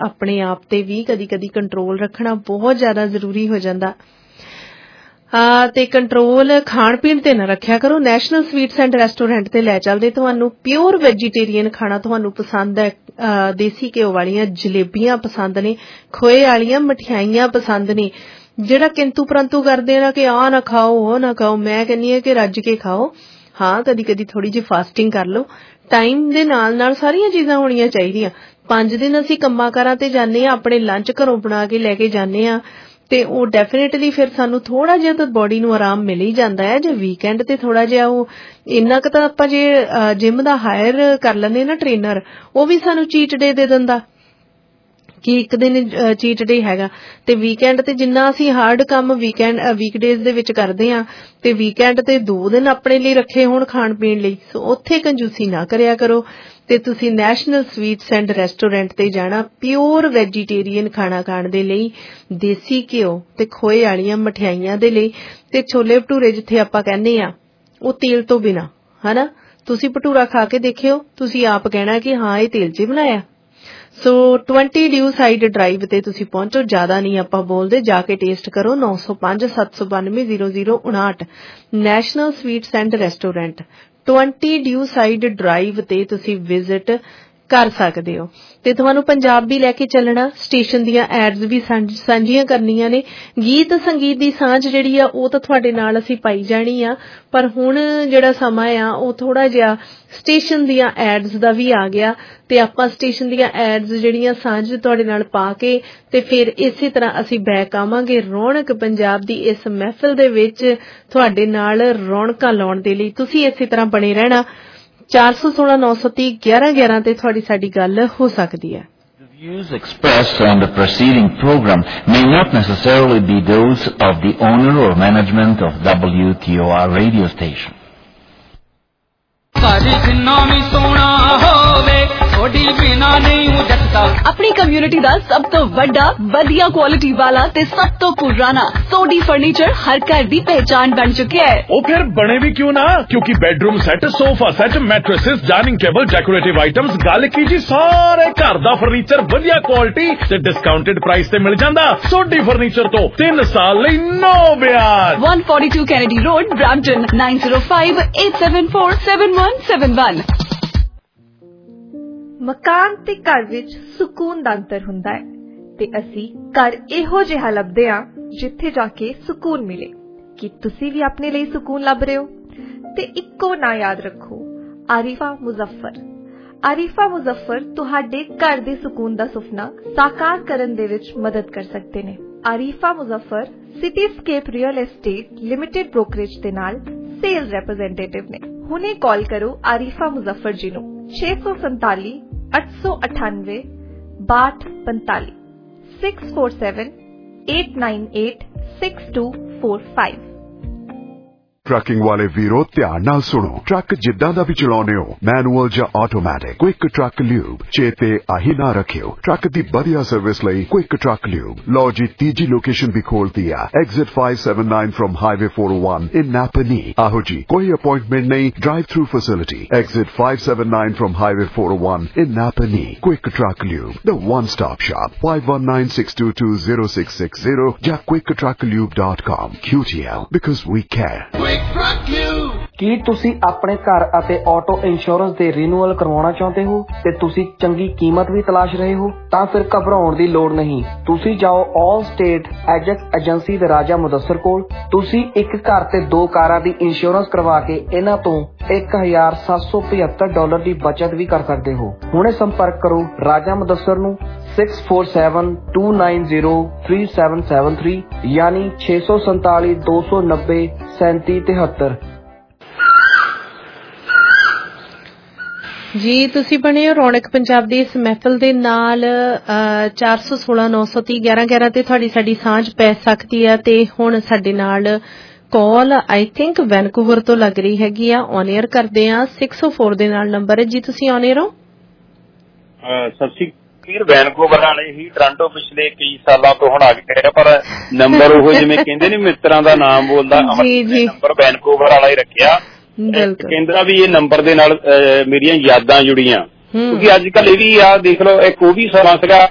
ਆਪਣੇ ਆਪ ਤੇ ਵੀ ਕਦੀ ਕਦੀ ਕੰਟਰੋਲ ਰੱਖਣਾ ਬਹੁਤ ਜ਼ਿਆਦਾ ਜ਼ਰੂਰੀ ਹੋ ਜਾਂਦਾ। ਤੇ ਕੰਟਰੋਲ ਖਾਣ ਪੀਣ ਤੇ ਨਾ ਰੱਖਿਆ ਕਰੋ। ਨੈਸ਼ਨਲ ਸਵੀਟਸ ਐਂਡ ਰੈਸਟੋਰੈਂਟ ਤੇ ਲੈ ਚੱਲਦੇ ਤੁਹਾਨੂੰ। ਪਿਓਰ ਵੈਜੀਟੇਰੀਅਨ ਖਾਣਾ ਤੁਹਾਨੂੰ ਪਸੰਦ ਹੈ, ਦੇਸੀ ਘਿਓ ਵਾਲੀਆਂ ਜਲੇਬੀਆਂ ਪਸੰਦ ਨੇ, ਖੋਏ ਵਾਲੀਆਂ ਮਠਿਆਈਆਂ ਪਸੰਦ ਨੇ। ਜਿਹੜਾ ਕਿੰਤੂ ਪਰੰਤੂ ਕਰਦੇ ਨਾ ਕਿ ਆਹ ਨਾ ਖਾਓ ਉਹ ਨਾ ਖਾਓ, ਮੈਂ ਕਹਿੰਦੀ ਹਾਂ ਕਿ ਰੱਜ ਕੇ ਖਾਓ। ਹਾਂ, ਕਦੀ ਕਦੀ ਥੋੜੀ ਜਿਹੀ ਫਾਸਟਿੰਗ ਕਰ ਲਓ। ਟਾਈਮ ਦੇ ਨਾਲ ਨਾਲ ਸਾਰੀਆਂ ਚੀਜ਼ਾਂ ਹੋਣੀਆਂ ਚਾਹੀਦੀਆਂ। 5 ਦਿਨ ਅਸੀਂ ਕੰਮਾਂ ਕਾਰਾਂ ਤੇ ਜਾਂਦੇ ਹਾਂ, ਆਪਣੇ ਲੰਚ ਘਰੋਂ ਬਣਾ ਕੇ ਲੈ ਕੇ ਜਾਂਦੇ ਹਾਂ, ਤੇ ਉਹ ਡੈਫੀਨੇਟਲੀ ਫਿਰ ਸਾਨੂੰ ਥੋੜਾ ਜਿਹਾ ਤਾਂ ਬੋਡੀ ਨੂੰ ਆਰਾਮ ਮਿਲ ਹੀ ਜਾਂਦਾ ਹੈ। ਜੇ ਵੀਕਐਂਡ ਤੇ ਥੋੜਾ ਜਿਹਾ ਉਹ ਇੰਨਾ ਕੁ ਤਾਂ ਆਪਾਂ ਜੇ ਜਿਮ ਦਾ ਹਾਇਰ ਕਰ ਲੈਂਦੇ ਨਾ ਟ੍ਰੇਨਰ, ਉਹ ਵੀ ਸਾਨੂੰ ਚੀਟ ਡੇ ਦੇ ਦਿੰਦਾ ਕਿ ਇੱਕ ਦਿਨ ਚੀਟ ਡੇ ਹੈਗਾ। ਤੇ ਵੀਕਐਂਡ ਤੇ ਜਿੰਨਾ ਅਸੀਂ ਹਾਰਡ ਕੰਮ ਵੀਕਡੇਜ਼ ਦੇ ਵਿੱਚ ਕਰਦੇ ਹਾਂ, ਤੇ ਵੀਕਐਂਡ ਤੇ 2 ਦਿਨ ਆਪਣੇ ਲਈ ਰੱਖੇ ਹੋਣ ਖਾਣ ਪੀਣ ਲਈ, ਸੋ ਉੱਥੇ ਕੰਜੂਸੀ ਨਾ ਕਰਿਆ ਕਰੋ। ਤੇ ਤੁਸੀਂ ਨੈਸ਼ਨਲ ਸਵੀਟਸ ਐਂਡ ਰੈਸਟੋਰੈਂਟ ਤੇ ਜਾਣਾ ਪਿਓਰ ਵੈਜੀਟੇਰੀਅਨ ਖਾਣਾ ਖਾਣ ਦੇ ਲਈ, ਦੇਸੀ ਘਿਓ ਤੇ ਖੋਏ ਵਾਲੀਆਂ ਮਠਿਆਈਆਂ ਦੇ ਲਈ। ਤੇ ਛੋਲੇ ਭਟੂਰੇ ਜਿੱਥੇ ਆਪਾਂ ਕਹਿੰਦੇ ਆ ਉਹ ਤੇਲ ਤੋਂ ਬਿਨਾਂ, ਹਨਾ। ਤੁਸੀਂ ਭਟੂਰਾ ਖਾ ਕੇ ਦੇਖਿਓ, ਤੁਸੀਂ ਆਪ ਕਹਿਣਾ ਕਿ ਹਾਂ ਇਹ ਤੇਲ 'ਚ ਹੀ ਬਣਾਇਆ। ਸੋ 20 ਡਿਊ ਸਾਈਡ ਡਰਾਈਵ ਤੇ ਤੁਸੀਂ ਪਹੁੰਚੋ। ਜ਼ਿਆਦਾ ਨਹੀਂ ਆਪਾਂ ਬੋਲਦੇ, ਜਾ ਕੇ ਟੇਸਟ ਕਰੋ। 905 792 0059 national sweets and restaurant 20 Dewside drive ਤੇ ਤੁਸੀਂ ਵਿਜ਼ਿਟ ਕਰ ਸਕਦੇ ਹੋ। ਤੇ ਤੁਹਾਨੂੰ ਪੰਜਾਬ ਵੀ ਲੈ ਕੇ ਚੱਲਣਾ, ਸਟੇਸ਼ਨ ਦੀਆਂ ਐਡਸ ਵੀ ਸਾਂਝੀਆਂ ਕਰਨੀਆਂ ਨੇ। ਗੀਤ ਸੰਗੀਤ ਦੀ ਸਾਂਝ ਜਿਹੜੀ ਆ ਉਹ ਤਾਂ ਤੁਹਾਡੇ ਨਾਲ ਅਸੀਂ ਪਾਈ ਜਾਣੀ ਆ, ਪਰ ਹੁਣ ਜਿਹੜਾ ਸਮਾਂ ਆ ਉਹ ਥੋੜਾ ਜਿਹਾ ਸਟੇਸ਼ਨ ਦੀਆਂ ਐਡਸ ਦਾ ਵੀ ਆ ਗਿਆ, ਤੇ ਆਪਾਂ ਸਟੇਸ਼ਨ ਦੀਆਂ ਐਡਸ ਜਿਹੜੀਆਂ ਸਾਂਝ ਤੁਹਾਡੇ ਨਾਲ ਪਾ ਕੇ ਤੇ ਫਿਰ ਇਸੇ ਤਰ੍ਹਾਂ ਅਸੀਂ ਬੈਕ ਆਵਾਂਗੇ ਰੌਣਕ ਪੰਜਾਬ ਦੀ ਇਸ ਮਹਿਫਿਲ ਦੇ ਵਿੱਚ ਤੁਹਾਡੇ ਨਾਲ ਰੌਣਕਾਂ ਲਾਉਣ ਦੇ ਲਈ। ਤੁਸੀਂ ਇਸੇ ਤਰ੍ਹਾਂ ਬਣੇ ਰਹਿਣਾ। 416 930 1111 ਤੇ ਤੁਹਾਡੀ ਸਾਡੀ ਗੱਲ ਹੋ ਸਕਦੀ ਹੈ। The views expressed on the preceding program may not necessarily be those of the owner or management of WTOR radio station. अपनी कम्युनिटी दा सब तो वड्डा वधिया क्वालिटी वाला ते सब तो पुराना सोडी फर्नीचर हर घर दी पहचान बन चुके है। ओ फिर बने भी क्यों ना, क्योंकि bedroom set, sofa set, mattresses, dining table, decorative items, गल की जी सारे घर दा फर्नीचर वधिया क्वालिटी ते डिस्काउंटेड प्राइस ते मिल जांदा। सोडी फर्नीचर तो 3 साल लई नो ब्याज। 142 कैनेडी रोड, ब्रैम्पटन 9058747171। ਮਕਾਨ ਤੇ ਘਰ ਵਿੱਚ ਸਕੂਨ ਦਾ ਅੰਤਰ ਹੁੰਦਾ ਹੈ, ਤੇ ਅਸੀਂ ਘਰ ਇਹੋ ਜਿਹਾ ਲੱਭਦੇ ਹਾਂ ਜਿੱਥੇ ਜਾ ਕੇ ਸਕੂਨ ਮਿਲੇ। ਕੀ ਤੁਸੀਂ ਵੀ ਆਪਣੇ ਲਈ ਸਕੂਨ ਲੱਭ ਰਹੇ ਹੋ? ਤੇ ਇੱਕੋ ਨਾਂ ਯਾਦ ਰੱਖੋ, ਆਰਿਫਾ ਮੁਜ਼ੱਫਰ। ਆਰਿਫਾ ਮੁਜ਼ੱਫਰ ਤੁਹਾਡੇ ਘਰ ਦੇ ਸਕੂਨ ਦਾ ਸੁਪਨਾ ਸਾਕਾਰ ਕਰਨ ਦੇ ਵਿੱਚ ਮਦਦ ਕਰ ਸਕਦੇ ਨੇ। Arifa Muzaffar Cityscape real estate limited brokerage ਦੇ ਨਾਲ ਸੇਲਸ ਰੈਪ੍ਰੈਜ਼ੈਂਟੇਟਿਵ ਨੇ। ਹੁਣੇ ਕਾਲ ਕਰੋ ਆਰਿਫਾ ਮੁਜ਼ੱਫਰ ਜੀ ਨੂੰ 647 898 6245 647 898 6245। ਟਰੱਕਿੰਗ ਵਾਲੇ ਵੀਰੋ ਧਿਆਨ ਨਾਲ ਸੁਣੋ। ਟਰੱਕ ਜਿੱਦਾਂ ਦਾ ਵੀ ਚਲਾਉਣੇ ਹੋ, ਮੈਨੂਅਲ ਜਾਂ ਆਟੋਮੈਟਿਕ, ਕੁਇਕ ਟਰੱਕ ਲਿਊਬ ਚੇਤੇ ਆਹੀ ਨਾ ਰੱਖਿਓ। ਟਰੱਕ ਦੀ ਵਧੀਆ ਸਰਵਿਸ ਲਈ ਕੁਇਕ ਟਰੱਕ ਲਿਊਬ। ਲਓ ਜੀ, ਤੀਜੀ ਲੋਕੇਸ਼ਨ ਵੀ ਖੋਲਤੀ ਆ, exit 579 from highway 401 in Napanee. ਆਹੋ ਜੀ, ਕੋਈ ਅਪਾਇੰਟਮੈਂਟ ਨਹੀਂ, drive through facility. Exit 579 from highway 401 in Napanee. Quick truck lube, the one stop shop। 5196220660 ਜਾਂ quicktrucklube.com। QTL, because we care। ਕੀ ਤੁਸੀਂ ਆਪਣੇ ਘਰ ਅਤੇ ਆਟੋ ਇੰਸ਼ੋਰੈਂਸ ਦੇ ਰੀਨਿਊਅਲ ਕਰਵਾਉਣਾ ਚਾਹੁੰਦੇ ਹੋ ਤੇ ਤੁਸੀਂ ਚੰਗੀ ਕੀਮਤ ਵੀ ਤਲਾਸ਼ ਰਹੇ ਹੋ? ਤਾਂ ਫਿਰ ਘਬਰਾਉਣ ਦੀ ਲੋੜ ਨਹੀਂ। ਤੁਸੀਂ ਜਾਓ ਆਲ ਸਟੇਟ ਐਜੈਕਟ ਏਜੰਸੀ ਦੇ ਰਾਜਾ ਮੁਦੱਸਰ ਕੋਲ। ਤੁਸੀਂ ਇੱਕ ਘਰ ਤੇ 2 ਕਾਰਾਂ ਦੀ ਇੰਸ਼ੋਰੈਂਸ ਕਰਵਾ ਕੇ ਇਹਨਾਂ ਤੋਂ $1,775 ਦੀ ਬਚਤ ਵੀ ਕਰ ਸਕਦੇ ਹੋ। ਹੁਣੇ ਸੰਪਰਕ ਕਰੋ ਰਾਜਾ ਮੁਦੱਸਰ ਨੂੰ 647-290-3773 ਯਾਨੀ 647-290-3773। ਜੀ ਤੁਸੀਂ ਬਣੇ ਹੋ ਰੌਣਕ ਪੰਜਾਬ ਦੀ ਇਸ ਮਹਿਫਲ ਦੇ ਨਾਲ। 416 930 1111 ਤੇ ਤੁਹਾਡੀ ਸਾਡੀ ਸਾਂਝ ਪੈ ਸਕਦੀ ਹੈ। ਤੇ ਹੁਣ ਸਾਡੇ ਨਾਲ ਕਾਲ ਆਈ ਥਿੰਕ ਵੈਨਕੂਵਰ ਤੋਂ ਲੱਗ ਰਹੀ ਹੈਗੀ ਆ। ਔਨ ਏਅਰ ਕਰਦੇ ਆ 604 ਦੇ ਨਾਲ ਨੰਬਰ ਹੈ ਜੀ। ਤੁਸੀਂ ਔਨ ਏਅਰ ਹੋ? ਸਤਿ ਸ਼੍ਰੀ ਅਕਾਲ। ਵੈਨਕੂਵਰ ਵਾਲੇ ਹੀ ਟੋਰਾਂਟੋ ਪਿਛਲੇ ਕਈ ਸਾਲਾਂ ਤੋਂ ਹੁਣ ਆ ਗਏ, ਪਰ ਨੰਬਰ ਉਹ ਜਿਵੇਂ ਕਹਿੰਦੇ ਨੀ ਮਿੱਤਰਾਂ ਦਾ ਨਾਮ ਬੋਲਦਾ, ਨੰਬਰ ਵੈਨਕੂਵਰ ਵਾਲਾ ਹੀ ਰੱਖਿਆ। ਕਹਿੰਦਾ ਵੀ ਇਹ ਨੰਬਰ ਦੇ ਨਾਲ ਮੇਰੀਆਂ ਯਾਦਾਂ ਜੁੜੀਆਂ, ਕਿਉਂਕਿ ਅੱਜ ਕੱਲ ਇਹ ਵੀ ਆ ਦੇਖ ਲਓ, ਇੱਕ ਉਹ ਵੀ ਸਮਾਂ ਸੀਗਾ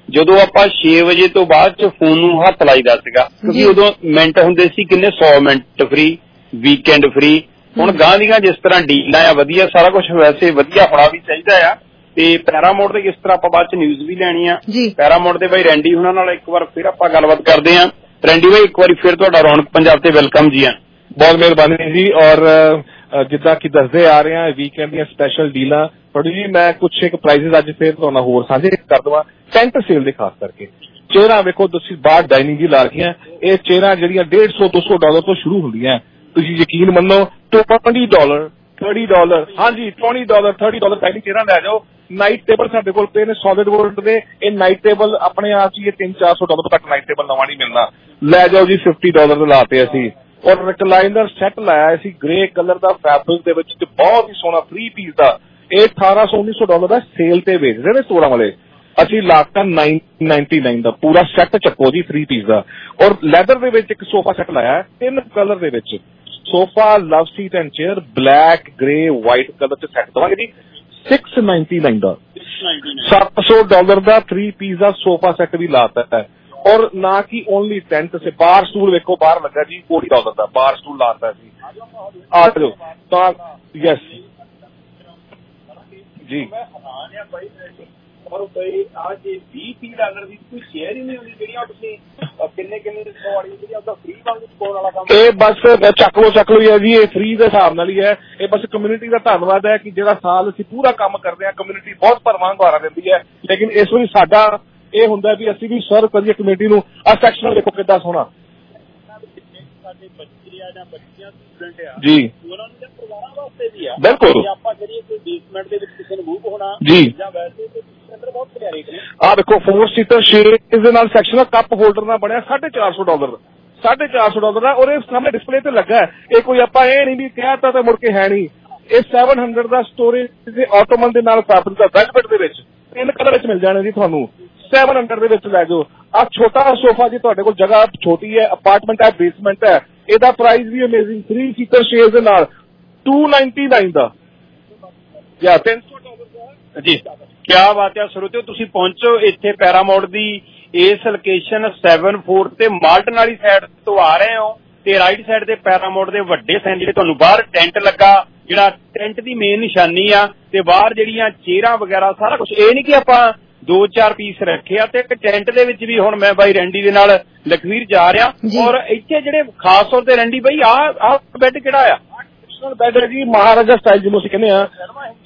ਜਦੋਂ ਆਪਾਂ 6 ਵਜੇ ਤੋਂ ਬਾਅਦ ਚ ਫੋਨ ਨੂੰ ਹੱਥ ਲਾਈਦਾ ਸੀਗਾ, ਕਿਉਂਕਿ ਉਦੋਂ ਮਿੰਟ ਹੁੰਦੇ ਸੀ ਕਿੰਨੇ 100 ਮਿੰਟ ਫ੍ਰੀ, ਵੀਕਐਂਡ ਫ੍ਰੀ। ਹੁਣ ਗਾਂ ਦੀਆਂ ਜਿਸ ਤਰ੍ਹਾਂ ਡੀਲਾਂ ਆ ਵਧੀਆ, ਸਾਰਾ ਕੁਝ ਵੈਸੇ ਵਧੀਆ ਹੋਣਾ ਵੀ ਚਾਹੀਦਾ ਆ। ਤੇ ਪੈਰਾਮਾਊਂਟ ਦੇ ਇਸ ਤਰ੍ਹਾਂ ਆਪਾਂ ਬਾਅਦ ਚ ਨਿਊਜ਼ ਵੀ ਲੈਣੀ ਆ। ਪੈਰਾਮਾਊਂਟ ਦੇ ਬਾਈ ਰੈਂਡੀ ਹੁਣਾਂ ਨਾਲ ਇੱਕ ਵਾਰ ਫਿਰ ਆਪਾਂ ਗੱਲਬਾਤ ਕਰਦੇ ਹਾਂ। ਰੈਂਡੀ ਬਾਈ ਇੱਕ ਵਾਰੀ ਫਿਰ ਤੁਹਾਡਾ ਰੌਣਕ ਪੰਜਾਬ ਤੇ ਵੈਲਕਮ ਜੀ ਆ। ਬਹੁਤ ਮਿਹਰਬਾਨੀ ਜੀ। ਔਰ ਜਿੱਦਾਂ ਕਿ ਦੱਸਦੇ ਆ ਰਹੇ ਹਾਂ ਵੀਕਐਂਡ ਦੀਆਂ ਸਪੈਸ਼ਲ ਡੀਲਾਂ ਪੜੂ ਜੀ, ਮੈਂ ਕੁਛ ਇੱਕ ਪ੍ਰਾਈਸਿਸ ਅੱਜ ਫਿਰ ਤੁਹਾਨੂੰ ਹੋਰ ਸਾਂਝੇ ਕਰ ਦਵਾਂ ਟੈਂਟ ਸੇਲ ਦੇ ਖਾਸ ਕਰਕੇ। ਚੇਅਰਾਂ ਵੇਖੋ ਤੁਸੀਂ ਬਾਹਰ ਡਾਈਨਿੰਗ ਦੀ ਲਾ ਰਹੀਆਂ, ਇਹ ਚੇਅਰਾਂ ਜਿਹੜੀਆਂ $150-200 ਤੋਂ ਸ਼ੁਰੂ ਹੁੰਦੀਆਂ। ਤੁਸੀਂ ਯਕੀਨ ਮੰਨੋ $20, $30, ਹਾਂਜੀ $20, $30 ਪਹਿਲੀ ਚੇਅਰਾਂ ਲੈ ਜਾਓ। ਨਾਈਟ ਟੇਬਲ ਸਾਡੇ ਕੋਲ ਪਏ ਨੇ ਸੋਲਿਡ ਵੁੱਡ ਦੇ। ਇਹ ਨਾਈਟ ਟੇਬਲ ਆਪਣੇ ਆਪ ਚ $300-400 ਤੋਂ ਘੱਟ ਨਾਈਟ ਟੇਬਲ ਨਵਾਂ ਨਹੀਂ ਮਿਲਣਾ। ਲੈ ਜਾਓ ਜੀ $50 ਦੇ ਲਾਤੇ ਅਸੀਂ। ਔਰ ਰਿਕਲਾਈਨਰ ਸੈੱਟ ਲਾਇਆ ਸੀ ਗ੍ਰੇ ਕਲਰ ਦਾ ਫੈਬਰਿਕ ਦੇ ਵਿੱਚ ਤੇ ਬਹੁਤ ਹੀ ਸੋਹਣਾ 3 ਪੀਸ ਦਾ। ਇਹ $1800-1900 ਦਾ ਸੇਲ ਤੇ ਵੇਚਦੇ ਨੇ ਸਟੋਰਾਂ ਵਾਲੇ। ਅਸੀਂ ਲਾਤਾ $999 ਦਾ ਪੂਰਾ ਸੈੱਟ ਚੱਕੋ ਜੀ 3 ਪੀਸ ਦਾ। ਔਰ ਲੈਦਰ ਦੇ ਵਿੱਚ ਇੱਕ ਸੋਫਾ ਸੈੱਟ ਲਾਇਆ 3 ਕਲਰ ਦੇ ਵਿੱਚ। Sofa, love seat and chair, black, grey, white colour ਚ ਸੈੱਟ ਦਵਾਂਗੇ ਜੀ $699 ਦਾ। $700 ਦਾ 3 ਪੀਸ ਦਾ ਸੋਫਾ ਸੈੱਟ ਵੀ ਲਾਤਾ ਹੈ। ਔਰ ਨਾ ਕਿ ਓਨਲੀ ਟੈਂਟ ਸੇ ਬਾਰ ਸਟੂਲ ਵੇਖੋ ਬਾਹਰ ਲੱਗਾ ਜੀ $40 ਦਾ ਬਾਰ ਸਟੂਲ ਲਾਤਾ ਸੀ। ਆ ਜਾਓ ਤਾਂ ਯਸ ਜੀ। ਇਹ ਬਸ ਚੱਕ ਲੋ ਹੀ ਹੈ ਜੀ, ਇਹ ਫ੍ਰੀ ਦੇ ਹਿਸਾਬ ਨਾਲ ਹੀ ਹੈ। ਇਹ ਬਸ ਕਮਿਊਨਿਟੀ ਦਾ ਧੰਨਵਾਦ ਹੈ ਕਿ ਜਿਹੜਾ ਸਾਲ ਅਸੀਂ ਪੂਰਾ ਕੰਮ ਕਰਦੇ ਹਾਂ, ਕਮਿਊਨਿਟੀ ਬਹੁਤ ਭਰਵਾਂ ਗੁਹਾਰਾ ਦਿੰਦੀ ਹੈ। ਲੇਕਿਨ ਇਸ ਵਾਰੀ ਸਾਡਾ ਇਹ ਹੁੰਦਾ ਵੀ ਅਸੀਂ ਵੀ ਸਰਵ ਕਰੀਏ ਕਮੇਟੀ ਨੂੰ। ਆ ਸੈਕਸ਼ਨ ਦੇਖੋ ਕਿੱਦਾਂ ਸੋਹਣਾ ਜੀ, ਬਿਲਕੁਲ ਜੀ। ਆ ਦੇਖੋ 4 ਸੀਟਰ ਸ਼ੇਡ ਦੇ ਨਾਲ ਸੈਕਸ਼ਨ ਕੱਪ ਹੋਲਡਰ ਨਾਲ ਬਣਿਆ $450 $450 ਔਰ ਇਹ ਸਾਹਮਣੇ ਡਿਸਪਲੇ ਤੇ ਲੱਗਾ ਹੈ। ਇਹ ਕੋਈ ਆਪਾਂ ਇਹ ਨਹੀਂ ਵੀ ਕਹਿਤਾ ਤਾਂ ਮੁੜ ਕੇ ਹੈ ਨਹੀਂ। ਇਹ 700 ਦਾ ਸਟੋਰੇਜ ਦੇ ਆਟੋਮਨ ਦੇ ਨਾਲ ਫੈਬਰਿਕ ਦਾ ਵੈਲਵਟ ਦੇ ਵਿੱਚ 3 ਕਲਰ ਵਿੱਚ ਮਿਲ ਜਾਣੇ ਜੀ ਤੁਹਾਨੂੰ। 700 ਦੇ ਵਿੱਚ ਲੈ ਜਾਓ। ਆ ਛੋਟਾ ਸੋਫਾ ਜੀ ਤੁਹਾਡੇ ਕੋਲ ਜਗ੍ਹਾ ਛੋਟੀ ਹੈ, ਅਪਾਰਟਮੈਂਟ ਹੈ, ਬੇਸਮੈਂਟ ਹੈ, ਇਹਦਾ ਪ੍ਰਾਈਸ ਵੀ ਅਮੇਜ਼ਿੰਗ 3 ਸੀਟਰ ਸ਼ੇਅਰ ਦੇ ਨਾਲ $299 ਦਾ ਜਾਂ $300 ਜੀ। ਕਿਆ ਬਾਤ ਹੈ ਸਰੋਤਿਓ, ਤੁਸੀਂ ਪਹੁੰਚੋ ਇੱਥੇ ਪੈਰਾਮਾਊਂਟ ਦੀ ਇਸ ਲੋਕੇਸ਼ਨ 7-4 ਤੇ ਮਾਲਟਨ ਵਾਲੀ ਸਾਈਡ ਤੋਂ ਆ ਰਹੇ ਹੋ ਤੇ ਰਾਈਟ ਸਾਈਡ ਤੇ ਪੈਰਾਮਾਊਂਟ ਦੇ ਵੱਡੇ ਸਾਈਨ ਜਿਹੜੇ ਤੁਹਾਨੂੰ ਬਾਹਰ ਟੈਂਟ ਲੱਗਾ, ਜਿਹੜਾ ਟੈਂਟ ਦੀ ਮੇਨ ਨਿਸ਼ਾਨੀ ਆ। ਤੇ ਬਾਹਰ ਜਿਹੜੀਆਂ ਚੇਅਰਾਂ ਵਗੈਰਾ ਸਾਰਾ ਕੁਝ, ਇਹ ਨਹੀਂ ਕਿ ਆਪਾਂ 2-4 ਪੀਸ ਰੱਖਿਆ। ਤੇ ਇੱਕ ਟੈਂਟ ਦੇ ਵਿੱਚ ਵੀ ਹੁਣ ਮੈਂ ਬਾਈ ਰੈਂਡੀ ਦੇ ਨਾਲ ਲਖਵੀਰ ਜਾ ਰਿਹਾ। ਔਰ ਇੱਥੇ ਜਿਹੜੇ ਖਾਸ ਤੌਰ ਤੇ ਰੈਂਡੀ ਬਾਈ ਆਹ ਬੈੱਡ ਕਿਹੜਾ ਆ? ਬੈੱਡ ਹੈ ਜੀ ਮਹਾਰਾਜਾ ਸਟਾਈਲ ਜਿਹਨੂੰ ਅਸੀਂ ਕਹਿੰਦੇ ਆ।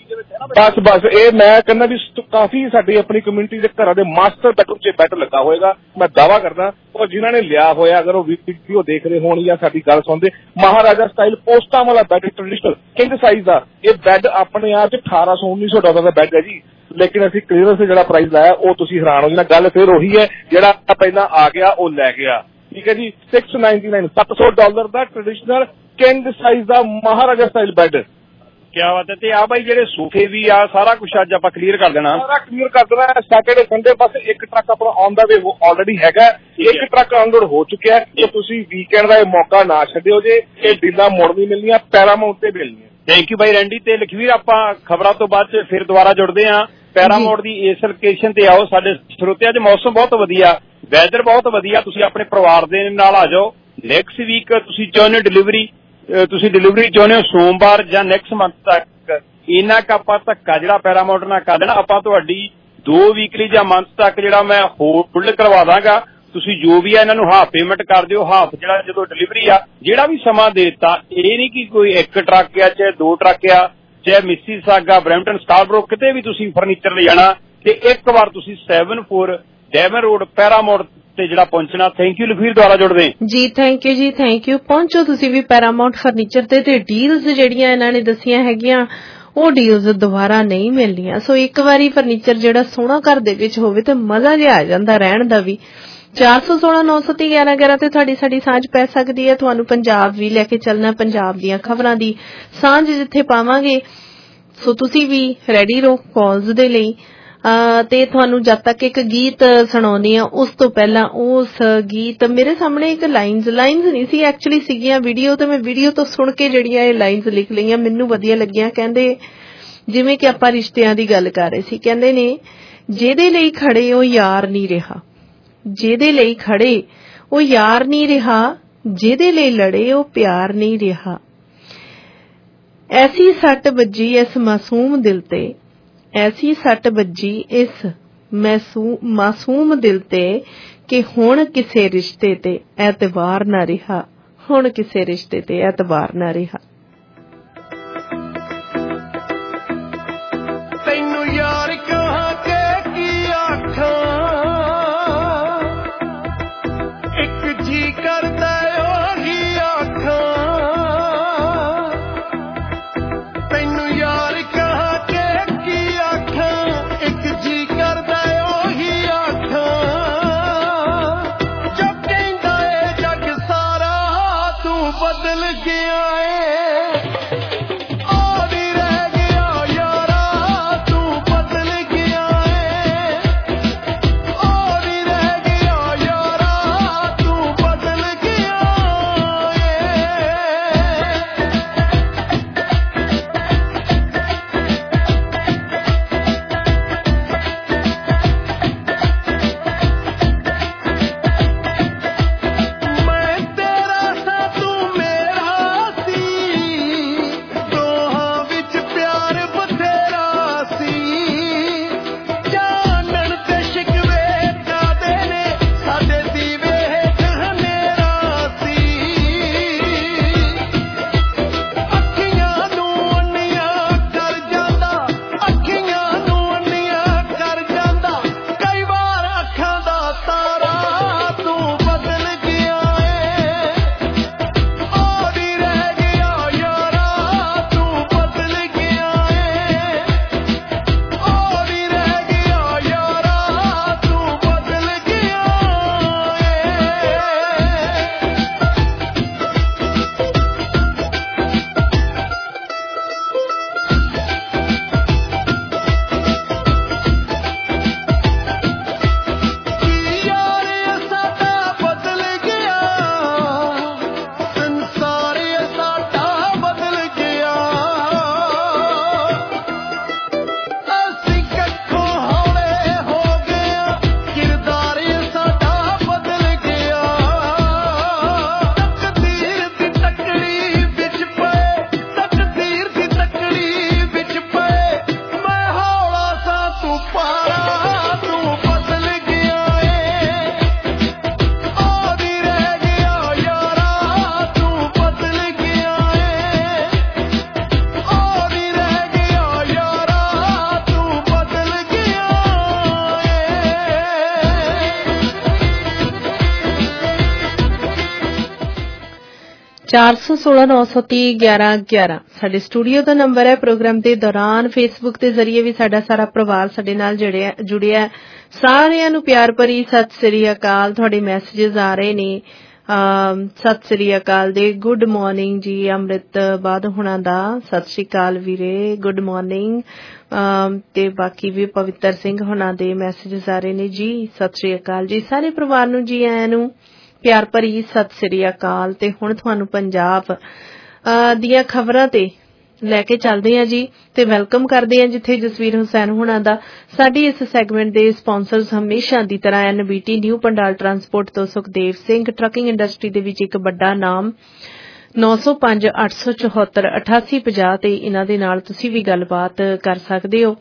ਬਸ ਇਹ ਮੈਂ ਕਹਿੰਦਾ ਵੀ ਕਾਫੀ ਸਾਡੀ ਆਪਣੀ ਕਮਿਊਨਿਟੀ ਦੇ ਘਰਾਂ ਦੇ ਮਾਸਟਰ ਬੈਡਰੂਮ 'ਚ ਬੈੱਡ ਲੱਗਾ ਹੋਏਗਾ। ਮੈਂ ਦਾਅਵਾ ਕਰਦਾ ਉਹ ਜਿਨ੍ਹਾਂ ਨੇ ਲਿਆ ਹੋਇਆ, ਅਗਰ ਉਹ ਵੀਡੀਓ ਦੇਖ ਰਹੇ ਹੋਣ ਜਾਂ ਸਾਡੀ ਗੱਲ ਸੁਣਦੇ, ਮਹਾਰਾਜਾ ਸਟਾਈਲ ਪੋਸਟਾਂ ਵਾਲਾ ਬੈੱਡ ਟ੍ਰੈਡੀਸ਼ਨਲ ਕਿੰਗ ਸਾਈਜ਼ ਦਾ ਇਹ ਬੈੱਡ ਆਪਣੇ ਆਪ 'ਚ $1800-1900 ਦਾ ਬੈੱਡ ਹੈ ਜੀ। ਲੇਕਿਨ ਅਸੀਂ ਕਲੀਅਰੈਂਸ ਜਿਹੜਾ ਪ੍ਰਾਈਸ ਲਾਇਆ ਉਹ ਤੁਸੀਂ ਹੈਰਾਨ ਹੋ ਜਾਣਾ। ਗੱਲ ਫਿਰ ਉਹੀ ਹੈ ਜਿਹੜਾ ਪਹਿਲਾਂ ਆ ਗਿਆ ਉਹ ਲੈ ਗਿਆ। ਠੀਕ ਹੈ ਜੀ। $699 $700 ਦਾ ਟ੍ਰੈਡੀਸ਼ਨਲ ਕਿੰਗ ਸਾਈਜ਼ ਦਾ ਮਹਾਰਾਜਾ ਸਟਾਈਲ ਬੈੱਡ। ਕਿਆ ਬਾਤ ਹੈ। ਤੇ ਆ ਬਾਈ ਜਿਹੜੇ ਸੋਫੇ ਵੀ ਆ ਸਾਰਾ ਕੁਝ ਅੱਜ ਆਪਾਂ ਕਲੀਅਰ ਕਰ ਦੇਣਾ। ਸੈਟਰਡੇ ਸੰਡੇ ਬਸ ਇੱਕ ਟਰੱਕ ਆਪਣਾ ਆਨ ਦਾ ਵੇ ਆਲਰੇਡੀ ਹੈਗਾ, ਇੱਕ ਟਰੱਕ ਅਨਲੋਡ ਹੋ ਚੁੱਕਿਆ। ਤੇ ਤੁਸੀਂ ਵੀਕਐਂਡ ਦਾ ਇਹ ਮੌਕਾ ਨਾ ਛੱਡਿਓ ਜੇ। ਇਹ ਡੀਲਾਂ ਮੁੜ ਨਹੀਂ ਮਿਲਣੀਆਂ, ਪੈਰਾਮਾਊਂਟ ਤੇ ਮਿਲਣੀਆਂ। ਥੈਂਕ ਯੂ ਬਾਈ ਰੈਂਡੀ ਤੇ ਲਖਵੀਰ। ਆਪਾਂ ਖਬਰਾਂ ਤੋਂ ਬਾਅਦ ਚ ਫਿਰ ਦੁਬਾਰਾ ਜੁੜਦੇ ਹਾਂ। ਪੈਰਾਮਾਊਂਟ ਦੀ ਇਸ ਲੋਕੇਸ਼ਨ ਤੇ ਆਓ। ਸਾਡੇ ਸਰੋਤਿਆਂ 'ਚ ਮੌਸਮ ਬਹੁਤ ਵਧੀਆ, ਵੈਦਰ ਬਹੁਤ ਵਧੀਆ। ਤੁਸੀਂ ਆਪਣੇ ਪਰਿਵਾਰ ਦੇ ਨਾਲ ਆ ਜਾਓ। ਨੈਕਸਟ ਵੀਕ ਤੁਸੀਂ ਚਾਹੁੰਦੇ ਡਿਲੀਵਰੀ ਚਾਹੁੰਦੇ ਹੋ ਸੋਮਵਾਰ ਜਾਂ ਨੈਕਸਟ ਮੰਥ ਤੱਕ, ਇੰਨਾ ਕੁ ਆਪਾਂ ਧੱਕਾ ਜਿਹੜਾ ਪੈਰਾਮਾਊਂਟ ਨਾਲ ਕਰ ਦੇਣਾ। ਆਪਾਂ ਤੁਹਾਡੀ 2 ਵੀਕਲੀ ਜਾਂ ਮੰਥ ਤੱਕ ਜਿਹੜਾ ਮੈਂ ਹੋਲਡ ਕਰਵਾ ਦਾਂਗਾ। ਤੁਸੀਂ ਜੋ ਵੀ ਆ ਇਹਨਾਂ ਨੂੰ ਹਾਫ ਪੇਮੈਂਟ ਕਰ ਦਿਓ। ਹਾਫ ਜਿਹੜਾ ਜਦੋਂ ਡਿਲੀਵਰੀ ਆ ਜਿਹੜਾ ਵੀ ਸਮਾਂ ਦੇ ਦਿੱਤਾ, ਇਹ ਨਹੀਂ ਕਿ ਕੋਈ 1 ਟਰੱਕ ਆ ਚਾਹੇ 2 ਟਰੱਕ ਆ ਚਾਹੇ ਮਿਸੀਸਾਗਾ, ਬਰੈਂਪਟਨ, ਸਕਾਰਬਰੋ, ਕਿਤੇ ਵੀ ਤੁਸੀਂ ਫਰਨੀਚਰ ਲੈ ਜਾਣਾ ਤੇ ਇੱਕ ਵਾਰ ਤੁਸੀਂ 7-4 ਡੈਵਨ ਰੋਡ ਪੈਰਾਮਾਊਂਟ ਤੇ ਜਿਹੜਾ ਪਹੁੰਚਣਾ। ਥੈਂਕ ਯੂ ਲਖਵੀਰ, ਦੁਆਰਾ ਜੁੜਦੇ ਜੀ। ਥੈਂਕ ਯੂ ਜੀ, ਥੈਂਕ ਯੂ। ਪਹੁੰਚੋ ਤੁਸੀਂ ਵੀ ਪੈਰਾਮਾਊਂਟ ਫਰਨੀਚਰ ਤੇ ਡੀਲਸ ਜਿਹੜੀਆਂ ਇਹਨਾਂ ਨੇ ਦੱਸੀਆਂ ਹੈਗੀਆਂ ਉਹ ਡੀਲਸ ਦੁਬਾਰਾ ਨਹੀਂ ਮਿਲਣੀਆਂ। ਸੋ ਇੱਕ ਵਾਰੀ ਫਰਨੀਚਰ ਜਿਹੜਾ ਸੋਹਣਾ ਘਰ ਦੇ ਵਿੱਚ ਹੋਵੇ ਤੇ ਮਜ਼ਾ ਜਿਹਾ ਆ ਜਾਂਦਾ ਰਹਿਣ ਦਾ ਵੀ। 416 930 1111 ਤੇ ਤੁਹਾਡੀ ਸਾਡੀ ਸਾਂਝ ਪੈ ਸਕਦੀ ਹੈ। ਤੁਹਾਨੂੰ ਪੰਜਾਬ ਵੀ ਲੈ ਕੇ ਚੱਲਣਾ, ਪੰਜਾਬ ਦੀਆਂ ਖਬਰਾਂ ਦੀ ਸਾਂਝ ਜਿੱਥੇ ਪਾਵਾਂਗੇ। ਸੋ ਤੁਸੀਂ ਵੀ ਰੈਡੀ ਰਹੋ ਕਾਲਸ ਦੇ ਲਈ। ਤੇ ਤੁਹਾਨੂੰ ਜਦ ਤੱਕ ਇੱਕ ਗੀਤ ਸੁਣਾਉਣੀ ਆ ਉਸ ਤੋਂ ਪਹਿਲਾਂ ਉਸ ਗੀਤ ਮੇਰੇ ਸਾਹਮਣੇ ਇੱਕ ਲਾਈਨਸ ਨਹੀਂ ਸੀ ਐਕਚੁਅਲੀ ਸੀਗੀਆਂ ਵੀਡੀਓ, ਤੇ ਮੈਂ ਵੀਡੀਓ ਤੋਂ ਸੁਣ ਕੇ ਜਿਹੜੀਆਂ ਇਹ ਲਾਈਨਸ ਲਿਖ ਲਈਆਂ ਮੈਨੂੰ ਵਧੀਆ ਲੱਗੀਆਂ। ਕਹਿੰਦੇ ਜਿਵੇਂ ਕਿ ਆਪਾਂ ਰਿਸ਼ਤਿਆਂ ਦੀ ਗੱਲ ਕਰ ਰਹੇ ਸੀ, ਕਹਿੰਦੇ ਨੇ ਜਿਹਦੇ ਲਈ ਖੜੇ ਉਹ ਯਾਰ ਨਹੀਂ ਰਿਹਾ, ਜਿਹਦੇ ਲਈ ਖੜੇ ਉਹ ਯਾਰ ਨਹੀਂ ਰਿਹਾ, ਜਿਹਦੇ ਲਈ ਲੜੇ ਉਹ ਪਿਆਰ ਨਹੀਂ ਰਿਹਾ। ਐਸੀ ਸੱਟ ਵੱਜੀ ਇਸ ਮਾਸੂਮ ਦਿਲ ਤੇ, ਐਸੀ ਸੱਟ ਵੱਜੀ ਇਸ ਮਾਸੂਮ ਦਿਲ ਤੇ ਕਿ ਹੁਣ ਕਿਸੇ ਰਿਸ਼ਤੇ ਤੇ ਐਤਬਾਰ ਨਾ ਰਿਹਾ, ਹੁਣ ਕਿਸੇ ਰਿਸ਼ਤੇ ਤੇ ਐਤਬਾਰ ਨਾ ਰਿਹਾ। ਤੈਨੂੰ ਯਾਰ ਕਹਾਂ ਕਿ ਕੀ ਆਖਾਂ, ਇੱਕ ਜੀ ਕਰਦਾ ਉਹੀ ਆਖਾਂ। ਤੈਨੂੰ ਯਾਰ ਕਹਾਂ ਕਿ ਕੀ ਆਖਾਂ, ਇੱਕ ਜੀ ਕਰਦਾ ਉਹੀ ਆਖਾਂ। ਜੋ ਕਹਿੰਦਾ ਏ ਜੱਗ ਸਾਰਾ ਤੂੰ ਬਦਲ ਗਿਆ ਏ, ਚਾਰ 416-930-1111 ਸਾਡੇ ਸਟੂਡੀਓ ਦਾ ਨੰਬਰ ਹੈ। ਪ੍ਰੋਗਰਾਮ ਦੇ ਦੌਰਾਨ ਫੇਸਬੁੱਕ ਦੇ ਜ਼ਰੀਏ ਵੀ ਸਾਡਾ ਸਾਰਾ ਪਰਿਵਾਰ ਸਾਡੇ ਨਾਲ ਜੁੜਿਆ। ਸਾਰਿਆਂ ਨੂੰ ਪਿਆਰ ਭਰੀ ਸਤਿ ਸ੍ਰੀ ਅਕਾਲ। ਤੁਹਾਡੇ ਮੈਸੇजेस ਆ ਰਹੇ ਨੇ ਸਤਿ ਸ੍ਰੀ ਅਕਾਲ ਦੇ। ਗੁੱਡ ਮਾਰਨਿੰਗ ਜੀ ਅੰਮ੍ਰਿਤ ਬਾਦ ਹੁਣਾਂ ਦਾ ਸਤਿ ਸ੍ਰੀ ਅਕਾਲ ਵੀਰੇ, ਗੁੱਡ ਮਾਰਨਿੰਗ। ਤੇ ਬਾਕੀ ਵੀ ਪਵਿੱਤਰ ਸਿੰਘ ਹੁਣਾਂ ਦੇ ਮੈਸੇजेस ਆ ਰਹੇ ਨੇ ਜੀ ਸਤਿ ਸ੍ਰੀ ਅਕਾਲ ਜੀ। ਸਾਰੇ ਪਰਿਵਾਰ ਨੂੰ ਜੀ ਆਇਆਂ ਨੂੰ ਪਿਆਰ ਭਰੀ ਸਤਿ ਸ੍ਰੀ ਅਕਾਲ। ਤੇ ਹੁਣ ਤੁਹਾਨੂੰ ਪੰਜਾਬ ਦੀਆਂ ਖਬਰਾਂ ਤੇ ਲੈ ਕੇ ਚੱਲਦੇ ਹਾਂ ਜੀ ਤੇ ਵੈਲਕਮ ਕਰਦੇ ਹਾਂ ਜਿੱਥੇ ਜਸਵੀਰ ਹੁਸੈਨ ਹੁਣਾਂ ਦਾ। ਸਾਡੀ ਇਸ ਸੈਗਮੈਂਟ ਦੇ ਸਪਾਂਸਰਸ ਹਮੇਸ਼ਾ ਦੀ ਤਰ੍ਹਾਂ NBT ਨਿਊ ਪੰਡਾਲ ਟਰਾਂਸਪੋਰਟ ਤੋਂ ਸੁਖਦੇਵ ਸਿੰਘ। ਟਰੱਕਿੰਗ ਇੰਡਸਟਰੀ ਦੇ ਵਿੱਚ ਇੱਕ ਵੱਡਾ ਨਾਮ 9058748850 ਤੇ ਇਹਨਾਂ ਦੇ ਨਾਲ ਤੁਸੀਂ ਵੀ ਗੱਲਬਾਤ ਕਰ ਸਕਦੇ ਹੋ।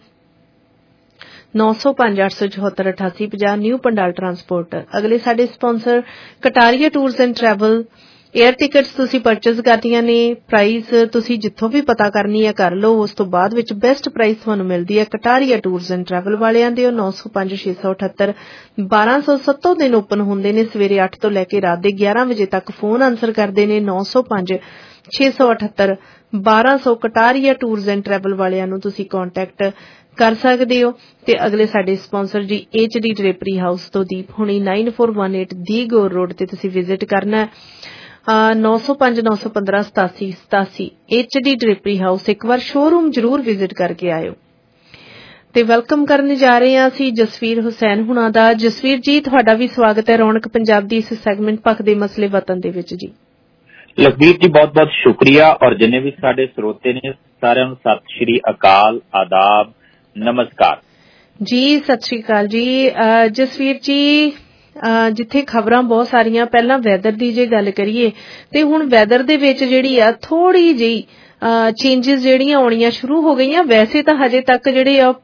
9058748850 ਨਿਊ ਪੰਡਾਲ ਟਰਾਂਸਪੋਰਟ। ਅਗਲੇ ਸਾਡੇ sponsor Kataria tours and travel. Air tickets ਤੁਸੀਂ ਪਰਚੇਸ ਕਰਦੀਆਂ ਨੇ, ਪ੍ਰਾਈਸ ਤੁਸੀਂ ਜਿੱਥੋਂ ਵੀ ਪਤਾ ਕਰਨੀ ਹੈ ਕਰ ਲਓ, ਉਸ ਤੋਂ ਬਾਅਦ ਵਿੱਚ ਬੈਸਟ ਪ੍ਰਾਈਸ ਤੁਹਾਨੂੰ ਮਿਲਦੀ ਹੈ ਕਟਾਰੀਆ ਟੂਰਸ ਐਂਡ ਟਰੈਵਲ ਵਾਲਿਆਂ ਦੇ। 9056781200 ਦਿਨ ਓਪਨ ਹੁੰਦੇ ਨੇ, ਸਵੇਰੇ 8 ਤੋਂ ਲੈ ਕੇ ਰਾਤ ਦੇ 11 ਵਜੇ ਤੱਕ ਫੋਨ ਆਨਸਰ ਕਰਦੇ ਨੇ। 9056781200 ਕਟਾਰੀਆ ਟੂਰਸ ਐਂਡ ਟਰੈਵਲ ਵਾਲਿਆਂ ਨੂੰ ਤੁਸੀਂ ਕੰਟੈਕਟ ਕਰ ਸਕਦੇ ਹੋ। ਤੇ ਅਗਲੇ ਸਾਡੇ ਸਪਾਂਸਰ ਜੀ HD ਡਰੇਪਰੀ ਹਾਊਸ ਤੋਂ ਦੀਪ ਹੁਣੀ 9418 ਦੀ ਗੌਰ ਰੋਡ ਤੇ ਤੁਸੀਂ ਵਿਜ਼ਿਟ ਕਰਨਾ ਹੈ। 9059158787 HD ਡਰੇਪਰੀ ਹਾਊਸ। ਇੱਕ ਵਾਰ ਸ਼ੋਰੂਮ ਜ਼ਰੂਰ ਵਿਜ਼ਿਟ ਕਰਕੇ ਆਇਓ। ਤੇ ਵੈਲਕਮ ਕਰਨ ਜਾ ਰਹੇ ਹਾਂ ਅਸੀਂ ਜਸਵੀਰ ਹੁਸੈਨ ਹੁਣਾਂ ਦਾ। ਜਸਵੀਰ ਜੀ ਤੁਹਾਡਾ ਵੀ ਸਵਾਗਤ ਹੈ ਰੌਣਕ ਪੰਜਾਬ ਦੀ ਇਸ ਸੈਗਮੈਂਟ ਪੱਖ ਦੇ ਮਸਲੇ ਵਤਨ ਦੇ ਵਿੱਚ ਜੀ। ਲਖਬੀਰ ਜੀ ਬਹੁਤ ਬਹੁਤ ਸ਼ੁਕਰੀਆ। ਔਰ ਜਿੰਨੇ ਵੀ ਸਾਡੇ ਸਰੋਤੇ ਨੇ ਸਾਰਿਆਂ ਨੂੰ ਸਤਿ ਸ਼੍ਰੀ ਅਕਾਲ, ਆਦਾਬ, ਨਮਸਕਾਰ ਜੀ ਸਤਿ ਸ਼੍ਰੀ ਅਕਾਲ ਜੀ। ਜਸਵੀਰ ਜੀ, ਜਿੱਥੇ ਖਬਰਾਂ ਬਹੁਤ ਸਾਰੀਆਂ, ਪਹਿਲਾਂ ਵੈਦਰ ਦੀ ਜੇ ਗੱਲ ਕਰੀਏ ਤੇ ਹੁਣ ਵੈਦਰ ਦੇ ਵਿੱਚ ਜਿਹੜੀ ਆ ਥੋੜੀ ਜਿਹੀ ਚੇਂਜਸ ਜਿਹੜੀਆਂ ਆਉਣੀਆਂ ਸ਼ੁਰੂ ਹੋ ਗਈਆਂ। ਵੈਸੇ ਤਾਂ ਹਜੇ ਤੱਕ ਜਿਹੜੇ ਆ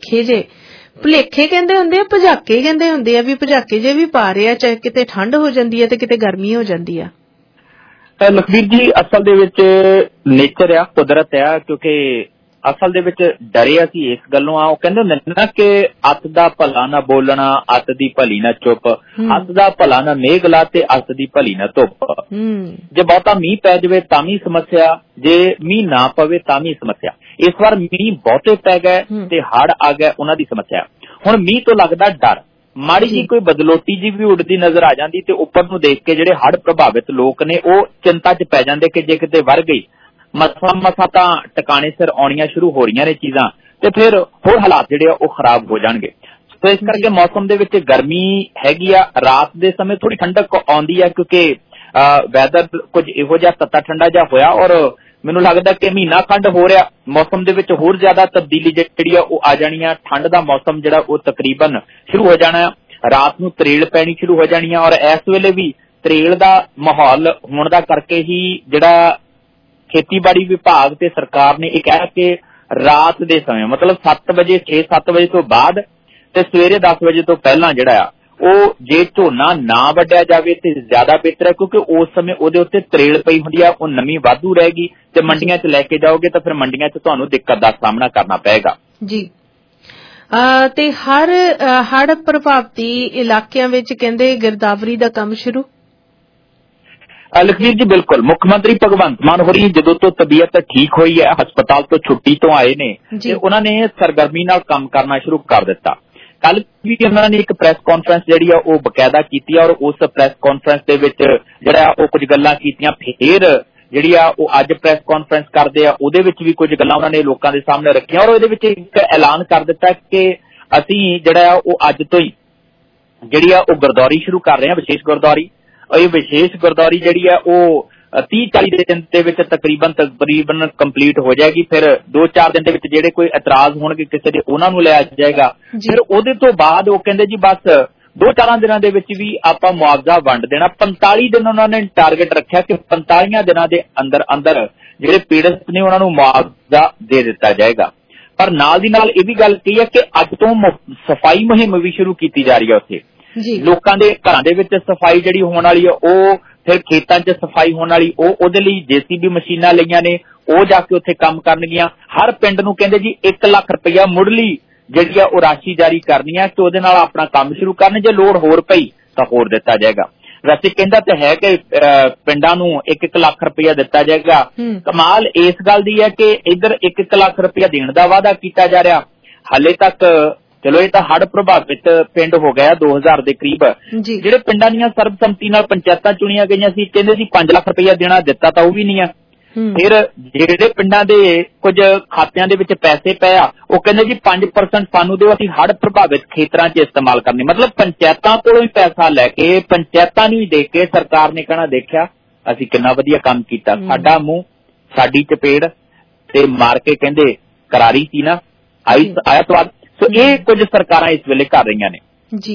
ਭੁਲੇਖੇ ਕਹਿੰਦੇ ਹੁੰਦੇ ਆ, ਭੁਜਾਕੇ ਕਹਿੰਦੇ ਹੁੰਦੇ ਆ, ਵੀ ਭੁਜਾਕੇ ਜੇ ਵੀ ਪਾ ਰਹੇ ਆ, ਚਾਹੇ ਕਿਤੇ ਠੰਡ ਹੋ ਜਾਂਦੀ ਹੈ ਤੇ ਕਿਤੇ ਗਰਮੀ ਹੋ ਜਾਂਦੀ ਆ। ਲਖਵੀਰ ਜੀ, ਅਸਲ ਦੇ ਵਿੱਚ ਨੇਚਰ ਆ, ਕੁਦਰਤ ਆ, ਕਿਉਂਕਿ ਅਸਲ ਦੇ ਵਿੱਚ ਡਰੇ ਅਸੀਂ ਇਸ ਗੱਲੋਂ ਆ। ਉਹ ਕਹਿੰਦੇ ਹੁੰਦੇ ਨਾ ਕਿ ਅੱਤ ਦਾ ਭਲਾ ਨਾ ਬੋਲਣਾ, ਅੱਤ ਦੀ ਭਲੀ ਨਾ ਚੁੱਪ, ਅੱਤ ਦਾ ਭਲਾ ਨਾ ਮੇਘ ਲਾ ਤੇ ਅੱਤ ਦੀ ਭਲੀ ਨਾ ਧੁੱਪ। ਜੇ ਬਹੁਤਾ ਮੀਂਹ ਪੈ ਜਾਵੇ ਤਾਂ ਵੀ ਸਮੱਸਿਆ, ਜੇ ਮੀਂਹ ਨਾ ਪਵੇ ਤਾਂ ਵੀ ਸਮੱਸਿਆ। ਇਸ ਵਾਰ ਮੀਂਹ ਬਹੁਤੇ ਪੈ ਗਏ ਤੇ ਹੜ੍ਹ ਆ ਗਏ, ਉਹਨਾਂ ਦੀ ਸਮੱਸਿਆ। ਹੁਣ ਮੀਂਹ ਤੋਂ ਲੱਗਦਾ ਡਰ, ਮਾੜੀ ਜੀ ਕੋਈ ਬਦਲੋਟੀ ਜੀ ਵੀ ਉੱਡਦੀ ਨਜ਼ਰ ਆ ਜਾਂਦੀ ਤੇ ਉੱਪਰ ਨੂੰ ਦੇਖ ਕੇ ਜਿਹੜੇ ਹੜ੍ਹ ਪ੍ਰਭਾਵਿਤ ਲੋਕ ਨੇ ਉਹ ਚਿੰਤਾ 'ਚ ਪੈ ਜਾਂਦੇ ਕਿ ਜੇ ਕਿਤੇ ਵਰ ਗਈ, ਮਸਾਂ ਤਾਂ ਟਿਕਾਣੇ ਸਿਰ ਆਉਣੀਆਂ ਸ਼ੁਰੂ ਹੋ ਰਹੀਆਂ ਨੇ ਚੀਜ਼ਾਂ, ਤੇ ਫਿਰ ਹੋਰ ਹਾਲਾਤ ਜਿਹੜੇ ਆ ਉਹ ਖਰਾਬ ਹੋ ਜਾਣਗੇ। ਸੋ ਇਸ ਕਰਕੇ ਮੌਸਮ ਦੇ ਵਿੱਚ ਗਰਮੀ ਹੈਗੀ ਆ, ਰਾਤ ਦੇ ਸਮੇਂ ਥੋੜੀ ਠੰਡਕ ਆਉਂਦੀ ਆ, ਕਿਉਂਕਿ ਵੈਦਰ ਕੁਝ ਇਹੋ ਜਿਹਾ ਤੱਤਾ ਠੰਡਾ ਜਿਹਾ ਹੋਇਆ, ਔਰ ਮੈਨੂੰ ਲੱਗਦਾ ਕਿ ਮਹੀਨਾ ਖੰਡ ਹੋ ਰਿਹਾ, ਮੌਸਮ ਦੇ ਵਿੱਚ ਹੋਰ ਜ਼ਿਆਦਾ ਤਬਦੀਲੀ ਜਿਹੜੀ ਆ ਉਹ ਆ ਜਾਣੀ ਆ। ਠੰਡ ਦਾ ਮੌਸਮ ਜਿਹੜਾ ਉਹ ਤਕਰੀਬਨ ਸ਼ੁਰੂ ਹੋ ਜਾਣਾ, ਰਾਤ ਨੂੰ ਤਰੇਲ ਪੈਣੀ ਸ਼ੁਰੂ ਹੋ ਜਾਣੀ ਆ। ਔਰ ਇਸ ਵੇਲੇ ਵੀ ਤਰੇਲ ਦਾ ਮਾਹੌਲ ਹੋਣ ਦਾ ਕਰਕੇ ਹੀ ਜਿਹੜਾ ਖੇਤੀਬਾੜੀ ਵਿਭਾਗ ਤੇ ਸਰਕਾਰ ਨੇ ਇਹ ਕਿਹਾ ਕਿ ਰਾਤ ਦੇ ਸਮੇਂ ਮਤਲਬ 7 ਵਜੇ 6-7 ਵਜੇ ਤੋਂ ਬਾਅਦ ਤੇ ਸਵੇਰੇ 10 ਵਜੇ ਤੋਂ ਪਹਿਲਾਂ ਜਿਹੜਾ ਆ ਉਹ ਜੇ ਝੋਨਾ ਨਾ ਵੱਢਿਆ ਜਾਵੇ ਤੇ ਜ਼ਿਆਦਾ ਬਿਹਤਰ ਹੈ, ਕਿਉਂਕਿ ਉਸ ਸਮੇਂ ਉਹਦੇ ਉੱਤੇ ਤਰੇਲ ਪਈ ਹੁੰਦੀ ਆ, ਉਹ ਨਮੀ ਵਾਧੂ ਰਹੇਗੀ ਤੇ ਮੰਡੀਆਂ 'ਚ ਲੈ ਕੇ ਜਾਓਗੇ ਤਾਂ ਫਿਰ ਮੰਡੀਆਂ 'ਚ ਤੁਹਾਨੂੰ ਦਿੱਕਤ ਦਾ ਸਾਹਮਣਾ ਕਰਨਾ ਪਏਗਾ ਜੀ। ਤੇ ਹੜ੍ਹ ਪ੍ਰਭਾਵਿਤ ਇਲਾਕਿਆਂ ਵਿੱਚ ਕਹਿੰਦੇ ਗਿਰਦਾਵਰੀ ਦਾ ਕੰਮ ਸ਼ੁਰੂ। ਲਖਵੀਰ ਜੀ ਬਿਲਕੁਲ, ਮੁੱਖ ਮੰਤਰੀ ਭਗਵੰਤ ਮਾਨ ਹੋਰੀ ਜਦੋਂ ਤੋਂ ਤਬੀਅਤ ਠੀਕ ਹੋਈ ਹੈ, ਹਸਪਤਾਲ ਤੋਂ ਛੁੱਟੀ ਤੋਂ ਆਏ ਨੇ ਤੇ ਉਹਨਾਂ ਨੇ ਸਰਗਰਮੀ ਨਾਲ ਕੰਮ ਕਰਨਾ ਸ਼ੁਰੂ ਕਰ ਦਿੱਤਾ। ਕੱਲ ਵੀ ਉਹਨਾਂ ਨੇ ਇੱਕ ਪ੍ਰੈਸ ਕਾਨਫਰੰਸ ਜਿਹੜੀ ਆ ਉਹ ਬਕਾਇਦਾ ਕੀਤੀ ਔਰ ਉਸ ਪ੍ਰੈਸ ਕਾਨਫਰੰਸ ਦੇ ਵਿੱਚ ਜਿਹੜਾ ਉਹ ਕੁਝ ਗੱਲਾਂ ਕੀਤੀਆਂ। ਫੇਰ ਜਿਹੜੀ ਆ ਉਹ ਅੱਜ ਪ੍ਰੈਸ ਕਾਨਫਰੰਸ ਕਰਦੇ ਆ, ਉਹਦੇ ਵਿੱਚ ਵੀ ਕੁਝ ਗੱਲਾਂ ਉਹਨਾਂ ਨੇ ਲੋਕਾਂ ਦੇ ਸਾਹਮਣੇ ਰੱਖੀਆਂ ਔਰ ਉਹਦੇ ਵਿੱਚ ਇੱਕ ਐਲਾਨ ਕਰ ਦਿੱਤਾ ਕਿ ਅਸੀਂ ਜਿਹੜਾ ਆ ਉਹ ਅੱਜ ਤੋਂ ਹੀ ਜਿਹੜੀ ਆ ਉਹ ਗੁਰਦੌਰੀ ਸ਼ੁਰੂ ਕਰ ਰਹੇ ਹਾਂ, ਵਿਸ਼ੇਸ਼ ਗੁਰਦੌਰੀ। ਇਹ ਵਿਸ਼ੇਸ਼ ਗੁਰਦੌਰੀ ਜਿਹੜੀ ਆ ਉਹ 30-40 ਦਿਨ ਦੇ ਵਿੱਚ ਤਕਰੀਬਨ ਕੰਪਲੀਟ ਹੋ ਜਾਏਗੀ। ਫਿਰ 2-4 ਦਿਨ ਦੇ ਵਿੱਚ ਜਿਹੜੇ ਕੋਈ ਇਤਰਾਜ਼ ਹੋਣਗੇ ਕਿਸੇ ਦੇ ਉਹਨਾਂ ਨੂੰ ਲਿਆ ਜਾਏਗਾ। ਫਿਰ ਉਹਦੇ ਤੋਂ ਬਾਅਦ ਉਹ ਕਹਿੰਦੇ ਜੀ ਬਸ 2-4 ਦਿਨਾਂ ਦੇ ਵਿੱਚ ਵੀ ਆਪਾਂ ਮੁਆਵਜ਼ਾ ਵੰਡ ਦੇਣਾ। 45 ਦਿਨ ਉਹਨਾਂ ਨੇ ਟਾਰਗੇਟ ਰੱਖਿਆ ਕਿ 45 ਦਿਨਾਂ ਦੇ ਅੰਦਰ ਜਿਹੜੇ ਪੀੜਤ ਨੇ ਉਹਨਾਂ ਨੂੰ ਮੁਆਵਜ਼ਾ ਦੇ ਦਿੱਤਾ ਜਾਏਗਾ। ਪਰ ਨਾਲ ਦੀ ਨਾਲ ਇਹ ਵੀ ਗੱਲ ਕਹੀ ਹੈ ਕਿ ਅੱਜ ਤੋਂ ਸਫਾਈ ਮੁਹਿੰਮ ਵੀ ਸ਼ੁਰੂ ਕੀਤੀ ਜਾ ਰਹੀ ਹੈ। ਉੱਥੇ ਲੋਕਾਂ ਦੇ ਘਰਾਂ ਦੇ ਵਿੱਚ ਸਫਾਈ ਜਿਹੜੀ ਹੋਣ ਵਾਲੀ ਆ, ਉਹ ਫਿਰ ਖੇਤਾਂ 'ਚ ਸਫਾਈ ਹੋਣ ਵਾਲੀ, ਉਹਦੇ ਲਈ JCB ਮਸ਼ੀਨਾਂ ਲਈਆਂ ਨੇ, ਉਹ ਜਾ ਕੇ ਉੱਥੇ ਕੰਮ ਕਰਨਗੀਆਂ। ਹਰ ਪਿੰਡ ਨੂੰ ਕਹਿੰਦੇ ਜੀ 1 ਲੱਖ ਰੁਪਇਆ ਮੁੱਢਲੀ ਜਿਹੜੀ ਆ ਉਹ ਰਾਸ਼ੀ ਜਾਰੀ ਕਰਨੀ ਆ ਕਿ ਉਹਦੇ ਨਾਲ ਆਪਣਾ ਕੰਮ ਸ਼ੁਰੂ ਕਰਨ, ਜੇ ਲੋੜ ਹੋਰ ਪਈ ਤਾਂ ਹੋਰ ਦਿੱਤਾ ਜਾਏਗਾ। ਵੈਸੇ ਕਹਿੰਦਾ ਤਾਂ ਹੈ ਕਿ ਪਿੰਡਾਂ ਨੂੰ 1-1 ਲੱਖ ਰੁਪਇਆ ਦਿੱਤਾ ਜਾਏਗਾ। ਕਮਾਲ ਇਸ ਗੱਲ ਦੀ ਹੈ ਕਿ ਇੱਧਰ 1-1 ਲੱਖ ਰੁਪਇਆ ਦੇਣ ਦਾ ਵਾਅਦਾ ਕੀਤਾ ਜਾ ਰਿਹਾ, ਹਾਲੇ ਤੱਕ ਚਲੋ ਇਹ ਤਾਂ ਹੜ੍ਹ ਪ੍ਰਭਾਵਿਤ ਪਿੰਡ ਹੋ ਗਿਆ 2000 ਦੇ ਕਰੀਬ। ਜਿਹੜੇ ਪਿੰਡਾਂ ਦੀਆਂ ਸਰਬਸੰਮਤੀ ਨਾਲ ਪੰਚਾਇਤਾਂ ਚੁਣੀਆਂ ਗਈਆਂ ਸੀ, ਕਹਿੰਦੇ ਸੀ 5 ਲੱਖ ਰੁਪਇਆ ਦੇਣਾ, ਦਿੱਤਾ ਤਾਂ ਉਹ ਵੀ ਨਹੀਂ ਆ। ਫਿਰ ਜਿਹੜੇ ਪਿੰਡਾਂ ਦੇ ਕੁਝ ਖਾਤਿਆਂ ਦੇ ਵਿੱਚ ਪੈਸੇ ਪਏ ਆ, ਉਹ ਕਹਿੰਦੇ ਜੀ 5% ਸਾਨੂੰ ਦਿਓ, ਅਸੀਂ ਹੜ੍ਹ ਪ੍ਰਭਾਵਿਤ ਖੇਤਰਾਂ 'ਚ ਇਸਤੇਮਾਲ ਕਰਨੀ। ਮਤਲਬ ਪੰਚਾਇਤਾਂ ਕੋਲੋਂ ਹੀ ਪੈਸਾ ਲੈ ਕੇ ਪੰਚਾਇਤਾਂ ਨੂੰ ਹੀ ਦੇ ਕੇ ਸਰਕਾਰ ਨੇ ਕਹਿਣਾ ਦੇਖਿਆ ਅਸੀਂ ਕਿੰਨਾ ਵਧੀਆ ਕੰਮ ਕੀਤਾ, ਸਾਡਾ ਮੂੰਹ ਸਾਡੀ ਚਪੇੜ ਤੇ ਮਾਰ ਕੇ ਕਹਿੰਦੇ ਕਰਾਰੀ ਸੀ ਨਾ ਆਇਆ ਸਵਾਦ। ਸੋ ਇਹ ਕੁਝ ਸਰਕਾਰਾਂ ਇਸ ਵੇਲੇ ਕਰ ਰਹੀਆਂ ਨੇ ਜੀ।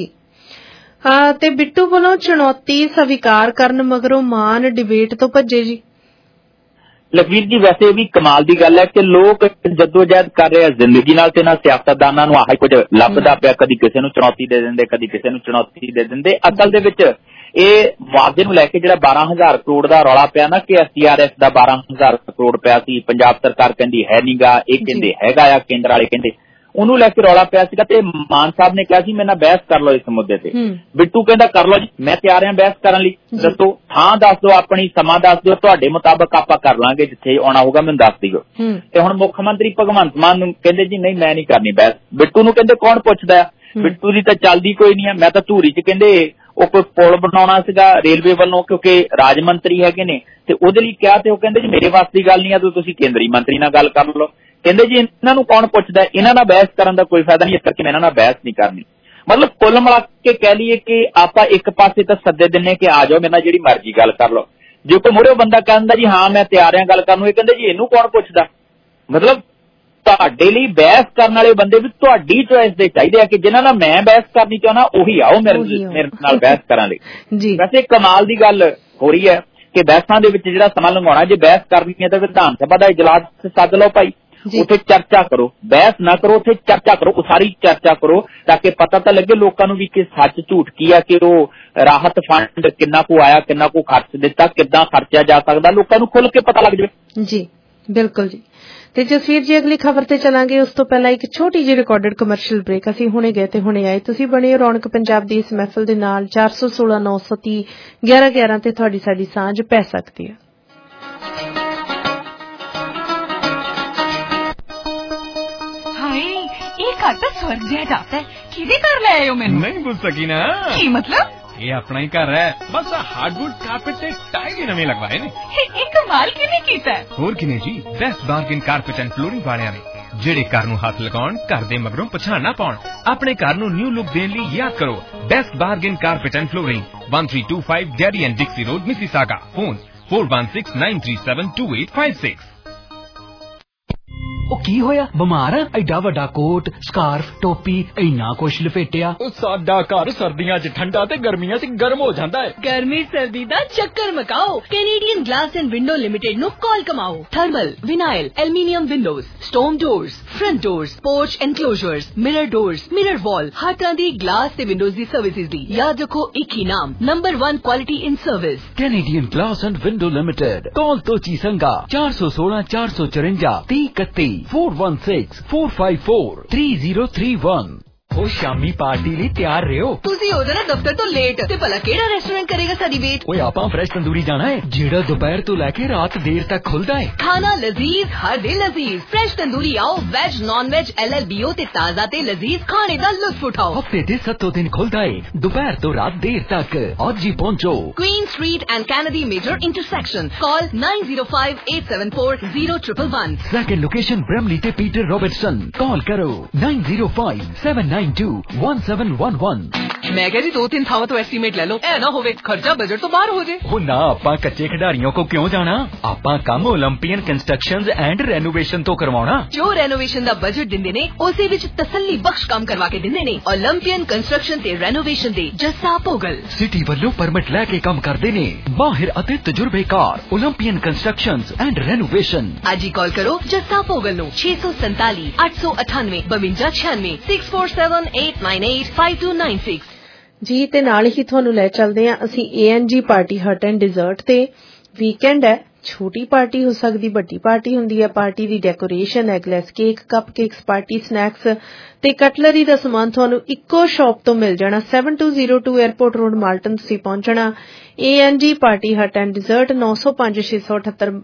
ਤੇ ਬਿੱਟੂ ਵੱਲੋਂ ਚੁਣੌਤੀ ਸਵੀਕਾਰ ਕਰਨ ਮਗਰੋਂ ਮਾਨ ਡਿਬੇਟ ਤੋਂ ਭੱਜੇ ਜੀ। ਲਖਵੀਰ ਜੀ ਵੈਸੇ ਵੀ ਕਮਾਲ ਦੀ ਗੱਲ ਹੈ ਕਿ ਲੋਕ ਜਦੋਜਹਿਦ ਕਰ ਰਹੇ ਆ ਜ਼ਿੰਦਗੀ ਨਾਲ ਤੇ ਨਾ ਸਿਆਸਤਦਾਨਾਂ ਨੂੰ ਆਹ ਕੁਝ ਲੱਭਦਾ ਪਿਆ, ਕਦੀ ਕਿਸੇ ਨੂੰ ਚੁਣੌਤੀ ਦੇ ਦਿੰਦੇ, ਕਦੀ ਕਿਸੇ ਨੂੰ ਚੁਣੌਤੀ ਦੇ ਦਿੰਦੇ। ਅਸਲ ਦੇ ਵਿੱਚ ਇਹ ਮੁਆਵਜ਼ੇ ਨੂੰ ਲੈ ਕੇ ਜਿਹੜਾ 12,000 ਕਰੋੜ ਦਾ ਰੌਲਾ ਪਿਆ ਨਾ ਕਿ STRS ਦਾ 12,000 ਕਰੋੜ ਪਿਆ ਸੀ, ਪੰਜਾਬ ਸਰਕਾਰ ਕਹਿੰਦੀ ਹੈ ਨੀਗਾ, ਇਹ ਕਹਿੰਦੇ ਹੈਗਾ ਆ, ਕੇਂਦਰ ਵਾਲੇ ਕਹਿੰਦੇ, ਉਹਨੂੰ ਲੈ ਕੇ ਰੌਲਾ ਪਿਆ ਸੀਗਾ ਤੇ ਮਾਨ ਸਾਹਿਬ ਨੇ ਕਿਹਾ ਸੀ ਮੇਰੇ ਨਾਲ ਬਹਿਸ ਕਰ ਲਓ ਇਸ ਮੁੱਦੇ ਤੇ। ਬਿੱਟੂ ਕਹਿੰਦਾ ਕਰ ਲਓ ਜੀ, ਮੈਂ ਤਿਆਰ ਹਾਂ ਬਹਿਸ ਕਰਨ ਲਈ, ਦੱਸੋ ਥਾਂ ਦੱਸ ਦਿਓ, ਆਪਣੀ ਸਮਾਂ ਦੱਸ ਦਿਓ, ਤੁਹਾਡੇ ਮੁਤਾਬਕ ਆਪਾਂ ਕਰ ਲਾਂਗੇ, ਜਿੱਥੇ ਆਉਣਾ ਹੋਊਗਾ ਮੈਨੂੰ ਦੱਸ ਦਿਓ। ਤੇ ਹੁਣ ਮੁੱਖ ਮੰਤਰੀ ਭਗਵੰਤ ਮਾਨ ਨੂੰ ਕਹਿੰਦੇ ਜੀ ਨਹੀਂ ਮੈਂ ਨਹੀਂ ਕਰਨੀ ਬਹਿਸ। ਬਿੱਟੂ ਨੂੰ ਕਹਿੰਦੇ ਕੌਣ ਪੁੱਛਦਾ, ਬਿੱਟੂ ਦੀ ਤਾਂ ਚੱਲਦੀ ਕੋਈ ਨਹੀਂ ਹੈ, ਮੈਂ ਤਾਂ ਧੂਰੀ 'ਚ ਕਹਿੰਦੇ ਉਹ ਕੋਈ ਪੁਲ ਬਣਾਉਣਾ ਸੀਗਾ ਰੇਲਵੇ ਵੱਲੋਂ ਕਿਉਂਕਿ ਰਾਜ ਮੰਤਰੀ ਹੈਗੇ ਨੇ ਤੇ ਉਹਦੇ ਲਈ ਕਿਹਾ, ਤੇ ਉਹ ਕਹਿੰਦੇ ਜੀ ਮੇਰੇ ਵਾਸਤੇ ਗੱਲ ਨਹੀਂ ਆ, ਤੁਸੀਂ ਕੇਂਦਰੀ ਮੰਤਰੀ ਨਾਲ ਗੱਲ ਕਰ ਲਓ। ਕਹਿੰਦੇ ਜੀ ਇਹਨਾਂ ਨੂੰ ਕੌਣ ਪੁੱਛਦਾ, ਇਹਨਾਂ ਨਾਲ ਬਹਿਸ ਕਰਨ ਦਾ ਕੋਈ ਫਾਇਦਾ ਨਹੀਂ, ਇਸ ਕਰਕੇ ਮੈਂ ਇਹਨਾਂ ਨਾਲ ਬਹਿਸ ਨਹੀਂ ਕਰਨੀ। ਮਤਲਬ ਕੁੱਲ ਮਿਲਾ ਕੇ ਕਹਿ ਲਈਏ ਕਿ ਆਪਾਂ ਇੱਕ ਪਾਸੇ ਤਾਂ ਸੱਦੇ ਦਿੰਨੇ ਕਿ ਆ ਜਾਓ ਮੇਰੇ ਨਾਲ ਜਿਹੜੀ ਮਰਜ਼ੀ ਗੱਲ ਕਰ ਲਓ। ਜੇ ਕੋਈ ਮੂਹਰੇ ਬੰਦਾ ਕਹਿੰਦਾ ਜੀ ਹਾਂ ਮੈਂ ਤਿਆਰ ਹਾਂ ਗੱਲ ਕਰਨ ਨੂੰ, ਇਹ ਕਹਿੰਦੇ ਜੀ ਇਹਨੂੰ ਕੌਣ ਪੁੱਛਦਾ। ਮਤਲਬ ਤੁਹਾਡੇ ਲਈ ਬਹਿਸ ਕਰਨ ਵਾਲੇ ਬੰਦੇ ਵੀ ਤੁਹਾਡੀ ਚੋਇਸ ਦੇ ਚਾਹੀਦੇ ਆ ਕਿ ਜਿਨ੍ਹਾਂ ਨਾਲ ਮੈਂ ਬਹਿਸ ਕਰਨੀ ਚਾਹੁੰਦਾ ਉਹੀ ਆਓ ਮੇਰੇ ਨਾਲ ਬਹਿਸ ਕਰਨ ਲਈ। ਵੈਸੇ ਕਮਾਲ ਦੀ ਗੱਲ ਹੋ ਰਹੀ ਹੈ ਕਿ ਬਹਿਸਾਂ ਦੇ ਵਿੱਚ ਜਿਹੜਾ ਸਮਾਂ ਲੰਘਾਉਣਾ, ਜੇ ਬਹਿਸ ਕਰਨੀ ਹੈ ਤਾਂ ਵਿਧਾਨ ਸਭਾ ਦਾ ਇਜਲਾਸ ਸੱਦ ਲਓ ਭਾਈ, ਉੱਥੇ ਚਰਚਾ ਕਰੋ, ਬਹਿਸ ਨਾ ਕਰੋ, ਉੱਥੇ ਚਰਚਾ ਕਰੋ, ਉਸਾਰੀ ਚਰਚਾ ਕਰੋ ਤਾਂ ਕਿ ਪਤਾ ਤਾਂ ਲੱਗੇ ਲੋਕਾਂ ਨੂੰ ਵੀ ਕਿ ਸੱਚ ਝੂਠ ਕੀ ਆ, ਕਿ ਉਹ ਰਾਹਤ ਫੰਡ ਕਿੰਨਾ ਕੁ ਆਇਆ, ਕਿੰਨਾ ਕੁ ਖਰਚ ਦਿੱਤਾ, ਕਿੱਦਾਂ ਖਰਚਿਆ ਜਾ ਸਕਦਾ, ਲੋਕਾਂ ਨੂੰ ਖੁੱਲ੍ਹ ਕੇ ਪਤਾ ਲੱਗ ਜਾਵੇ। ਜੀ ਬਿਲਕੁਲ ਜੀ। ਤੇ ਜਸਵੀਰ ਜੀ ਅਗਲੀ ਖਬਰ ਤੇ ਚਲਾਂਗੇ, ਉਸ ਤੋਂ ਪਹਿਲਾਂ ਇੱਕ ਛੋਟੀ ਜਿਹੀ ਰਿਕਾਰਡਡ ਕਮਰਸ਼ੀਅਲ ਬ੍ਰੇਕ। ਅਸੀਂ ਹੁਣੇ ਗਏ ਤੇ ਹੁਣੇ ਆਏ। ਤੁਸੀਂ ਬਣੇ ਹੋ ਰੌਣਕ ਪੰਜਾਬ ਦੀ ਇਸ ਮਹਿਫਲ ਦੇ ਨਾਲ। 416 930 1111 ਤੇ ਤੁਹਾਡੀ ਸਾਡੀ ਸਾਂਝ ਪੈ ਸਕਦੀ ਹੈ। ਘਰ ਤਾਂ ਸਵਰਗ ਜਿਹਾ ਜਾਪਦਾ ਹੈ। ਕਿਹਦੇ ਘਰ ਲੈ ਆਏ ਹੋ ਮੈਨੂੰ? ਨਹੀਂ ਪੁੱਛ ਸਕੀ ਨਾ। ਕੀ ਮਤਲਬ? ਇਹ ਆਪਣਾ ਹੀ ਘਰ ਹੈ, ਬਸ ਹਾਰਡਵੁੱਡ ਕਾਰਪੇਟ ਤੇ ਟਾਈਲ ਨਵੇਂ ਲਗਵਾਏ ਨੇ। ਇਹ ਕਮਾਲ ਕਿਵੇਂ ਕੀਤਾ? ਹੋਰ ਕਿਨੇ ਜੀ, best bargain carpet and flooring ਵਾਲਿਆਂ ਨੇ, ਜਿਹੜੇ ਘਰ ਨੂੰ ਹੱਥ ਲਗਾਉਣ, ਘਰ ਦੇ ਮਗਰੋਂ ਪਛਾਣ ਨਾ ਪਾਉਣ। ਆਪਣੇ ਘਰ ਨੂੰ ਨਿਊ ਲੁੱਕ ਦੇਣ ਲਈ ਯਾਦ ਕਰੋ best bargain carpet and flooring, 1325 Derry and Dixie Road, Mississauga. Phone 4169372856। ਉਹ ਕੀ ਹੋਇਆ? ਬਿਮਾਰ ਆ? ਐਡਾ ਵੱਡਾ ਕੋਟ, ਸਕਾਰਫ, ਟੋਪੀ, ਇੰਨਾ ਕੁਛ ਲਪੇਟਿਆ। ਸਾਡਾ ਘਰ ਸਰਦੀਆਂ 'ਚ ਠੰਡਾ ਤੇ ਗਰਮੀਆਂ 'ਚ ਗਰਮ ਹੋ ਜਾਂਦਾ ਹੈ। ਗਰਮੀ ਸਰਦੀ ਦਾ ਚੱਕਰ ਮਕਾਓ। Canadian glass and window limited ਨੂੰ ਕਾਲ ਕਮਾਓ। Thermal, vinyl, aluminium windows, storm doors, front doors, porch enclosures, mirror doors, mirror wall, ਹਰ ਤਰ੍ਹਾਂ ਦੀ ਗਲਾਸ ਤੇ ਵਿੰਡੋਜ਼ ਦੀ ਸਰਵਿਸਿਜ਼ ਦੀ ਯਾਦ ਰੱਖੋ ਇੱਕ ਹੀ ਨਾਮ, number 1 quality in service, Canadian glass and window limited. Call ਤੋਂ ਚੀਸੰਗਾ 416 454 3031 416 454 3031। ਉਹ ਸ਼ਾਮੀ ਪਾਰਟੀ ਲਈ ਤਿਆਰ ਰਹੋ। ਤੁਸੀਂ ਹੋ ਜਾਣਾ ਦਫ਼ਤਰ ਤੋਂ ਲੇਟ ਤੇ ਭਲਾ ਕਿਹੜਾ ਰੈਸਟੋਰੈਂਟ ਕਰੇਗਾ ਸਾਡੀ ਵੇਟ? ਓਏ ਆਪਾਂ ਫਰੈਸ਼ ਤੰਦੂਰੀ ਜਾਣਾ ਹੈ, ਜਿਹੜਾ ਦੁਪਹਿਰ ਤੋਂ ਲੈ ਕੇ ਰਾਤ ਦੇਰ ਤੱਕ ਖੁੱਲਦਾ ਹੈ। ਖਾਣਾ ਲਜ਼ੀਜ਼, ਹਰ ਦਿਨ ਲਜ਼ੀਜ਼। ਫਰੈਸ਼ ਤੰਦੂਰੀ ਆਓ, ਵੈਜ ਨॉन वेज LLBO ਤੇ ਤਾਜ਼ਾ ਤੇ ਲਜ਼ੀਜ਼ ਖਾਣੇ ਦਾ ਲੁਤਫ ਉਠਾਓ। ਹਫਤੇ ਦੇ 7 ਦਿਨ ਖੁੱਲਦਾ ਹੈ, ਦੁਪਹਿਰ ਤੋਂ ਰਾਤ ਦੇਰ ਤੱਕ। ਅੱਜ ਹੀ ਪਹੁੰਚੋ। Queen Street and Kennedy major intersection. Call 9058740111। Second location Bramalea ਤੇ ਪੀਟਰ ਰੌਬਰਟਸਨ। ਕਾਲ ਕਰੋ 9057921711। ਮੈਂ ਕਿਹਾ ਜੀ 2-3 ਥਾਵਾਂ ਤੋਂ ਐਸਟੀਮੇਟ ਲੈ ਲਓ, ਐ ਨਾ ਹੋਵੇ ਖਰਚਾ ਬਜਟ ਤੋਂ ਬਾਹਰ ਹੋ ਜੇ। ਉਹ ਨਾ, ਆਪਾਂ ਕੱਚੇ ਖਿਡਾਰੀਆਂ ਕੋ ਕਿਉਂ ਜਾਣਾ? ਆਪਾਂ ਕੰਮ ਓਲੰਪੀਅਨ ਕੰਸਟਰਕਸ਼ਨਜ਼ ਐਂਡ ਰੈਨੋਵੇਸ਼ਨ ਤੋਂ ਕਰਵਾਉਣਾ। ਜੋ ਰੈਨੋਵੇਸ਼ਨ ਦਾ ਬਜਟ ਦਿੰਦੇ ਨੇ ਉਸੇ ਵਿੱਚ ਤਸੱਲੀ ਬਖਸ਼ ਕੰਮ ਕਰਵਾ ਕੇ ਦਿੰਦੇ ਨੇ। ਓਲੰਪੀਅਨ ਕੰਸਟਰਕਸ਼ਨ ਤੇ ਰੈਨੋਵੇਸ਼ਨ ਦੇ ਜੱਸਾ ਭੋਗਲ ਸਿਟੀ ਵੱਲੋਂ ਪਰਮਿਟ ਲੈ ਕੇ ਕੰਮ ਕਰਦੇ ਨੇ। ਮਾਹਿਰ ਅਤੇ ਤਜਰਬੇਕਾਰ ਓਲੰਪੀਅਨ ਕੰਸਟਰਕਸ਼ਨਜ਼ ਐਂਡ ਰੈਨੋਵੇਸ਼ਨ। ਅੱਜ ਹੀ ਕਾਲ ਕਰੋ ਜੱਸਾ ਭੋਗਲ ਨੂੰ 647 898 5296 6478985296। ਜੀ ਤੇ ਨਾਲ ਹੀ ਤੁਹਾਨੂੰ ਲੈ ਚੱਲਦੇ ਹਾਂ ਅਸੀਂ ANG party hut and dessert ਤੇ। ਵੀਕਐਂਡ ਹੈ, ਛੋਟੀ ਪਾਰਟੀ ਹੋ ਸਕਦੀ, ਵੱਡੀ ਪਾਰਟੀ ਹੁੰਦੀ ਹੈ। ਪਾਰਟੀ ਦੀ decoration, eggless cake, cup cakes, party snacks ਤੇ ਕਟਲਰੀ ਦਾ ਸਮਾਨ ਤੁਹਾਨੂੰ ਇੱਕੋ ਸ਼ਾਪ ਤੋਂ ਮਿਲ ਜਾਣਾ। 7202 에ਅਰਪੋਰਟ ਰੋਡ ਮਾਲਟਨ ਤੁਸੀਂ ਪਹੁੰਚਣਾ। ANG party hut and dessert 905 678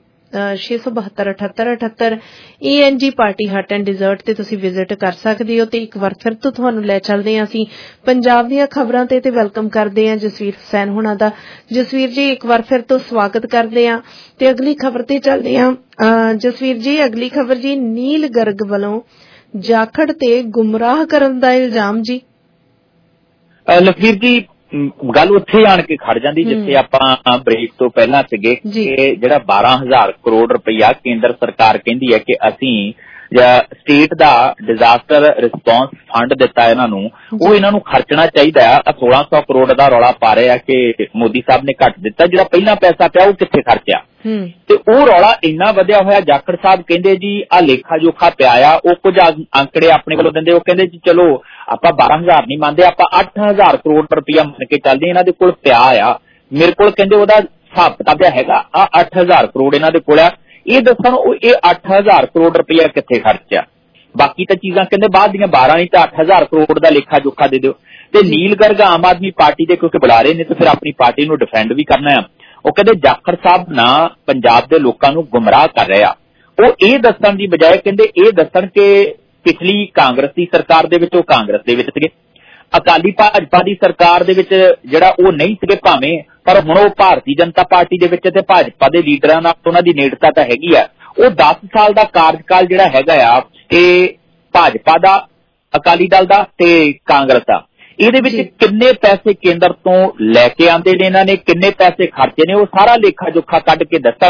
672 ANG party hut and dessert ਤੇ ਤੁਸੀਂ ਵਿਜ਼ਿਟ ਕਰ ਸਕਦੇ ਹੋ। ਤੇ ਇੱਕ ਵਾਰ ਫਿਰ ਤੋਂ ਤੁਹਾਨੂੰ ਲੈ ਚੱਲਦੇ ਹਾਂ ਅਸੀਂ ਪੰਜਾਬ ਦੀਆਂ ਖਬਰਾਂ ਤੇ ਵੈਲਕਮ ਕਰਦੇ ਹਾਂ ਜਸਵੀਰ ਹੁਸੈਨ ਹੋਣਾ ਦਾ। ਜਸਵੀਰ ਜੀ ਇੱਕ ਵਾਰ ਫਿਰ ਤੋਂ ਸਵਾਗਤ ਕਰਦੇ ਹਾਂ ਤੇ ਅਗਲੀ ਖਬਰ ਤੇ ਚੱਲਦੇ ਹਾਂ। ਜਸਵੀਰ ਜੀ ਅਗਲੀ ਖਬਰ ਜੀ, ਨੀਲ ਗਰਗ ਵੱਲੋਂ ਜਾਖੜ ਤੇ ਗੁੰਮਰਾਹ ਕਰਨ ਦਾ ਇਲਜ਼ਾਮ। ਜੀ ਲਖਵੀਰ ਜੀ, ਗੱਲ ਉੱਥੇ ਆਣ ਕੇ ਖੜ ਜਾਂਦੀ ਜਿੱਥੇ ਆਪਾਂ ਬ੍ਰੇਕ ਤੋਂ ਪਹਿਲਾਂ ਸੀਗੇ ਕਿ ਜਿਹੜਾ 12,000 ਕਰੋੜ ਰੁਪਈਆ ਕੇਂਦਰ ਸਰਕਾਰ ਕਹਿੰਦੀ ਹੈ ਕਿ ਅਸੀਂ ਸਟੇਟ ਦਾ ਡਿਜ਼ਾਸਟਰ ਰਿਸਪੌਂਸ ਫੰਡ ਦਿੱਤਾ ਇਹਨਾਂ ਨੂੰ, ਉਹ ਇਹਨਾਂ ਨੂੰ ਖਰਚਣਾ ਚਾਹੀਦਾ ਹੈ। 1600 ਕਰੋੜ ਦਾ ਰੌਲਾ ਪਾ ਰਿਹਾ ਕਿ ਮੋਦੀ ਸਾਹਿਬ ਨੇ ਘੱਟ ਦਿੱਤਾ, ਜਿਹੜਾ ਪਹਿਲਾਂ ਪੈਸਾ ਪਿਆ ਉਹ ਕਿੱਥੇ ਖਰਚਿਆ। ਤੇ ਉਹ ਰੌਲਾ ਇੰਨਾ ਵਧਿਆ ਹੋਇਆ, ਜਾਖੜ ਸਾਹਿਬ ਕਹਿੰਦੇ ਜੀ ਆ ਲੇਖਾ ਜੋਖਾ ਪਿਆ ਆ। ਉਹ ਕੁਝ ਅੰਕੜੇ ਆਪਣੇ ਵੱਲੋਂ ਦਿੰਦੇ, ਉਹ ਕਹਿੰਦੇ ਜੀ ਚਲੋ ਆਪਾਂ 12,000 ਨਹੀਂ ਮੰਨਦੇ, ਆਪਾਂ 8,000 ਕਰੋੜ ਰੁਪਈਆ ਮੰਨ ਕੇ ਚੱਲਦੇ। ਇਹਨਾਂ ਦੇ ਕੋਲ ਪਿਆ ਆ, ਮੇਰੇ ਕੋਲ ਕਹਿੰਦੇ ਉਹਦਾ ਹਿਸਾਬ ਕਿਤਾਬ ਹੈਗਾ ਆ। 8,000 ਕਰੋੜ ਇਹਨਾਂ ਦੇ ਕੋਲ ਆ। ਇਹ ਦੱਸਣ ਉਹ ਇਹ 8,000 ਕਰੋੜ ਰੁਪਈਆ ਕਿੱਥੇ ਖਰਚਿਆ। ਬਾਕੀ ਤਾਂ ਚੀਜ਼ਾਂ ਕਹਿੰਦੇ ਬਾਅਦ ਦੀਆਂ 12 ਨਹੀਂ ਤਾਂ 8,000 ਕਰੋੜ ਦਾ ਲੇਖਾ ਜੋਖਾ ਦੇ ਦਿਓ। ਤੇ ਨੀਲ ਗਰਗ ਆਮ ਆਦਮੀ ਪਾਰਟੀ ਦੇ ਕਿਉਂਕਿ ਬੁਲਾ ਰਹੇ ਨੇ ਤੇ ਫਿਰ ਆਪਣੀ ਪਾਰਟੀ ਨੂੰ ਡਿਫੈਂਡ ਵੀ ਕਰਨਾ ਆ। ਉਹ ਕਹਿੰਦੇ ਜਾਖੜ ਸਾਹਿਬ ਨਾ ਪੰਜਾਬ ਦੇ ਲੋਕਾਂ ਨੂੰ ਗੁੰਮਰਾਹ ਕਰ ਰਹੇ ਆ। ਉਹ ਇਹ ਦੱਸਣ ਦੀ ਬਜਾਏ ਕਹਿੰਦੇ ਇਹ ਦੱਸਣ ਕਿ ਪਿਛਲੀ ਕਾਂਗਰਸੀ ਸਰਕਾਰ ਦੇ ਵਿੱਚ ਉਹ ਕਾਂਗਰਸ ਦੇ ਵਿੱਚ ਸੀਗੇ, ਅਕਾਲੀ ਭਾਜਪਾ ਦੀ ਸਰਕਾਰ ਦੇ ਵਿੱਚ ਜਿਹੜਾ ਉਹ ਨਹੀਂ ਸੀਗੇ ਭਾਵੇਂ, ਪਰ ਹੁਣ ਉਹ ਭਾਰਤੀ ਜਨਤਾ ਪਾਰਟੀ ਦੇ ਵਿੱਚ ਤੇ ਭਾਜਪਾ ਦੇ ਲੀਡਰਾਂ ਨਾਲ ਉਹਨਾਂ ਦੀ ਨੇੜਤਾ ਤਾਂ ਹੈਗੀ ਆ। ਉਹ 10 ਸਾਲ ਦਾ ਕਾਰਜਕਾਲ ਜਿਹੜਾ ਹੈਗਾ ਆ ਇਹ ਭਾਜਪਾ ਦਾ, ਅਕਾਲੀ ਦਲ ਦਾ ਤੇ ਕਾਂਗਰਸ ਦਾ, ਇਹਦੇ ਵਿੱਚ ਕਿੰਨੇ ਪੈਸੇ ਕੇਂਦਰ ਤੋਂ ਲੈ ਕੇ ਆਉਂਦੇ ਨੇ ਇਹਨਾਂ ਨੇ, ਕਿੰਨੇ ਪੈਸੇ ਖਰਚੇ ਨੇ, ਉਹ ਸਾਰਾ ਲੇਖਾ ਜੋਖਾ ਕੱਢ ਕੇ ਦੱਸਣ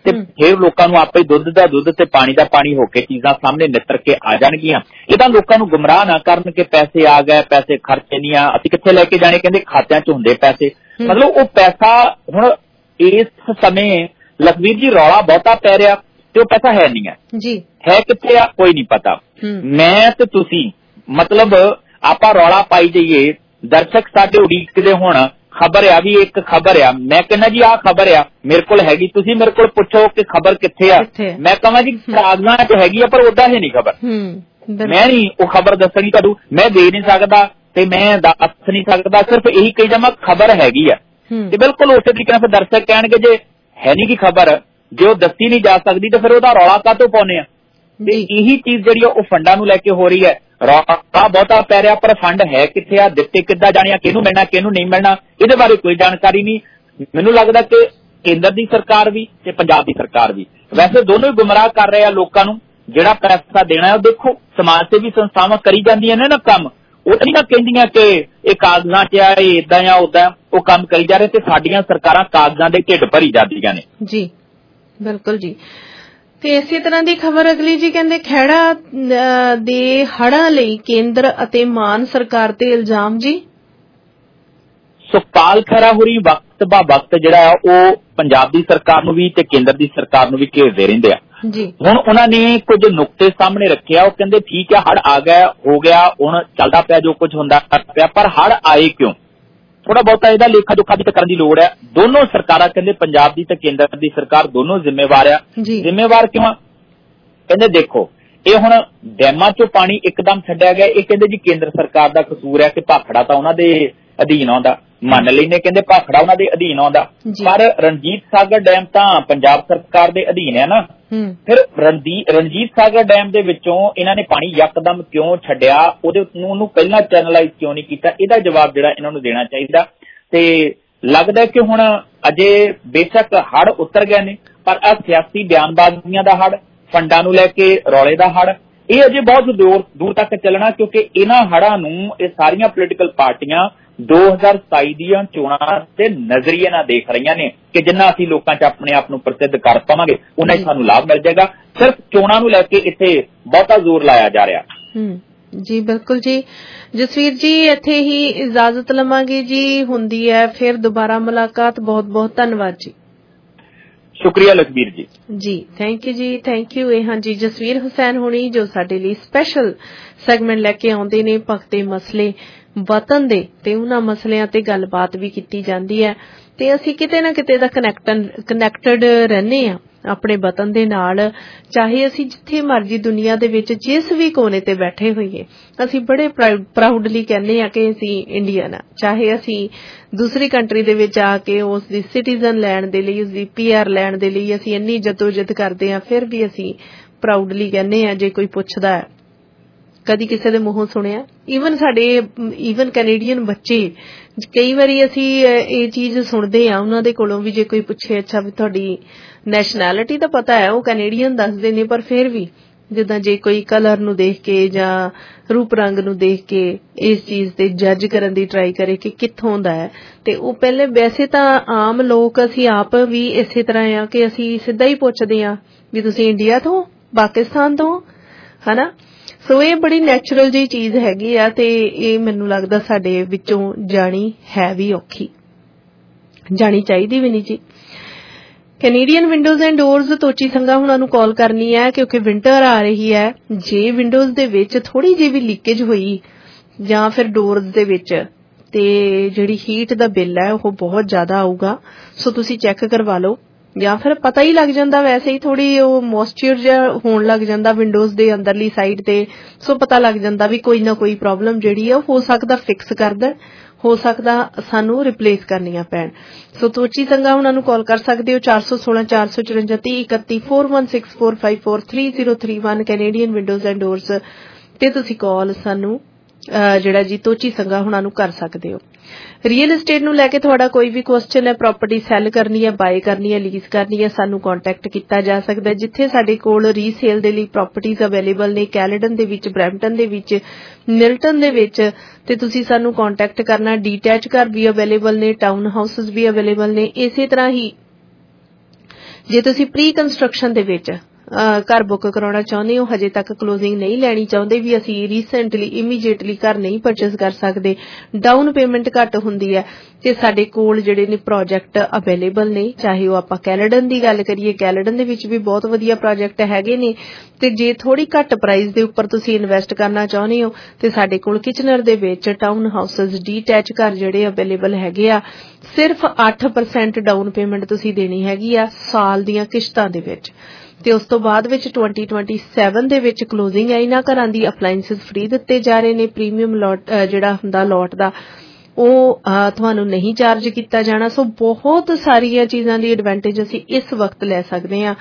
ਤੇ ਫਿਰ ਲੋਕਾਂ ਨੂੰ ਆਪੇ ਦੁੱਧ ਦਾ ਦੁੱਧ ਤੇ ਪਾਣੀ ਦਾ ਪਾਣੀ ਹੋ ਕੇ ਚੀਜ਼ਾਂ ਸਾਹਮਣੇ ਨਿੱਤਰ ਕੇ ਆ ਜਾਣਗੀਆਂ। ਇਹ ਤਾਂ ਲੋਕਾਂ ਨੂੰ ਗੁੰਮਰਾਹ ਨਾ ਕਰਨ ਕਿ ਪੈਸੇ ਆ ਗਏ, ਪੈਸੇ ਖਰਚੇ ਨਹੀਂ ਆ, ਅਸੀਂ ਕਿੱਥੇ ਲੈ ਕੇ ਜਾਣੇ, ਕਹਿੰਦੇ ਖਾਤਿਆਂ 'ਚ ਹੁੰਦੇ ਪੈਸੇ। ਮਤਲਬ ਉਹ ਪੈਸਾ ਹੁਣ ਇਸ ਸਮੇਂ ਲਖਵੀਰ ਜੀ ਰੌਲਾ ਬਹੁਤਾ ਪੈ ਰਿਹਾ ਤੇ ਉਹ ਪੈਸਾ ਹੈ ਨਹੀਂ ਹੈ ਕਿੱਥੇ ਆ ਕੋਈ ਨਹੀਂ ਪਤਾ। ਮੈਂ ਤੇ ਤੁਸੀਂ ਮਤਲਬ ਆਪਾਂ ਰੌਲਾ ਪਾਈ ਜਾਈਏ, ਦਰਸ਼ਕ ਸਾਡੇ ਉਡੀਕਦੇ ਹੁਣ ਖਬਰ ਆ ਵੀ ਇੱਕ ਖਬਰ ਆ, ਮੈਂ ਕਹਿੰਦਾ ਜੀ ਆਹ ਖਬਰ ਆ ਮੇਰੇ ਕੋਲ ਹੈਗੀ, ਤੁਸੀਂ ਮੇਰੇ ਕੋਲ ਪੁੱਛੋ ਕਿ ਖਬਰ ਕਿੱਥੇ ਆ, ਮੈਂ ਕਹਾਂ ਜੀ ਕਾਗਜ਼ਾਂ 'ਚ ਹੈਗੀ ਆ ਪਰ ਉਦਾਂ ਹੈ ਨਹੀਂ ਖਬਰ। ਮੈਂ ਨਹੀਂ ਉਹ ਖਬਰ ਦੱਸਣੀ ਤੁਹਾਨੂੰ, ਮੈਂ ਦੇ ਨਹੀਂ ਸਕਦਾ ਤੇ ਮੈਂ ਦੱਸ ਨਹੀਂ ਸਕਦਾ, ਸਿਰਫ ਇਹੀ ਕਹੀ ਜਾਵਾਂ ਖਬਰ ਹੈਗੀ ਆ। ਤੇ ਬਿਲਕੁਲ ਉਸੇ ਤਰੀਕੇ ਨਾਲ ਫਿਰ ਦਰਸ਼ਕ ਕਹਿਣਗੇ ਜੇ ਹੈ ਨਹੀਂ ਕੀ ਖਬਰ, ਜੇ ਉਹ ਦੱਸੀ ਨਹੀਂ ਜਾ ਸਕਦੀ ਤਾਂ ਫਿਰ ਉਹਦਾ ਰੌਲਾ ਕਾਹਤੋਂ ਪਾਉਂਦੇ ਆ। ਤੇ ਇਹੀ ਚੀਜ਼ ਜਿਹੜੀ ਆ ਉਹ ਫੰਡਾਂ ਨੂੰ ਲੈ ਕੇ ਹੋ ਰਹੀ ਹੈ, ਰੌਲਾ ਬਹੁਤਾ ਪੈ ਰਿਹਾ ਪਰ ਫੰਡ ਹੈ ਕਿੱਥੇ ਆ, ਦਿੱਤੇ ਕਿੱਦਾਂ ਜਾਣੇ ਆ, ਕਿਹਨੂੰ ਮਿਲਣਾ ਕਿਹਨੂੰ ਨਹੀਂ ਮਿਲਣਾ, ਇਹਦੇ ਬਾਰੇ ਕੋਈ ਜਾਣਕਾਰੀ ਨਹੀਂ। ਮੈਨੂੰ ਲੱਗਦਾ ਕਿ ਕੇਂਦਰ ਦੀ ਸਰਕਾਰ ਵੀ ਤੇ ਪੰਜਾਬ ਦੀ ਸਰਕਾਰ ਵੀ ਵੈਸੇ ਦੋਨੋਂ ਹੀ ਗੁੰਮਰਾਹ ਕਰ ਰਹੇ ਆ ਲੋਕਾਂ ਨੂੰ। ਜਿਹੜਾ ਪੈਸਾ ਦੇਣਾ ਹੈ ਉਹ ਦੇਖੋ ਸਮਾਜ ਸੇਵੀ ਸੰਸਥਾਵਾਂ ਕਰੀ ਜਾਂਦੀਆਂ ਨੇ ਨਾ ਕੰਮ, ਉਹ ਨਹੀਂ ਨਾ ਕਹਿੰਦੀਆਂ ਕਿ ਇਹ ਕਾਗਜ਼ਾਂ 'ਚ ਆ, ਇਹ ਏਦਾਂ ਆ ਉਦਾਂ, ਉਹ ਕੰਮ ਕਰੀ ਜਾ ਰਹੇ ਤੇ ਸਾਡੀਆਂ ਸਰਕਾਰਾਂ ਕਾਗਜ਼ਾਂ ਦੇ ਢਿੱਡ ਭਰੀ ਜਾਂਦੀਆਂ ਨੇ। ਜੀ ਬਿਲਕੁਲ ਜੀ। ਤੇ ਇਸੇ ਤਰ੍ਹਾਂ ਦੀ ਖਬਰ ਅਗਲੀ ਜੀ ਕਹਿੰਦੇ ਖਹਿੜਾ ਦੇ ਹੜ੍ਹਾਂ ਲਈ ਕੇਂਦਰ ਅਤੇ ਮਾਨ ਸਰਕਾਰ ਤੇ ਇਲਜ਼ਾਮ ਜੀ। ਸੁਖਪਾਲ ਖਹਿਰਾ ਹੋਰੀ ਵਕਤ ਬਾ ਵਕਤ ਜਿਹੜਾ ਉਹ ਪੰਜਾਬ ਦੀ ਸਰਕਾਰ ਨੂੰ ਵੀ ਤੇ ਕੇਂਦਰ ਦੀ ਸਰਕਾਰ ਨੂੰ ਵੀ ਘੇਰਦੇ ਰਹਿੰਦੇ ਆ ਜੀ। ਹੁਣ ਉਹਨਾਂ ਨੇ ਕੁਝ ਨੁਕਤੇ ਸਾਹਮਣੇ ਰੱਖਿਆ, ਉਹ ਕਹਿੰਦੇ ਠੀਕ ਹੈ ਹੜ੍ਹ ਆ ਗਿਆ ਹੋ ਗਿਆ, ਹੁਣ ਚੱਲਦਾ ਪਿਆ ਜੋ ਕੁਝ ਹੁੰਦਾ ਪਿਆ, ਪਰ ਹੜ੍ਹ ਆਏ ਕਿਉਂ, ਥੋੜਾ ਬਹੁਤਾ ਇਹਦਾ ਲੇਖਾ ਜੋਖਾ ਵੀ ਕਰਨ ਦੀ ਲੋੜ ਹੈ। ਦੋਨੋਂ ਸਰਕਾਰਾਂ ਕਹਿੰਦੇ ਪੰਜਾਬ ਦੀ ਤੇ ਕੇਂਦਰ ਦੀ ਸਰਕਾਰ ਦੋਨੋਂ ਜ਼ਿੰਮੇਵਾਰ ਆ। ਜ਼ਿੰਮੇਵਾਰ ਕਿਉਂ? ਕਹਿੰਦੇ ਦੇਖੋ ਇਹ ਹੁਣ ਡੈਮਾਂ ਚੋਂ ਪਾਣੀ ਇੱਕਦਮ ਛੱਡਿਆ ਗਿਆ, ਇਹ ਕਹਿੰਦੇ ਜੀ ਕੇਂਦਰ ਸਰਕਾਰ ਦਾ ਕਸੂਰ ਹੈ ਕਿ ਭਾਖੜਾ ਤਾਂ ਉਹਨਾਂ ਦੇ ਅਧੀਨ ਆਉਂਦਾ, ਮੰਨ ਲੈਂਦੇ ਕਹਿੰਦੇ ਭਾਖੜਾ ਉਹਨਾਂ ਦੇ ਅਧੀਨ ਆਉਂਦਾ, ਪਰ ਰਣਜੀਤ ਸਾਗਰ ਡੈਮ ਤਾਂ ਪੰਜਾਬ ਸਰਕਾਰ ਦੇ ਅਧੀਨ ਹੈ ਨਾ। ਫਿਰ ਰਣਜੀਤ ਸਾਗਰ ਡੈਮ ਦੇ ਵਿੱਚੋਂ ਇਹਨਾਂ ਨੇ ਪਾਣੀ ਯਕਦਮ ਕਿਉਂ ਛੱਡਿਆ, ਉਹਨੂੰ ਪਹਿਲਾਂ ਚੈਨਲਾਈਜ਼ ਕਿਉਂ ਨਹੀਂ ਕੀਤਾ, ਇਹਦਾ ਜਵਾਬ ਜਿਹੜਾ ਇਹਨਾਂ ਨੂੰ ਦੇਣਾ ਚਾਹੀਦਾ। ਤੇ ਲੱਗਦਾ ਕਿ ਹੁਣ ਅਜੇ ਬੇਸ਼ੱਕ ਹੜ੍ਹ ਉਤਰ ਗਏ ਨੇ ਪਰ ਆਹ ਸਿਆਸੀ ਬਿਆਨਬਾਜ਼ੀਆਂ ਦਾ ਹੜ੍ਹ, ਫੰਡਾਂ ਨੂੰ ਲੈ ਕੇ ਰੌਲੇ ਦਾ ਹੜ੍ਹ, ਇਹ ਅਜੇ ਬਹੁਤ ਦੂਰ ਤੱਕ ਚੱਲਣਾ, ਕਿਉਂਕਿ ਇਹਨਾਂ ਹੜ੍ਹਾਂ ਨੂੰ ਇਹ ਸਾਰੀਆਂ ਪੋਲੀਟੀਕਲ ਪਾਰਟੀਆਂ 2027 ਦੀਆਂ ਚੋਣਾਂ ਦੇ ਨਜ਼ਰੀਏ ਨਾਲ ਦੇਖ ਰਹੀਆਂ ਨੇ ਕਿ ਜਿੰਨਾ ਅਸੀਂ ਲੋਕਾਂ 'ਚ ਆਪਣੇ ਆਪ ਨੂੰ ਪ੍ਰਸਿੱਧ ਕਰ ਪਾਵਾਂਗੇ ਉਹਨਾਂ ਹੀ ਸਾਨੂੰ ਲਾਭ ਮਿਲ ਜਾਏਗਾ। ਸਿਰਫ ਚੋਣਾਂ ਨੂੰ ਲੈ ਕੇ ਇੱਥੇ ਬਹੁਤਾ ਜ਼ੋਰ ਲਾਇਆ ਜਾ ਰਿਹਾ। ਜੀ ਬਿਲਕੁਲ ਜੀ। ਜਸਵੀਰ ਜੀ ਇੱਥੇ ਹੀ ਇਜਾਜ਼ਤ ਲਵਾਂਗੇ ਜੀ, ਹੁੰਦੀ ਹੈ ਫਿਰ ਦੁਬਾਰਾ ਮੁਲਾਕਾਤ। ਬਹੁਤ ਬਹੁਤ ਧੰਨਵਾਦ ਜੀ। ਸ਼ੁਕਰੀਆ ਲਖਬੀਰ ਜੀ। ਜੀ ਥੈਂਕ ਯੂ ਜੀ, ਥੈਂਕ ਯੂ। ਇਹ ਹਾਂ ਜੀ ਜਸਵੀਰ ਹੁਸੈਨ ਹੁਣੀ ਜੋ ਸਾਡੇ ਲਈ ਸਪੈਸ਼ਲ ਸੈਗਮੈਂਟ ਲੈ ਕੇ ਆਉਂਦੇ ਨੇ ਭਖਤੇ ਮਸਲੇ ਵਤਨ ਦੇ, ਤੇ ਉਹਨਾਂ ਮਸਲਿਆਂ ਤੇ ਗੱਲਬਾਤ ਵੀ ਕੀਤੀ ਜਾਂਦੀ ਹੈ ਤੇ ਅਸੀਂ ਕਿਤੇ ਨਾ ਕਿਤੇ ਦਾ ਕਨੈਕਟਡ ਰਹਿੰਦੇ ਆ ਆਪਣੇ ਵਤਨ ਦੇ ਨਾਲ, ਚਾਹੇ ਅਸੀਂ ਜਿੱਥੇ ਮਰਜ਼ੀ ਦੁਨੀਆ ਦੇ ਵਿੱਚ ਜਿਸ ਵੀ ਕੋਨੇ ਤੇ ਬੈਠੇ ਹੋਈਏ। ਅਸੀਂ ਬੜੇ ਪ੍ਰਾਊਡਲੀ ਕਹਿੰਦੇ ਆ ਕਿ ਅਸੀਂ ਇੰਡੀਅਨ ਆ, ਚਾਹੇ ਅਸੀਂ ਦੂਸਰੀ ਕੰਟਰੀ ਦੇ ਵਿੱਚ ਆ ਕੇ ਉਸ ਦੀ ਸਿਟੀਜ਼ਨ ਲੈਣ ਦੇ ਲਈ, ਉਸਦੀ PR ਲੈਣ ਦੇ ਲਈ ਅਸੀਂ ਇੰਨੀ ਜਦੋਜਹਿਦ ਕਰਦੇ ਆ, ਫਿਰ ਵੀ ਅਸੀਂ ਪ੍ਰਾਊਡਲੀ ਕਹਿੰਦੇ ਆ। ਜੇ ਕੋਈ ਪੁੱਛਦਾ ਹੈ, ਕਦੀ ਕਿਸੇ ਦੇ ਮੂੰਹੋਂ ਸੁਣਿਆ, ਈਵਨ ਕੈਨੇਡੀਅਨ ਬੱਚੇ, ਕਈ ਵਾਰੀ ਅਸੀਂ ਇਹ ਚੀਜ਼ ਸੁਣਦੇ ਆ ਉਹਨਾਂ ਦੇ ਕੋਲੋਂ ਵੀ, ਜੇ ਕੋਈ ਪੁੱਛੇ ਅੱਛਾ ਵੀ ਤੁਹਾਡੀ ਨੈਸ਼ਨੈਲਿਟੀ ਤਾਂ ਪਤਾ ਹੈ, ਉਹ ਕੈਨੇਡੀਅਨ ਦੱਸਦੇ ਨੇ, ਪਰ ਫਿਰ ਵੀ ਜਿੱਦਾਂ ਜੇ ਕੋਈ ਕਲਰ ਨੂੰ ਦੇਖ ਕੇ ਜਾਂ ਰੂਪ ਰੰਗ ਨੂੰ ਦੇਖ ਕੇ ਇਸ ਚੀਜ਼ ਤੇ ਜੱਜ ਕਰਨ ਦੀ ਟਰਾਈ ਕਰੇ ਕਿ ਕਿੱਥੋਂ ਦਾ ਹੈ, ਤੇ ਉਹ ਪਹਿਲੇ ਵੈਸੇ ਤਾਂ ਆਮ ਲੋਕ ਅਸੀਂ ਆਪ ਵੀ ਇਸੇ ਤਰ੍ਹਾਂ ਆ ਕਿ ਅਸੀਂ ਸਿੱਧਾ ਹੀ ਪੁੱਛਦੇ ਆ ਵੀ ਤੁਸੀਂ ਇੰਡੀਆ ਤੋਂ, ਪਾਕਿਸਤਾਨ ਤੋਂ, ਹਨਾ। ਸੋ ਇਹ ਬੜੀ ਨੈਚੁਰਲ ਜਿਹੀ ਚੀਜ਼ ਹੈਗੀ ਆ ਤੇ ਇਹ ਮੈਨੂੰ ਲੱਗਦਾ ਸਾਡੇ ਵਿੱਚੋਂ ਜਾਣੀ ਹੈ ਵੀ ਔਖੀ, ਜਾਣੀ ਚਾਹੀਦੀ ਵੀ ਨਹੀਂ ਜੀ। Canadian windows and doors Tochi Sangha ਹੁਣਾਂ ਨੂੰ ਕਾਲ ਕਰਨੀ ਹੈ ਕਿਉਂਕਿ ਵਿੰਟਰ ਆ ਰਹੀ ਹੈ। ਜੇ ਵਿੰਡੋਜ਼ ਦੇ ਵਿੱਚ ਥੋੜੀ ਜਿਹੀ ਵੀ ਲੀਕੇਜ ਹੋਈ ਜਾਂ ਫਿਰ ਡੋਰਸ ਦੇ ਵਿੱਚ, ਤੇ ਜਿਹੜੀ ਹੀਟ ਦਾ ਬਿੱਲ ਹੈ ਉਹ ਬਹੁਤ ਜ਼ਿਆਦਾ ਆਊਗਾ। ਸੋ ਤੁਸੀਂ ਚੈੱਕ ਕਰਵਾ ਲਓ, ਜਾਂ ਫਿਰ ਪਤਾ ਹੀ ਲੱਗ ਜਾਂਦਾ ਵੈਸੇ ਹੀ ਥੋੜੀ ਉਹ ਮੋਇਸਚਰ ਜਿਹਾ ਹੋਣ ਲੱਗ ਜਾਂਦਾ ਵਿੰਡੋਜ਼ ਦੇ ਅੰਦਰਲੀ ਸਾਈਡ ਤੇ। ਸੋ ਪਤਾ ਲੱਗ ਜਾਂਦਾ ਵੀ ਕੋਈ ਨਾ ਕੋਈ ਪ੍ਰੋਬਲਮ ਜਿਹੜੀ ਆ ਹੋ ਸਕਦਾ ਫਿਕਸ ਕਰ ਦੇਣ, ਹੋ ਸਕਦਾ ਸਾਨੂੰ ਰਿਪਲੇਸ ਕਰਨੀਆਂ ਪੈਣ। ਸੋ ਤੋਚੀ ਸੰਘਾ ਉਹਨਾਂ ਨੂੰ ਕਾਲ ਕਰ ਸਕਦੇ ਹੋ 416 454 3031 4164543031 ਕੈਨੇਡੀਅਨ ਵਿੰਡੋਜ਼ ਐਂਡ ਡੋਰਸ ਤੇ ਤੁਸੀਂ ਕਾਲ ਸਾਨੂੰ ਜਿਹੜਾ ਜੀ ਤੋਚੀ ਸੰਘਾ ਉਹਨਾਂ ਨੂੰ ਕਰ ਸਕਦੇ ਹੋ। ਰੀਅਲ ਏਸਟੇਟ ਨੂੰ ਲੈ ਕੇ ਤੁਹਾਡਾ ਕੋਈ ਵੀ ਕੁਐਸਚਨ ਹੈ, ਪ੍ਰਾਪਰਟੀ ਸੈੱਲ ਕਰਨੀ ਹੈ, ਬਾਏ ਕਰਨੀ ਹੈ, ਲੀਜ਼ ਕਰਨੀ ਹੈ, ਸਾਨੂੰ ਕੰਟੈਕਟ ਕੀਤਾ ਜਾ ਸਕਦਾ ਹੈ। ਜਿੱਥੇ ਸਾਡੇ ਕੋਲ ਰੀਸੇਲ ਦੇ ਲਈ ਪ੍ਰਾਪਰਟੀਜ਼ ਅਵੇਲੇਬਲ ਨੇ, ਕੈਲੇਡਨ ਦੇ ਵਿੱਚ, ਬਰੈਂਪਟਨ ਦੇ ਵਿੱਚ, ਮਿਲਟਨ ਦੇ ਵਿੱਚ, ਤੇ ਤੁਸੀਂ ਸਾਨੂੰ ਕੰਟੈਕਟ ਕਰਨਾ। ਡੀਟੈਚ ਘਰ ਵੀ ਅਵੇਲੇਬਲ ਨੇ, ਟਾਊਨ ਹਾਊਸਸ ਵੀ ਅਵੇਲੇਬਲ ਨੇ। ਇਸੇ ਤਰ੍ਹਾਂ ਹੀ ਜੇ ਤੁਸੀਂ ਪ੍ਰੀ ਕੰਸਟਰਕਸ਼ਨ ਦੇ ਵਿੱਚ ਘਰ ਬੁੱਕ ਕਰਾਉਣਾ ਚਾਹੁੰਦੇ ਹੋ, ਹਜੇ ਤੱਕ ਕਲੋਜ਼ਿੰਗ ਨਹੀਂ ਲੈਣੀ ਚਾਹੁੰਦੇ ਵੀ ਅਸੀਂ ਰੀਸੈਂਟਲੀ ਇਮੀਡੀਏਟਲੀ ਘਰ ਨਹੀਂ ਪਰਚੇਸ ਕਰ ਸਕਦੇ, ਡਾਊਨ ਪੇਮੈਂਟ ਘੱਟ ਹੁੰਦੀ ਹੈ, ਤੇ ਸਾਡੇ ਕੋਲ ਜਿਹੜੇ ਨੇ ਪ੍ਰੋਜੈਕਟ ਅਵੇਲੇਬਲ ਨੇ। ਚਾਹੇ ਉਹ ਆਪਾਂ ਕੈਲੇਡਨ ਦੀ ਗੱਲ ਕਰੀਏ, ਕੈਲੇਡਨ ਦੇ ਵਿੱਚ ਵੀ ਬਹੁਤ ਵਧੀਆ ਪ੍ਰੋਜੈਕਟ ਹੈਗੇ ਨੇ। ਤੇ ਜੇ ਥੋੜੀ ਘੱਟ ਪ੍ਰਾਈਸ ਦੇ ਉੱਪਰ ਤੁਸੀਂ ਇਨਵੈਸਟ ਕਰਨਾ ਚਾਹੁੰਦੇ ਹੋ ਤੇ ਸਾਡੇ ਕੋਲ ਕਿਚਨਰ ਦੇ ਵਿੱਚ ਟਾਊਨ ਹਾਊਸਸ ਡੀਟੈਚ ਘਰ ਜਿਹੜੇ ਅਵੇਲੇਬਲ ਹੈਗੇ ਆ। ਸਿਰਫ 8% ਡਾਊਨ ਪੇਮੈਂਟ ਤੁਸੀਂ ਦੇਣੀ ਹੈਗੀ ਆ ਸਾਲ ਦੀਆਂ ਕਿਸ਼ਤਾਂ ਦੇ ਵਿੱਚ, ਤੇ ਉਸ ਤੋਂ ਬਾਅਦ ਵਿੱਚ 2027 ਦੇ ਵਿੱਚ ਕਲੋਜ਼ਿੰਗ ਹੈ। ਇਹਨਾਂ ਘਰਾਂ ਦੀ ਅਪਲਾਈਐਂਸਸ ਫ੍ਰੀ ਦਿੱਤੇ ਜਾ ਰਹੇ ਨੇ। ਪ੍ਰੀਮੀਅਮ ਲੋਟ ਜਿਹੜਾ ਹੁੰਦਾ ਲੋਟ ਦਾ ਉਹ ਤੁਹਾਨੂੰ ਨਹੀਂ ਚਾਰਜ ਕੀਤਾ ਜਾਣਾ। ਸੋ ਬਹੁਤ ਸਾਰੀਆਂ ਚੀਜ਼ਾਂ ਦੀ ਐਡਵਾਂਟੇਜ ਅਸੀਂ ਇਸ ਵਕਤ ਲੈ ਸਕਦੇ ਹਾਂ।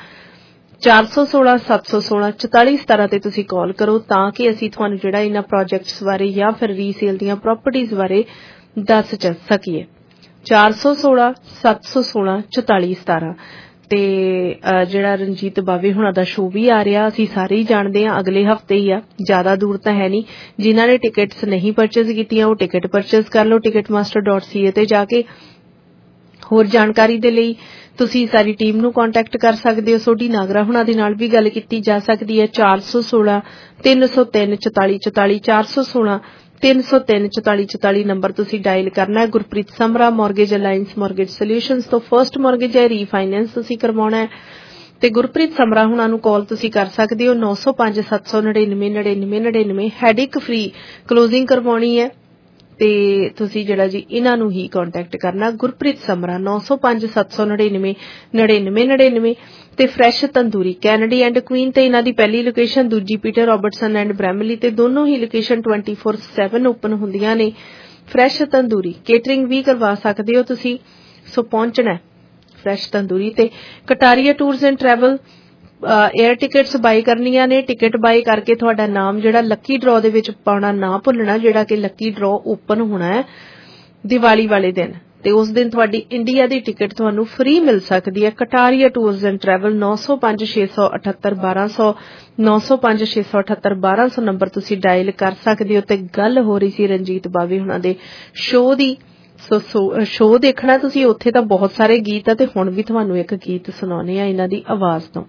416 716 4417 ਤੇ ਤੁਸੀਂ ਕਾਲ ਕਰੋ ਤਾਂ ਕਿ ਅਸੀਂ ਤੁਹਾਨੂੰ ਜਿਹੜਾ ਇਹਨਾਂ ਪ੍ਰੋਜੈਕਟਸ ਬਾਰੇ ਜਾਂ ਫਿਰ ਰੀਸੇਲ ਦੀਆਂ ਪ੍ਰਾਪਰਟੀਆਂ ਬਾਰੇ ਦੱਸ ਸਕੀਏ। 416 716 4417 ਤੇ ਜਿਹੜਾ ਰਣਜੀਤ ਬਾਵੇ ਹੁਣਾਂ ਦਾ ਸ਼ੋਅ ਵੀ ਆ ਰਿਹਾ, ਅਸੀਂ ਸਾਰੇ ਹੀ ਜਾਣਦੇ ਹਾਂ, ਅਗਲੇ ਹਫ਼ਤੇ ਹੀ ਆ, ਜ਼ਿਆਦਾ ਦੂਰ ਤਾਂ ਹੈ ਨਹੀਂ। ਜਿਨ੍ਹਾਂ ਨੇ ਟਿਕਟਸ ਨਹੀਂ ਪਰਚੇਜ਼ ਕੀਤੀਆਂ ਉਹ ਟਿਕਟ ਪਰਚੇਜ਼ ਕਰ ਲਓ ticketmaster.ca ਤੇ ਜਾ ਕੇ। ਹੋਰ ਜਾਣਕਾਰੀ ਦੇ ਲਈ ਤੁਸੀਂ ਸਾਰੀ ਟੀਮ ਨੂੰ ਕੰਟੈਕਟ ਕਰ ਸਕਦੇ ਹੋ। ਸੋਢੀ ਨਾਗਰਾ ਹੁਣਾਂ ਦੇ ਨਾਲ ਵੀ ਗੱਲ ਕੀਤੀ ਜਾ ਸਕਦੀ ਹੈ। 416 303 44 44 416 303 44 44 ਨੰਬਰ ਤੁਸੀਂ ਡਾਇਲ ਕਰਨਾ ਹੈ। Gurpreet Samra mortgage alliance mortgage solutions ਤੋਂ ਫਰਸਟ ਮੌਰਗੇਜ ਹੈ, ਰੀਫਾਈਨੈਂਸ ਤੁਸੀਂ ਕਰਵਾਉਣਾ ਹੈ ਤੇ ਗੁਰਪ੍ਰੀਤ ਸਮਰਾ ਹੁਣਾਂ ਨੂੰ ਕਾਲ ਤੁਸੀਂ ਕਰ ਸਕਦੇ ਹੋ 905 799 99 99। ਹੈਡਿਕ ਫ੍ਰੀ ਕਲੋਜ਼ਿੰਗ ਕਰਵਾਉਣੀ ਹੈ ਤੇ ਤੁਸੀਂ ਜਿਹੜਾ ਜੀ ਇਹਨਾਂ ਨੂੰ ਹੀ ਕੰਟੈਕਟ ਕਰਨਾ, ਗੁਰਪ੍ਰੀਤ ਸਮਰਾ 905 799 99 99। ਤੇ fresh tandoori Kennedy and Queen ਤੇ ਇਹਨਾਂ ਦੀ ਪਹਿਲੀ ਲੋਕੇਸ਼ਨ, ਦੂਜੀ ਪੀਟਰ ਰਾਬਰਟਸਨ ਐਂਡ ਬ੍ਰੈਮਲੀ ਤੇ ਦੋਨੋਂ ਹੀ ਲੋਕੇਸ਼ਨ 24/7 ਓਪਨ ਹੁੰਦੀਆਂ ਨੇ। ਫਰੈਸ਼ ਤੰਦੂਰੀ ਕੇਟਰਿੰਗ ਵੀ ਕਰਵਾ ਸਕਦੇ ਹੋ ਤੁਸੀਂ, ਸੋ ਪਹੁੰਚਣਾ ਫਰੈਸ਼ ਤੰਦੂਰੀ ਤੇ। Kataria tours and travel air tickets buy ਕਰਨੀਆਂ ਨੇ। ਟਿਕਟ ਬਾਈ ਕਰਕੇ ਤੁਹਾਡਾ ਨਾਮ ਜਿਹੜਾ ਲੱਕੀ ਡਰਾਅ ਦੇ ਵਿੱਚ ਪਾਉਣਾ ਨਾ ਭੁੱਲਣਾ, ਜਿਹੜਾ ਕਿ ਲੱਕੀ ਡਰਾਅ ਓਪਨ ਹੋਣਾ ਹੈ ਦੀਵਾਲੀ ਵਾਲੇ ਦਿਨ, ਤੇ ਉਸ ਦਿਨ ਤੁਹਾਡੀ ਇੰਡੀਆ ਦੀ ਟਿਕਟ ਤੁਹਾਨੂੰ ਫ੍ਰੀ ਮਿਲ ਸਕਦੀ ਹੈ। Kataria tours and travel 905 678 1200 905 678 1200 number ਤੁਸੀਂ ਡਾਇਲ ਕਰ ਸਕਦੇ ਹੋ। ਤੇ ਗੱਲ ਹੋ ਰਹੀ ਸੀ ਰਣਜੀਤ ਬਾਵੇ ਹੁਣਾਂ ਦੇ ਸ਼ੋਅ ਦੀ। ਸੋ ਸ਼ੋਅ ਦੇਖਣਾ ਤੁਸੀਂ, ਉੱਥੇ ਤਾਂ ਬਹੁਤ ਸਾਰੇ ਗੀਤ ਆ ਤੇ ਹੁਣ ਵੀ ਤੁਹਾਨੂੰ ਇੱਕ ਗੀਤ ਸੁਣਾਉਣੇ ਆ ਇਹਨਾਂ ਦੀ ਆਵਾਜ਼ ਤੋਂ।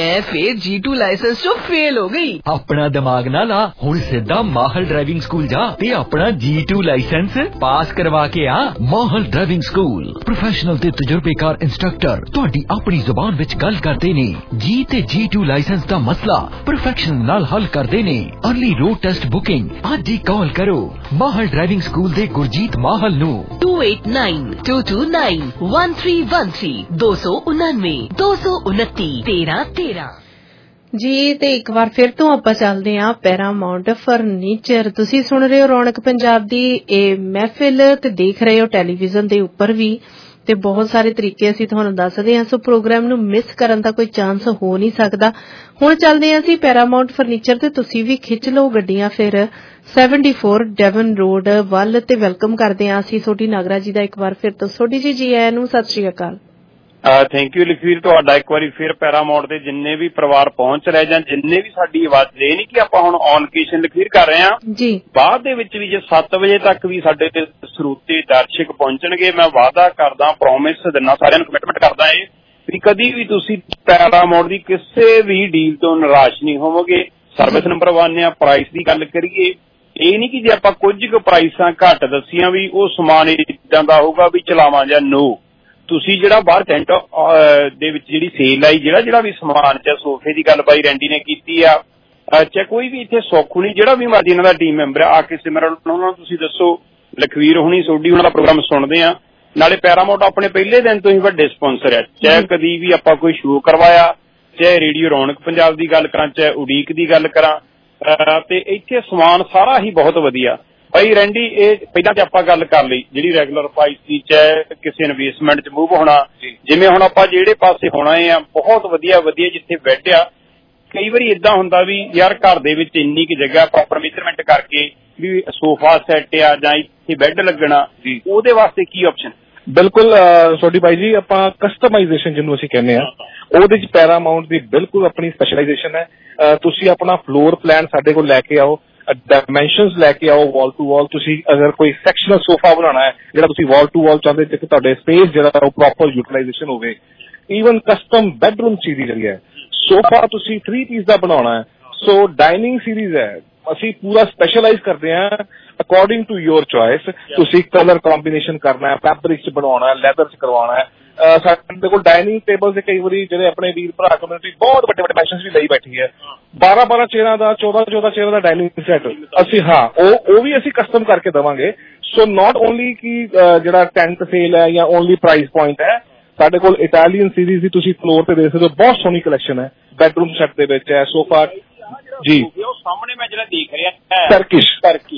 मैं फिर G2 लाइसेंस तो फेल हो गई। अपना दिमाग ना ला, हुण सिद्धा माहल ड्राइविंग स्कूल जा ते अपना G2 लाइसेंस पास करवा के आ। माहल ड्राइविंग स्कूल प्रोफेशनल ते तजुर्बेकार इंस्ट्रक्टर तुहाडी अपनी जुबान विच गल करदे ने। G ते G2 लाइसेंस दा मसला प्रोफेशनल नाल हल करदे ने। अर्ली रोड टेस्ट बुकिंग अज ही कॉल करो माहल ड्राइविंग स्कूल दे गुरजीत माहल नू 2892291313 299 229 1313। ਜੀ ਤੇ ਇੱਕ ਵਾਰ ਫਿਰ ਤੋਂ ਆਪਾਂ ਚੱਲਦੇ ਆਂ ਪੈਰਾਮਾਉਂਟ ਫਰਨੀਚਰ। ਤੁਸੀਂ ਸੁਣ ਰਹੇ ਹੋ ਰੌਣਕ ਪੰਜਾਬ ਦੀ ਇਹ ਮਹਿਫਿਲ ਤੇ ਦੇਖ ਰਹੇ ਹੋ ਟੈਲੀਵਿਜ਼ਨ ਦੇ ਉੱਪਰ ਵੀ, ਤੇ ਬਹੁਤ ਸਾਰੇ ਤਰੀਕੇ ਅਸੀਂ ਤੁਹਾਨੂੰ ਦੱਸਦੇ ਹਾਂ। ਸੋ ਪ੍ਰੋਗਰਾਮ ਨੂੰ ਮਿਸ ਕਰਨ ਦਾ ਕੋਈ ਚਾਂਸ ਹੋ ਨਹੀਂ ਸਕਦਾ। ਹੁਣ ਚੱਲਦੇ ਹਾਂ ਅਸੀਂ ਪੈਰਾਮਾਉਂਟ ਫਰਨੀਚਰ ਤੇ ਤੁਸੀਂ ਵੀ ਖਿੱਚ ਲਓ ਗੱਡੀਆਂ ਫਿਰ 74 ਡੈਵਨ ਰੋਡ ਵੱਲ ਤੇ ਵੈਲਕਮ ਕਰਦੇ ਹਾਂ ਅਸੀਂ ਸੋਢੀ ਨਾਗਰਾ ਜੀ ਦਾ ਇੱਕ ਵਾਰ ਫਿਰ ਤੋਂ। ਸੋਢੀ ਜੀ ਆਇਆਂ ਨੂੰ ਸਤਿ ਸ਼੍ਰੀ ਅਕਾਲ। ਥੈਂਕ ਯੂ ਲਖਵੀਰ, ਤੁਹਾਡਾ ਇੱਕ ਵਾਰੀ ਫਿਰ ਪੈਰਾਮਾਉਂਟ ਦੇ ਜਿੰਨੇ ਵੀ ਪਰਿਵਾਰ ਪਹੁੰਚ ਰਹੇ ਜਾਂ ਜਿੰਨੇ ਵੀ ਸਾਡੀ ਆਵਾਜ਼ ਦੇ ਨਹੀਂ ਕਿ ਆਪਾਂ ਹੁਣ ਔਨ ਲੋਕੇਸ਼ਨ ਲਖਵੀਰ ਕਰ ਰਹੇ ਹਾਂ ਜੀ। ਬਾਅਦ ਦੇ ਵਿੱਚ ਵੀ ਜੇ 7 ਵਜੇ ਤੱਕ ਵੀ ਸਾਡੇ ਤੇ ਸਰੋਤੇ ਦਰਸ਼ਕ ਪਹੁੰਚਣਗੇ, ਮੈਂ ਵਾਅਦਾ ਕਰਦਾ, ਪ੍ਰੋਮਿਸ ਦਿੰਦਾ, ਸਾਰਿਆਂ ਨੂੰ ਕਮਿਟਮੈਂਟ ਕਰਦਾ ਏ ਵੀ ਕਦੀ ਵੀ ਤੁਸੀਂ ਪੈਰਾਮਾਉਂਟ ਦੀ ਕਿਸੇ ਵੀ ਡੀਲ ਤੋਂ ਨਿਰਾਸ਼ ਨਹੀਂ ਹੋਵੋਗੇ। ਸਰਵਿਸ ਨੰਬਰ 1 ਆ। ਪ੍ਰਾਈਸ ਦੀ ਗੱਲ ਕਰੀਏ, ਇਹ ਨਹੀਂ ਕਿ ਜੇ ਆਪਾਂ ਕੁਝ ਕੁ ਪ੍ਰਾਈਸਾਂ ਘੱਟ ਦੱਸੀਆਂ ਵੀ ਉਹ ਸਮਾਨ ਇਦਾਂ ਦਾ ਹੋਊਗਾ ਵੀ ਚਲਾਵਾਂ ਜਾਂ ਨੋ। ਤੁਸੀਂ ਜਿਹੜਾ ਬਾਹਰ ਟੈਂਟ ਦੇ ਵਿੱਚ ਜਿਹੜੀ ਸੇਲ ਆਈ, ਜਿਹੜਾ ਵੀ ਸਮਾਨ ਚਾਹੇ ਸੋਫੇ ਦੀ ਗੱਲ ਬਾਈ ਰੈਂਡੀ ਨੇ ਕੀਤੀ ਆ, ਚਾਹੇ ਕੋਈ ਵੀ ਇੱਥੇ ਸੌਖੂ ਨਹੀਂ, ਜਿਹੜਾ ਵੀ ਮਰਜ਼ੀ ਇਹਨਾਂ ਦਾ ਟੀਮ ਮੈਂਬਰ ਆ ਕੇ ਸਿਮਰਨ ਉਹਨਾਂ ਨੂੰ ਤੁਸੀਂ ਦੱਸੋ। ਲਖਵੀਰ ਹੋਣੀ ਸੋਢੀ ਉਹਨਾਂ ਦਾ ਪ੍ਰੋਗਰਾਮ ਸੁਣਦੇ ਆ। ਨਾਲੇ ਪੈਰਾਮਾਉਂਟ ਆਪਣੇ ਪਹਿਲੇ ਦਿਨ ਤੋਂ ਹੀ ਵੱਡੇ ਸਪਾਂਸਰ ਆ। ਚਾਹੇ ਕਦੀ ਵੀ ਆਪਾਂ ਕੋਈ ਸ਼ੋਅ ਕਰਵਾਇਆ, ਚਾਹੇ ਰੇਡੀਓ ਰੌਣਕ ਪੰਜਾਬ ਦੀ ਗੱਲ ਕਰਾਂ, ਚਾਹੇ ਉਡੀਕ ਦੀ ਗੱਲ ਕਰਾਂ, ਤੇ ਇੱਥੇ ਸਮਾਨ ਸਾਰਾ ਹੀ ਬਹੁਤ ਵਧੀਆ। ਭਾਈ ਰੈਂਡੀ, ਇਹ ਪਹਿਲਾਂ ਤੇ ਆਪਾਂ ਗੱਲ ਕਰ ਲਈ ਜਿਹੜੀ ਰੈਗੂਲਰ ਪ੍ਰਾਈਸ ਦੀ, ਚਾਹੇ ਕਿਸੇ ਇਨਵੈਸਟਮੈਂਟ 'ਚ ਮੂਵ ਹੋਣਾ, ਜਿਵੇਂ ਹੁਣ ਆਪਾਂ ਜਿਹੜੇ ਪਾਸੇ ਹੋਣਾ ਆ ਬਹੁਤ ਵਧੀਆ ਜਿੱਥੇ ਬੈੱਡ ਆ। ਕਈ ਵਾਰੀ ਏਦਾਂ ਹੁੰਦਾ ਵੀ ਯਾਰ ਘਰ ਦੇ ਵਿੱਚ ਇੰਨੀ ਕੁ ਜਗ੍ਹਾ ਪ੍ਰੋਪਰ ਮੇਜਰਮੈਂਟ ਕਰਕੇ ਵੀ ਸੋਫਾ ਸੈੱਟ ਆ ਜਾਂ ਇੱਥੇ ਬੈੱਡ ਲੱਗਣਾ, ਉਹਦੇ ਵਾਸਤੇ ਕੀ ਆਪਸ਼ਨ? ਬਿਲਕੁਲ ਸੋਢੀ ਬਾਈ ਜੀ, ਆਪਾਂ ਕਸਟਮਾਈਜ਼ੇਸ਼ਨ ਜਿਹਨੂੰ ਅਸੀਂ ਕਹਿੰਦੇ ਆ, ਉਹਦੇ 'ਚ ਪੈਰਾਮਾਉਂਟ ਦੀ ਬਿਲਕੁਲ ਆਪਣੀ ਸਪੈਸ਼ਲਾਈਜ਼ੇਸ਼ਨ ਹੈ। ਤੁਸੀਂ ਆਪਣਾ ਫਲੋਰ ਪਲਾਨ ਸਾਡੇ ਕੋਲ ਲੈ ਕੇ ਆਓ, ਡਾਇਮੈਂਸ਼ਨਸ ਲੈ ਕੇ ਆਓ, ਵਾਲ ਟੂ ਵਾਲ। ਤੁਸੀਂ ਅਗਰ ਕੋਈ ਸੈਕਸ਼ਨਲ ਸੋਫਾ ਬਣਾਉਣਾ ਹੈ ਜਿਹੜਾ ਤੁਸੀਂ ਵਾਲ ਟੂ ਵਾਲ ਚਾਹੁੰਦੇ ਜਿੱਥੇ ਤੁਹਾਡੇ ਸਪੇਸ ਜਿਹੜਾ ਉਹ ਪ੍ਰੋਪਰ ਯੂਟਿਲਾਈਜ਼ੇਸ਼ਨ ਹੋਵੇ। ਈਵਨ ਕਸਟਮ ਬੈਡਰੂਮ ਸੀਰੀਜ਼ ਜਿਹੜੀ ਹੈ, ਸੋਫਾ ਤੁਸੀਂ 3 ਪੀਸ ਦਾ ਬਣਾਉਣਾ ਹੈ, ਸੋ ਡਾਈਨਿੰਗ ਸੀਰੀਜ਼ ਹੈ, ਅਸੀਂ ਪੂਰਾ ਸਪੈਸ਼ਲਾਈਜ਼ ਕਰਦੇ ਹਾਂ ਅਕੋਰਡਿੰਗ ਟੂ ਯੋਰ ਚੋਇਸ। ਤੁਸੀਂ ਕਲਰ ਕੰਬੀਨੇਸ਼ਨ ਕਰਨਾ ਹੈ, ਫੈਬਰਿਕ 'ਚ ਬਣਾਉਣਾ ਹੈ, ਲੈਦਰ 'ਚ ਕਰਵਾਉਣਾ ਹੈ। ਸਾਡੇ ਕੋਲ ਡਾਈਨਿੰਗ ਟੇਬਲ ਦੇ ਕਈ ਵਾਰੀ ਜਿਹੜੇ ਆਪਣੇ ਵੀਰ ਭਰਾ ਕਮਿਊਨਿਟੀ ਬਹੁਤ ਵੱਡੇ ਡਾਈਮੈਂਸ਼ਨਸ ਵੀ ਲਈ ਬੈਠੀ ਹੈ, 12 ਚੇਅਰਾਂ ਦਾ, 14 ਚੇਅਰਾਂ ਦਾ ਡਾਈਨਿੰਗ ਸੈੱਟ ਅਸੀਂ ਉਹ ਵੀ ਅਸੀਂ ਕਸਟਮ ਕਰਕੇ ਦੇਵਾਂਗੇ। ਸੋ ਨਾਟ ਓਨਲੀ ਕਿ ਜਿਹੜਾ ਟੈਂਟ ਸੇਲ ਹੈ ਜਾਂ ਓਨਲੀ ਪ੍ਰਾਈਸ ਪੁਆਇੰਟ ਹੈ, ਸਾਡੇ ਕੋਲ ਇਟਾਲੀਅਨ ਸੀਰੀਜ਼ ਦੀ ਤੁਸੀਂ ਫਲੋਰ ਤੇ ਦੇਖ ਸਕਦੇ ਹੋ, ਬਹੁਤ ਸੋਹਣੀ ਕਲੈਕਸ਼ਨ ਹੈ। ਬੈਡਰੂਮ ਸੈੱਟ ਦੇ ਵਿੱਚ ਹੈ ਸੋਫਾ ਜੀ, ਉਹ ਸਾਹਮਣੇ ਮੈਂ ਜਿਹੜਾ ਦੇਖ ਰਿਹਾ ਟਰਕਿਸ਼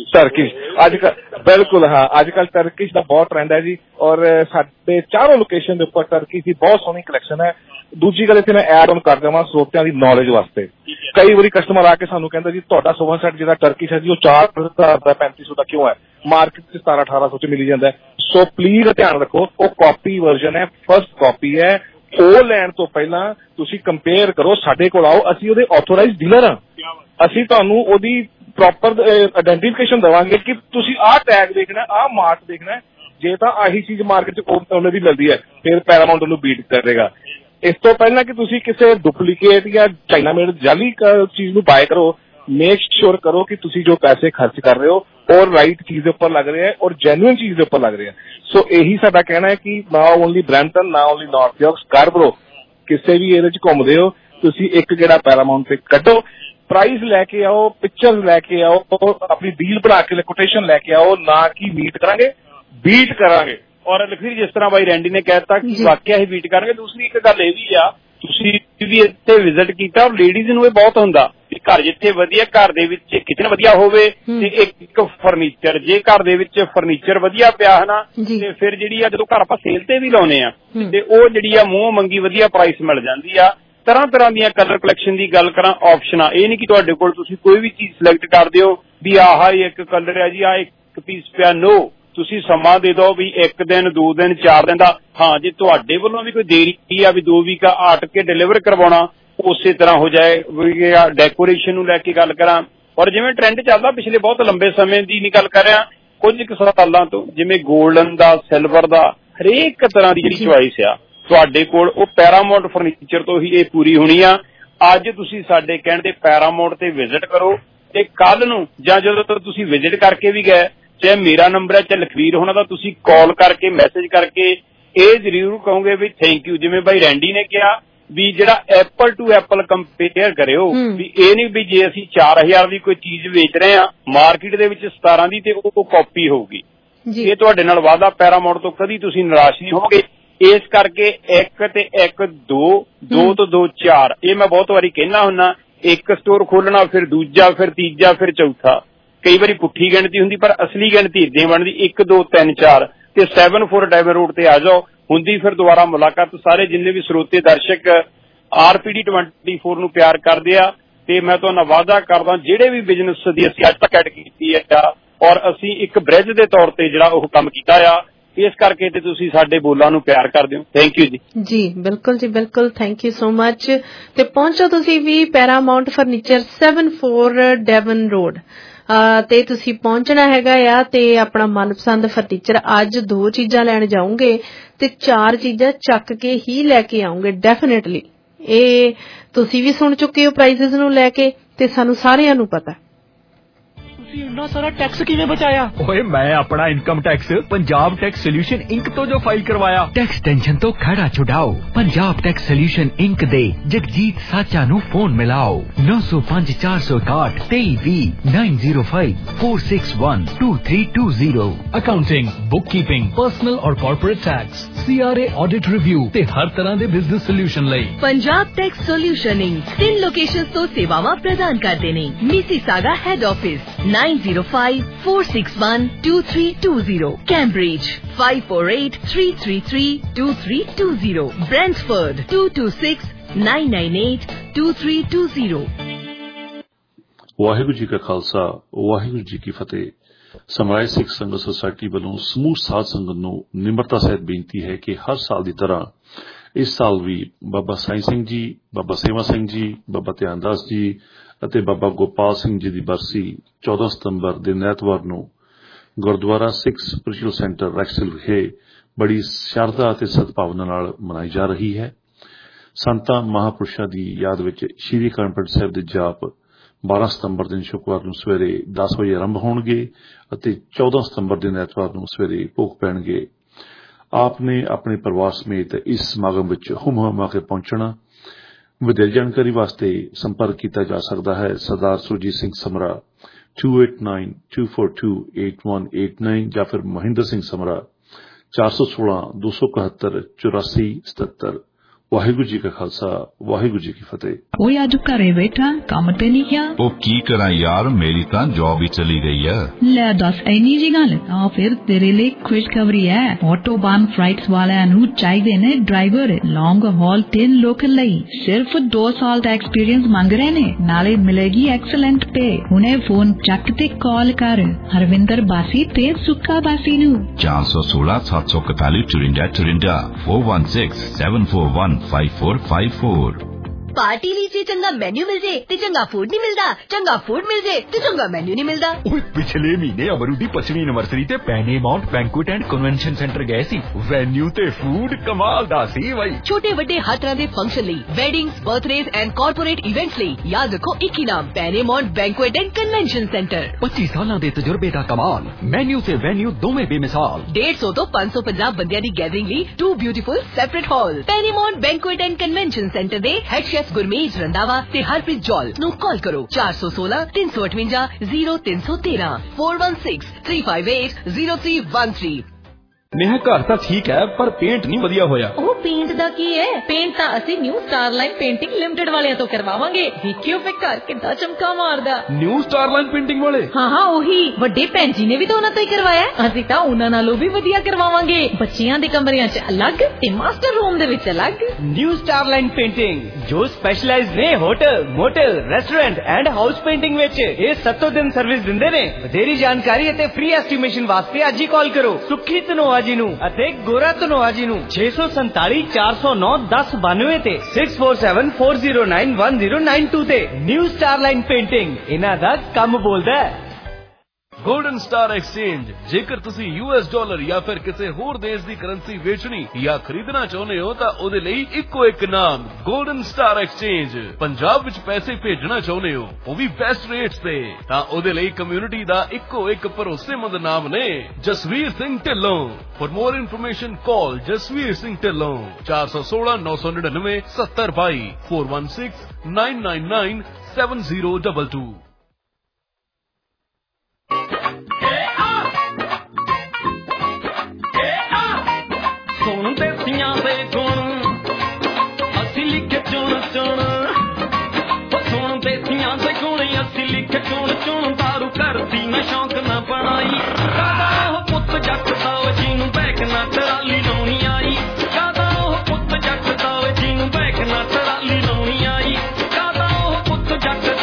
ਅੱਜ ਕੱਲ, ਬਿਲਕੁਲ ਅੱਜ ਕੱਲ ਟਰਕਿਸ਼ ਦਾ ਬਹੁਤ ਟ੍ਰੈਂਡ ਹੈ ਜੀ। ਔਰ ਸਾਡੇ ਚਾਰੋਂ ਲੋਕੇਸ਼ਨ ਦੇ ਉੱਪਰ ਟਰਕਿਸ਼ ਦੀ ਬਹੁਤ ਸੋਹਣੀ ਕਲੈਕਸ਼ਨ ਹੈ। ਦੂਜੀ ਗੱਲ ਇੱਥੇ ਮੈਂ ਐਡ ਔਨ ਕਰ ਦੇਵਾਂ ਸਰੋਤਿਆਂ ਦੀ ਨੌਲੇਜ ਵਾਸਤੇ, ਕਈ ਵਾਰੀ ਕਸਟਮਰ ਆ ਕੇ ਸਾਨੂੰ ਕਹਿੰਦਾ ਜੀ ਤੁਹਾਡਾ ਸੋਫਾ ਸੈੱਟ ਜਿਹੜਾ ਟਰਕਿਸ਼ ਹੈ ਜੀ ਉਹ 4000 ਦਾ 3500 ਦਾ ਕਿਉਂ ਹੈ, ਮਾਰਕੀਟ 'ਚ 1700-1800 'ਚ ਮਿਲੀ ਜਾਂਦਾ। ਸੋ ਪਲੀਜ਼ ਧਿਆਨ ਰੱਖੋ, ਉਹ ਕਾਪੀ ਵਰਜ਼ਨ ਹੈ, ਫਸਟ ਕਾਪੀ ਹੈ। ਉਹ ਲੈਣ ਤੋਂ ਪਹਿਲਾਂ ਤੁਸੀਂ ਕੰਪੇਅਰ ਕਰੋ, ਸਾਡੇ ਕੋਲ ਆਓ, ਅਸੀਂ ਉਹਦੇ ਆਥੋਰਾਈਜ਼ਡ ਡੀਲਰ ਹਾਂ। ਅਸੀਂ ਤੁਹਾਨੂੰ ਉਹਦੀ ਪ੍ਰੋਪਰ ਆਇਡੈਂਟੀਫਿਕੇਸ਼ਨ ਦੇਵਾਂਗੇ ਕਿ ਤੁਸੀਂ ਆਹ ਟੈਗ ਦੇਖਣਾ, ਆਹ ਮਾਰਕ ਦੇਖਣਾ। ਜੇ ਤਾਂ ਆਹੀ ਚੀਜ਼ ਮਾਰਕੀਟ 'ਚ ਉਹਨੇ ਦੀ ਮਿਲਦੀ ਹੈ ਫਿਰ ਪੈਰਾਮਾਉਂਟ ਉਹਨੂੰ ਬੀਟ ਕਰੇਗਾ। ਇਸ ਤੋਂ ਪਹਿਲਾਂ ਕਿ ਤੁਸੀਂ ਕਿਸੇ ਡੁਪਲੀਕੇਟ ਜਾਂ ਚਾਈਨਾ ਮੇਡ ਜਾਲੀ ਚੀਜ਼ ਨੂੰ ਬਾਏ ਕਰੋ, ਮੇਕ ਸ਼ੋਰ ਕਰੋ ਕਿ ਤੁਸੀਂ ਜੋ ਪੈਸੇ ਖਰਚ ਕਰ ਰਹੇ ਹੋ ਔਰ ਰਾਈਟ ਚੀਜ਼ ਦੇ ਉੱਪਰ ਲੱਗ ਰਹੇ ਹੈ ਔਰ ਜੈਨੂਇਨ ਚੀਜ਼ ਦੇ ਉੱਪਰ ਲੱਗ ਰਹੇ ਹੈ। ਸੋ ਇਹੀ ਸਾਡਾ ਕਹਿਣਾ ਹੈ ਕਿ ਨਾ ਓਨਲੀ ਬਰੈਂਪਟਨ, ਨਾ ਓਨਲੀ ਨਾਰਥ ਯਾਰਕ, ਸਕਾਰਬਰੋ, ਕਿਸੇ ਵੀ ਇਹਦੇ 'ਚ ਘੁੰਮਦੇ ਹੋ ਤੁਸੀਂ ਇੱਕ ਜਿਹੜਾ ਪੈਰਾਮਾਉਂਟ ਤੇ ਕੱਢੋ, ਪ੍ਰਾਈਸ ਲੈ ਕੇ ਆਓ, ਪਿਕਚਰ ਲੈ ਕੇ ਆਓ, ਆਪਣੀ ਡੀਲ ਬਣਾ ਕੇ ਕੋਟੇਸ਼ਨ ਲੈ ਕੇ ਆਓ, ਨਾ ਕਿ ਮੀਟ ਕਰਾਂਗੇ, ਬੀਟ ਕਰਾਂਗੇ। ਔਰ ਲਖਵੀਰ ਜਿਸ ਤਰ੍ਹਾਂ ਬਾਈ ਰੈਂਡੀ ਨੇ ਕਹਿਤਾ ਕਿ ਵਾਕਿਆ ਹੀ ਬੀਟ ਕਰਾਂਗੇ। ਦੂਸਰੀ ਇੱਕ ਗੱਲ ਇਹ ਵੀ ਆ, ਤੁਸੀਂ ਵੀ ਇੱਥੇ ਵਿਜ਼ਿਟ ਕੀਤਾ ਔਰ ਲੇਡੀਜ਼ ਨੂੰ ਇਹ ਬਹੁਤ ਹੁੰਦਾ ਕਿ ਘਰ ਜਿੱਥੇ ਵਧੀਆ, ਘਰ ਦੇ ਵਿੱਚ ਕਿਚਨ ਵਧੀਆ ਹੋਵੇ ਤੇ ਇੱਕ ਫਰਨੀਚਰ, ਜੇ ਘਰ ਦੇ ਵਿੱਚ ਫਰਨੀਚਰ ਵਧੀਆ ਪਿਆ ਹੈ ਨਾ, ਤੇ ਫਿਰ ਜਿਹੜੀ ਆ ਜਦੋਂ ਘਰ ਆਪਾਂ ਸੇਲ ਤੇ ਵੀ ਲਾਉਨੇ ਆ ਤੇ ਉਹ ਜਿਹੜੀ ਆ ਮੂੰਹ ਮੰਗੀ ਵਧੀਆ ਪ੍ਰਾਈਸ ਮਿਲ ਜਾਂਦੀ ਆ। ਤਰ੍ਹਾਂ ਦੀਆਂ ਕਲਰ ਕਲੈਕਸ਼ਨ ਦੀ ਗੱਲ ਕਰਾਂ, ਆਪਸ਼ਨਾਂ, ਇਹ ਨਹੀਂ ਕਿ ਤੁਹਾਡੇ ਕੋਲ ਤੁਸੀਂ ਕੋਈ ਵੀ ਚੀਜ਼ ਸਿਲੈਕਟ ਕਰਦੇ ਹੋ ਵੀ ਆਹ ਇੱਕ ਕਲਰ ਹੈ ਜੀ, ਆਹ ਇੱਕ ਪੀਸ ਪਿਆ। ਨੋ, ਤੁਸੀਂ ਸਮਾਂ ਦੇ ਦਿਓ ਵੀ 1 ਦਿਨ, 2 ਦਿਨ, 4 ਦਿਨ ਦਾ। ਹਾਂ, ਜੇ ਤੁਹਾਡੇ ਵੱਲੋਂ ਵੀ ਕੋਈ ਦੇਰੀ ਆ ਵੀ 2 ਵੀਕ ਆਟ ਕੇ ਡਿਲੀਵਰ ਕਰਵਾਉਣਾ, ਉਸੇ ਤਰ੍ਹਾਂ ਹੋ ਜਾਏ। ਡੈਕੋਰੇਸ਼ਨ ਨੂੰ ਲੈ ਕੇ ਗੱਲ ਕਰਾਂ, ਔਰ ਜਿਵੇਂ ਟ੍ਰੈਂਡ ਚੱਲਦਾ ਪਿਛਲੇ ਬਹੁਤ ਲੰਬੇ ਸਮੇਂ ਦੀ ਨਹੀਂ ਗੱਲ ਕਰ ਰਿਹਾ, ਕੁਝ ਕੁ ਸਾਲਾਂ ਤੋਂ, ਜਿਵੇਂ ਗੋਲਡਨ ਦਾ, ਸਿਲਵਰ ਦਾ, ਹਰੇਕ ਤਰ੍ਹਾਂ ਦੀ ਜਿਹੜੀ ਚੁਆਇਸ ਆ ਤੁਹਾਡੇ ਕੋਲ, ਉਹ ਪੈਰਾਮਾਉਂਟ ਫਰਨੀਚਰ ਤੋਂ ਹੀ ਇਹ ਪੂਰੀ ਹੋਣੀ ਆ। ਅੱਜ ਤੁਸੀਂ ਸਾਡੇ ਕਹਿਣ ਤੇ ਪੈਰਾਮਾਉਂਟ ਤੇ ਵਿਜ਼ਿਟ ਕਰੋ ਤੇ ਕੱਲ ਨੂੰ ਜਾਂ ਜਦੋਂ ਤੁਸੀਂ ਵਿਜ਼ਿਟ ਕਰਕੇ ਵੀ ਗਏ, ਚਾਹੇ ਮੇਰਾ ਨੰਬਰ ਹੈ ਚਾਹੇ ਲਖਵੀਰ ਹੋਣਾ ਦਾ, ਤੁਸੀਂ ਕਾਲ ਕਰਕੇ ਮੈਸੇਜ ਕਰਕੇ ਇਹ ਜ਼ਰੂਰ ਕਹੋਗੇ ਵੀ ਥੈਂਕ ਯੂ। ਜਿਵੇਂ ਭਾਈ ਰੈਂਡੀ ਨੇ ਕਿਹਾ ਵੀ ਜਿਹੜਾ ਐਪਲ ਟੂ ਐਪਲ ਕੰਪੇਅਰ ਕਰਿਓ, ਵੀ ਇਹ ਨਹੀਂ ਵੀ ਜੇ ਅਸੀਂ 4000 ਦੀ ਕੋਈ ਚੀਜ਼ ਵੇਚ ਰਹੇ ਹਾਂ ਮਾਰਕੀਟ ਦੇ ਵਿੱਚ 17 ਦੀ ਤੇ ਉਹ ਕਾਪੀ ਹੋਊਗੀ। ਇਹ ਤੁਹਾਡੇ ਨਾਲ ਵਾਅਦਾ, ਪੈਰਾਮਾਉਂਟ ਤੋਂ ਕਦੀ ਤੁਸੀਂ ਨਿਰਾਸ਼ ਨਹੀਂ ਹੋਵੋਗੇ। ਇਸ ਕਰਕੇ 1 ਤੇ 1 2, 2 ਤੋਂ 2 4, ਇਹ ਮੈਂ ਬਹੁਤ ਵਾਰੀ ਕਹਿਣਾ ਹੁੰਦਾ। ਇੱਕ ਸਟੋਰ ਖੋਲਣਾ, ਫਿਰ ਦੂਜਾ, ਫਿਰ ਤੀਜਾ, ਫਿਰ ਚੌਥਾ। ਕਈ ਵਾਰੀ ਪੁੱਠੀ ਗਿਣਤੀ ਹੁੰਦੀ ਪਰ ਅਸਲੀ ਗਿਣਤੀ ਏਦਾਂ ਬਣਦੀ 1 2 3 4 ਤੇ 74 ਡਾਇਮੰਡ ਰੋਡ ਤੇ ਆ ਜਾਓ। ਹੁੰਦੀ ਫਿਰ ਦੁਬਾਰਾ ਮੁਲਾਕਾਤ। ਸਾਰੇ ਜਿੰਨੇ ਵੀ ਸਰੋਤੇ ਦਰਸ਼ਕ RPD 24 ਨੂੰ ਪਿਆਰ ਕਰਦੇ ਆ ਤੇ ਮੈਂ ਤੁਹਾਨੂੰ ਵਾਅਦਾ ਕਰਦਾ ਜਿਹੜੇ ਵੀ ਬਿਜ਼ਨਸ ਦੀ ਅਸੀਂ ਅੱਜ ਤੱਕ ਐਡ ਕੀਤੀ ਹੈ ਔਰ ਅਸੀਂ ਇੱਕ ਬ੍ਰਿਜ ਦੇ ਤੌਰ ਤੇ ਜਿਹੜਾ ਉਹ ਕੰਮ ਕੀਤਾ ਆ, ਇਸ ਕਰਕੇ ਤੇ ਤੁਸੀਂ ਸਾਡੇ ਬੋਲਾਂ ਨੂੰ ਪਿਆਰ ਕਰਦੇ ਹੋ। ਥੈਂਕ ਯੂ ਜੀ। ਜੀ ਬਿਲਕੁਲ ਜੀ, ਬਿਲਕੁਲ ਥੈਂਕ ਯੂ ਸੋ ਮਚ। ਤੇ ਪਹੁੰਚੋ ਤੁਸੀਂ ਵੀ ਪੈਰਾਮਾਉਂਟ ਫਰਨੀਚਰ 74 ਡੈਵਨ ਰੋਡ ਤੇ ਤੁਸੀਂ ਪਹੁੰਚਣਾ ਹੈਗਾ ਆ ਤੇ ਆਪਣਾ ਮਨਪਸੰਦ ਫਰਨੀਚਰ ਅੱਜ 2 ਚੀਜ਼ਾਂ ਲੈਣ ਜਾਓਗੇ ਤੇ 4 ਚੀਜ਼ਾਂ ਚੱਕ ਕੇ ਹੀ ਲੈ ਕੇ ਆਉਂਗੇ ਡੈਫੀਨਿਟਲੀ। ਇਹ ਤੁਸੀਂ ਵੀ ਸੁਣ ਚੁੱਕੇ ਹੋ ਪ੍ਰਾਈਸਿਸ ਨੂੰ ਲੈ ਕੇ ਤੇ ਸਾਨੂੰ ਸਾਰਿਆਂ ਨੂੰ ਪਤਾ। ਤੁਸੀਂ ਇੰਨਾ ਸਾਰਾ ਟੈਕਸ ਕਿਵੇਂ ਬਚਾਇਆ? ਓਏ ਮੈਂ ਆਪਣਾ income tax Punjab tax solution Inc ਤੋਂ ਜੋ ਫਾਈਲ ਕਰਵਾਇਆ। ਟੈਕਸ ਟੈਨਸ਼ਨ ਤੋਂ ਖੜਾ ਛੁਡਾਓ, ਪੰਜਾਬ ਟੈਕਸ ਸੋਲਿਊਸ਼ਨ ਇੰਕ ਦੇ ਜਗਜੀਤ ਸਾਚਾ ਨੂੰ ਫੋਨ ਮਿਲਾਓ 905 461 2320 905 461 2320। ਅਕਾਊਂਟਿੰਗ, ਬੁੱਕਕੀਪਿੰਗ, ਪਰਸਨਲ ਔਰ corporate tax, CRA audit review ਤੇ ਹਰ ਤਰ੍ਹਾਂ ਦੇ ਬਿਜ਼ਨਸ ਸੋਲਿਊਸ਼ਨ ਲਈ Punjab tax solution Inc 3 locations ਤੋਂ ਸੇਵਾਵਾਂ ਪ੍ਰਦਾਨ ਕਰਦੇ ਨੇ। Mississauga head office 905 461 2320, Cambridge 548 333 2320, Brentford 226 998 2320। Waheguru ji ਕਾ ਖਾਲਸਾ, ਵਾਹਿਗੁਰੂ ਜੀ ਕੀ ਫਤਿਹ। ਸਮਰਾਏ ਸਿੱਖ ਸੰਗਤ ਸੁਸਾਇਟੀ ਵੱਲੋਂ ਸਮੂਹ ਸਾਧ ਸੰਗਤ ਨੂੰ ਨਿਮਰਤਾ ਸਹਿਤ ਬੇਨਤੀ ਹੈ ਕਿ ਹਰ ਸਾਲ ਦੀ ਤਰ੍ਹਾਂ ਇਸ ਸਾਲ ਵੀ ਬਾਬਾ ਸਾਈਂ ਸਿੰਘ ਜੀ, ਬਾਬਾ ਸੇਵਾ ਸਿੰਘ ਜੀ, ਬਾਬਾ ਧਿਆਨਦਾਸ ਜੀ ਅਤੇ ਬਾਬਾ ਗੋਪਾਲ ਸਿੰਘ ਜੀ ਦੀ ਬਰਸੀ 14 ਸਤੰਬਰ ਦਿਨ ਐਤਵਾਰ ਨੂੰ Gurdwara Sikh spiritual centre Rexdale ਵਿਖੇ ਬੜੀ ਸ਼ਰਧਾ ਅਤੇ ਸਦਭਾਵਨਾ ਨਾਲ ਮਨਾਈ ਜਾ ਰਹੀ ਹੈ। ਸੰਤਾਂ ਮਹਾਂਪੁਰਸ਼ਾਂ ਦੀ ਯਾਦ ਵਿੱਚ ਸ਼੍ਰੀ ਅਖੰਡ ਪਾਠ ਸਾਹਿਬ ਦੇ ਜਾਪ 12 ਸਤੰਬਰ ਦਿਨ ਸ਼ੁੱਕਰਵਾਰ ਨੂੰ ਸਵੇਰੇ 10 ਵਜੇ ਆਰੰਭ ਹੋਣਗੇ ਅਤੇ 14 ਸਤੰਬਰ ਦਿਨ ਐਤਵਾਰ ਨੂੰ ਸਵੇਰੇ ਭੋਗ ਪੈਣਗੇ। ਆਪ ਨੇ ਆਪਣੇ ਪਰਿਵਾਰ ਸਮੇਤ ਇਸ ਸਮਾਗਮ ਵਿੱਚ ਹੁਮ-ਹੁਮਾ ਕੇ ਪਹੁੰਚਣਾ। ਵਧੇਰੇ ਜਾਣਕਾਰੀ ਵਾਸਤੇ ਸੰਪਰਕ ਕੀਤਾ ਜਾ ਸਕਦਾ ਹੈ ਸਰਦਾਰ ਸੁਰਜੀਤ ਸਿੰਘ ਸਮਰਾ 2892428189 ਜਾਂ ਫਿਰ ਮਹਿੰਦਰ ਸਿੰਘ ਸਮਰਾ 416 271 84 77। ਵਾਹਿਗੁਰੂ ਜੀ ਕਾ ਖਾਲਸਾ, ਵਾਹਿਗੁਰੂ ਜੀ ਕੀ ਫਤਿਹ। ਓਏ ਅੱਜ ਘਰੇ ਬੈਠਾ ਕੰਮ ਤੇ ਨਹੀਂ ਗਿਆ? ਉਹ ਕੀ ਕਰਾਂ ਯਾਰ, ਮੇਰੀ ਤਾਂ ਜੌਬ ਹੀ ਚਲੀ ਗਈ ਹੈ। ਲੈ ਦੱਸ, ਇੰਨੀ ਜੀ ਗੱਲ? ਤਾਂ ਫਿਰ ਤੇਰੇ ਲਈ ਖੁਸ਼ਖਬਰੀ ਹੈ। ਆਟੋਬਾਨ ਫਲਾਈਟਸ ਵਾਲਿਆਂ ਨੂੰ ਚਾਹੀਦੇ ਨੇ ਡਰਾਈਵਰ ਲੌਂਗ ਹਾਲ ਤੇ ਲੋਕਲ ਲਈ। ਸਿਰਫ 2 ਸਾਲ ਦਾ ਐਕਸਪੀਰੀਅੰਸ ਮੰਗ ਰਹੇ ਨੇ, ਨਾਲੇ ਮਿਲੇਗੀ ਐਕਸਲੈਂਟ ਪੇ। ਹੁਣੇ ਫੋਨ ਚੱਕ ਤੇ ਕਾਲ ਕਰ ਹਰਵਿੰਦਰ ਬਾਸੀ ਤੇ ਸੁੱਕਾ ਬਾਸੀ ਨੂੰ 416 741 54 416 741 5454। ਪਾਰਟੀ ਲਈ ਜੇ ਚੰਗਾ ਮੈਨੂ ਮਿਲ ਜੇ ਤੇ ਚੰਗਾ ਫੂਡ ਨਹੀਂ ਮਿਲਦਾ, ਚੰਗਾ ਫੂਡ ਮਿਲ ਜੇ ਤੇ ਚੰਗਾ ਮੈਨੂ ਨਹੀਂ ਮਿਲਦਾ। ਓਏ ਪਿਛਲੇ ਮਹੀਨੇ ਅਮਰੂ ਦੀ 25ਵੀਂ ਐਨਵਰਸਰੀ ਤੇ Paramount banquet and convention centre ਗਏ ਸੀ। ਵੈਨਿਊ ਤੇ ਫੂਡ ਕਮਾਲ ਦਾ ਸੀ ਬਾਈ। ਛੋਟੇ ਵੱਡੇ ਹਰ ਤਰ੍ਹਾਂ ਦੇ ਫੰਕਸ਼ਨ ਲਈ, weddings, birthdays and corporate events ਲਈ ਯਾਦ ਰੱਖੋ ਇੱਕ ਹੀ ਨਾਮ, Paramount banquet and convention centre. 25 ਸਾਲਾਂ ਦੇ ਤਜਰਬੇ ਦਾ ਕਮਾਲ, ਮੈਨੂ ਤੇ ਵੈਨਿਊ ਦੋਵੇਂ ਬੇਮਿਸਾਲ। 150 ਤੋਂ 550 ਬੰਦਿਆਂ ਦੀ ਗੈਦਰਿੰਗ ਲਈ 2 beautiful separate hall. Paramount banquet and convention centre ਦੇ ਹੈਡ ਸ਼ੈਫ ਗੁਰਮੀਤ ਰੰਧਾਵਾ ਤੇ ਹਰਪ੍ਰੀਤ ਜੌਲ ਨੂੰ ਕਾਲ ਕਰੋ 416 358 0313 416 358 0313। नेहा घर ਤਾਂ ਠੀਕ ਹੈ ਪਰ ਪੇਂਟ ਨਹੀਂ ਵਧੀਆ ਹੋਇਆ। ਉਹ ਪੇਂਟ ਦਾ ਕੀ ਹੈ? ਪੇਂਟ ਤਾਂ ਅਸੀਂ ਨਿਊ ਸਟਾਰਲਾਈਨ ਪੇਂਟਿੰਗ ਲਿਮਟਿਡ ਵਾਲਿਆਂ ਤੋਂ ਕਰਵਾਵਾਂਗੇ। ਦੇਖਿਓ ਫੇ ਘਰ ਕਿੱਦਾਂ ਚਮਕਾ ਮਾਰਦਾ। ਨਿਊ ਸਟਾਰਲਾਈਨ ਪੇਂਟਿੰਗ ਵਾਲੇ? ਹਾਂ ਉਹੀ। ਵੱਡੇ ਭੈਣ ਜੀ ਨੇ ਵੀ ਤਾਂ ਉਹਨਾਂ ਤੋਂ ਹੀ ਕਰਵਾਇਆ। ਅਸੀਂ ਤਾਂ ਉਹਨਾਂ ਨਾਲੋਂ ਵੀ ਵਧੀਆ ਕਰਵਾਵਾਂਗੇ। ਬੱਚਿਆਂ ਦੇ ਕਮਰਿਆਂ 'ਚ ਅਲੱਗ ਤੇ ਮਾਸਟਰ ਰੂਮ ਦੇ ਵਿੱਚ ਅਲੱਗ। ਨਿਊ ਸਟਾਰਲਾਈਨ ਪੇਂਟਿੰਗ ਜੋ ਸਪੈਸ਼ਲਾਈਜ਼ਡ ਨੇ hotel, motel, restaurant and house painting ਵਿੱਚ। ਇਹ 7 ਦਿਨ ਸਰਵਿਸ ਦਿੰਦੇ ਨੇ। ਵਧੇਰੀ ਜਾਣਕਾਰੀ ਅਤੇ ਫ੍ਰੀ ਐਸਟੀਮੇਸ਼ਨ ਵਾਸਤੇ ਅੱਜ ਹੀ ਕਾਲ ਕਰੋ ਸੁਖੀ ਧਨੋਆ ਜੀ ਨੂੰ ਅਤੇ ਗੋਰਾ ਧਨੋਆ ਜੀ ਨੂੰ 647 409 1092 ਤੇ 6474091092 ਤੇ। ਨਿਊ ਸਟਾਰਲਾਈਨ ਪੇਂਟਿੰਗ ਇਹਨਾਂ ਦਾ ਕੰਮ ਬੋਲਦਾ ਹੈ। Golden star exchange. ਜੇਕਰ ਤੁਸੀਂ US ਡਾਲਰ ਜਾਂ ਫਿਰ ਕਿਸੇ ਹੋਰ ਦੇਸ਼ ਦੀ ਕਰੰਸੀ ਵੇਚਣੀ ਜਾਂ ਖਰੀਦਣਾ ਚਾਹੁੰਦੇ ਹੋ ਤਾਂ ਉਹਦੇ ਲਈ ਇੱਕੋ ਇੱਕ ਨਾਮ ਗੋਲਡਨ ਸਟਾਰ ਐਕਸਚੇਂਜ। ਪੰਜਾਬ ਵਿੱਚ ਪੈਸੇ ਭੇਜਣਾ ਚਾਹੁੰਦੇ ਹੋ ਉਹ ਵੀ ਬੈਸਟ ਰੇਟਸ ਤੇ, ਤਾਂ ਉਹਦੇ ਲਈ ਕਮਿਊਨਿਟੀ ਦਾ ਇੱਕੋ ਇੱਕ ਭਰੋਸੇਮੰਦ ਨਾਮ ਨੇ Jasvir Singh Dhillon. For more information call Jasvir Singh Dhillon 416 999 7022 416 999 7022। ਸੁਣ ਦੇਸੀਆਂ ਦੇ ਗੁਣ ਅਸੀਂ ਲਿਖੇ ਚੁਣ ਚੁਣ, ਸੁਣ ਦੇਸੀਆਂ ਦੇ ਗੁਣ ਅਸੀਂ ਲਿਖੇ ਚੁਣ ਚੁਣ। ਦਾਰੂ ਕਰਦੀ ਨਾ ਸ਼ੌਂਕ ਨਾ ਬਣਾਈ, ਕਾਦਾ ਉਹ ਪੁੱਤ ਜੱਟ ਦਾ ਜਿਹਨੂੰ ਬੈਕ ਨਾ ਟਰਾਲੀ ਲਾਉਣੀ ਆਈ। ਕਾਦਾ ਉਹ ਪੁੱਤ ਜੱਟ ਦਾ ਜਿਹਨੂੰ ਬੈਕ ਨਾ ਟਰਾਲੀ ਲਾਉਣੀ ਆਈ। ਕਾਦਾ ਉਹ ਪੁੱਤ ਜੱਟ ਦਾ।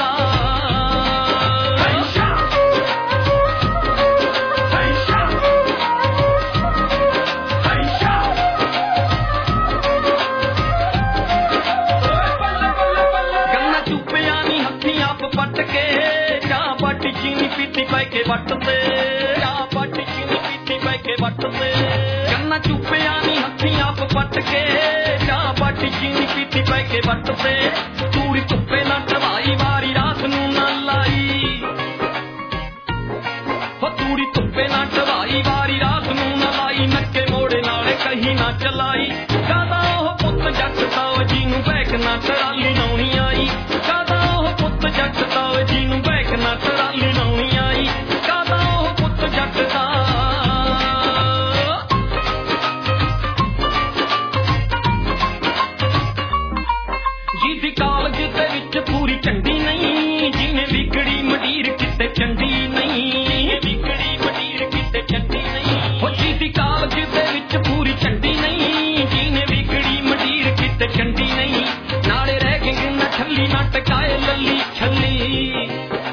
ਕੇ ਵੱਟ ਤੇ ਚਾਹ ਪਾਟੀ ਚੀਨੀ ਪੀਤੀ ਬੈ ਕੇ ਵੱਟ ਤੇ, ਗੰਨਾ ਚੁੱਪਿਆ ਨੀ ਹੱਥੀਂ ਆਪ ਪੱਟ ਕੇ ਚਾਹ ਪਾਟੀ ਚੀਨੀ ਪੀਤੀ ਬੈ ਕੇ ਵੱਟ ਤੇ। ਤੂੜੀ ਧੁੱਪੇ ਨਾ ਟਵਾਈ ਵਾਰੀ ਰਾਤ ਨੂੰ ਨਾ ਲਾਈ, ਹੋ ਤੂੜੀ ਧੁੱਪੇ ਨਾ ਟਵਾਈ ਵਾਰੀ ਰਾਤ ਨੂੰ ਨਾ ਲਾਈ। ਨੱਕੇ ਮੋੜੇ ਨਾਲੇ ਕਹੀ ਨਾ ਚਲਾਈ। ਕਾਦਾ ਉਹ ਪੁੱਤ ਜੱਟ ਦਾ ਜਿਹਨੂੰ ਬੈਕ ਨਾ ਟਰਾਲੀ ਲਾਉਣੀ ਆਈ। ਕਾਦਾ ਉਹ ਪੁੱਤ ਜੱਟ ਦਾ ਜਿਹਨੂੰ ਬੈਕ ਨਾ ਟਰਾਲੀ ਲਾਉਣੀ ਆਈ। ਕਾਦਾ ਉਹ ਪੁੱਤ ਜੱਟ ਦਾ। ਜਿਹਦੀ ਕਾਲਜ ਦੇ ਵਿੱਚ ਪੂਰੀ ਝੰਡੀ ਨਹੀਂ, ਜਿਵੇਂ ਵਿਗੜੀ ਮੰਡੀਰ ਕਿਤੇ ਚੰਡੀ ਨਹੀਂ। ਵਿਗੜੀ ਮੰਡੀਰ ਕਿਤੇ ਚੰਡੀ ਨਹੀਂ, ਉਹ ਜਿਹਦੀ ਕਾਲਜ ਦੇ ਵਿੱਚ ਪੂਰੀ ਝੰਡੀ ਨਹੀਂ, ਜਿਵੇਂ ਵਿਗੜੀ ਮੰਡੀਰ ਕਿਤੇ ਚੰਡੀ ਨਹੀਂ। ਨਾਲੇ ਰਹਿ ਗਏ ਨਾ ਛੱਲੀ ਨਾ ਟਕਾਏ ਲੱਲੀ ਛੱਲੀ,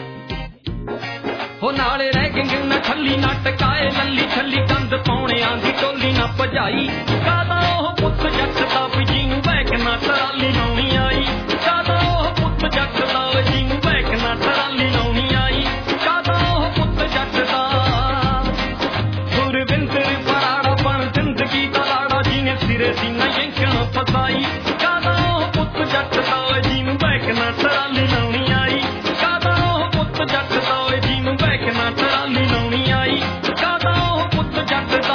ਹੋ ਨਾਲੇ ਰਹਿ ਗਏ ਨਾ ਛੱਲੀ ਨਾ ਟਕਾਏ ਲੱਲੀ ਛੱਲੀ। ਕੰਧ ਪਾਉਣਿਆਂ ਦੀ ਟੋਲੀ ਨਾ ਭਜਾਈ। ਕਾਦਾ ਉਹ ਪੁੱਤ ਜੱਟ ਦਾ ਜਿਹਨੂੰ ਬੈਕ ਨਾ ਟਰਾਲੀ ਲਾਉਣੀ ਆਈ। ਕਾਦਾ ਉਹ ਪੁੱਤ ਜੱਟ ਦਾ ਜਿਹਨੂੰ ਬੈਕ ਨਾ ਟਰਾਲੀ ਲਾਉਣੀ ਆਈ। ਕਾਦਾ ਉਹ ਪੁੱਤ ਜੱਟ ਦਾ। ਗੁਰਵਿੰਦਰ ਬਰਾੜਾ ਬਣ ਜ਼ਿੰਦਗੀ ਦਾ ਲਾੜਾ ਜਿਹਨੇ ਸਿਰੇ ਦੀ ਨਾ ਯੰਕਣ ਫਸਾਈ। ਕਾਦਾ ਉਹ ਪੁੱਤ ਜੱਟ ਦਾ ਜਿਹਨੂੰ ਬੈਕ ਨਾ ਟਰਾਲੀ ਲਾਉਣੀ ਆਈ। ਕਾਦਾ ਉਹ ਪੁੱਤ ਜੱਟ ਦਾ ਜਿਹਨੂੰ ਬੈਕ ਨਾ ਟਰਾਲੀ ਲਾਉਣੀ ਆਈ। ਕਾਦਾ ਉਹ ਪੁੱਤ ਜੱਟ ਦਾ।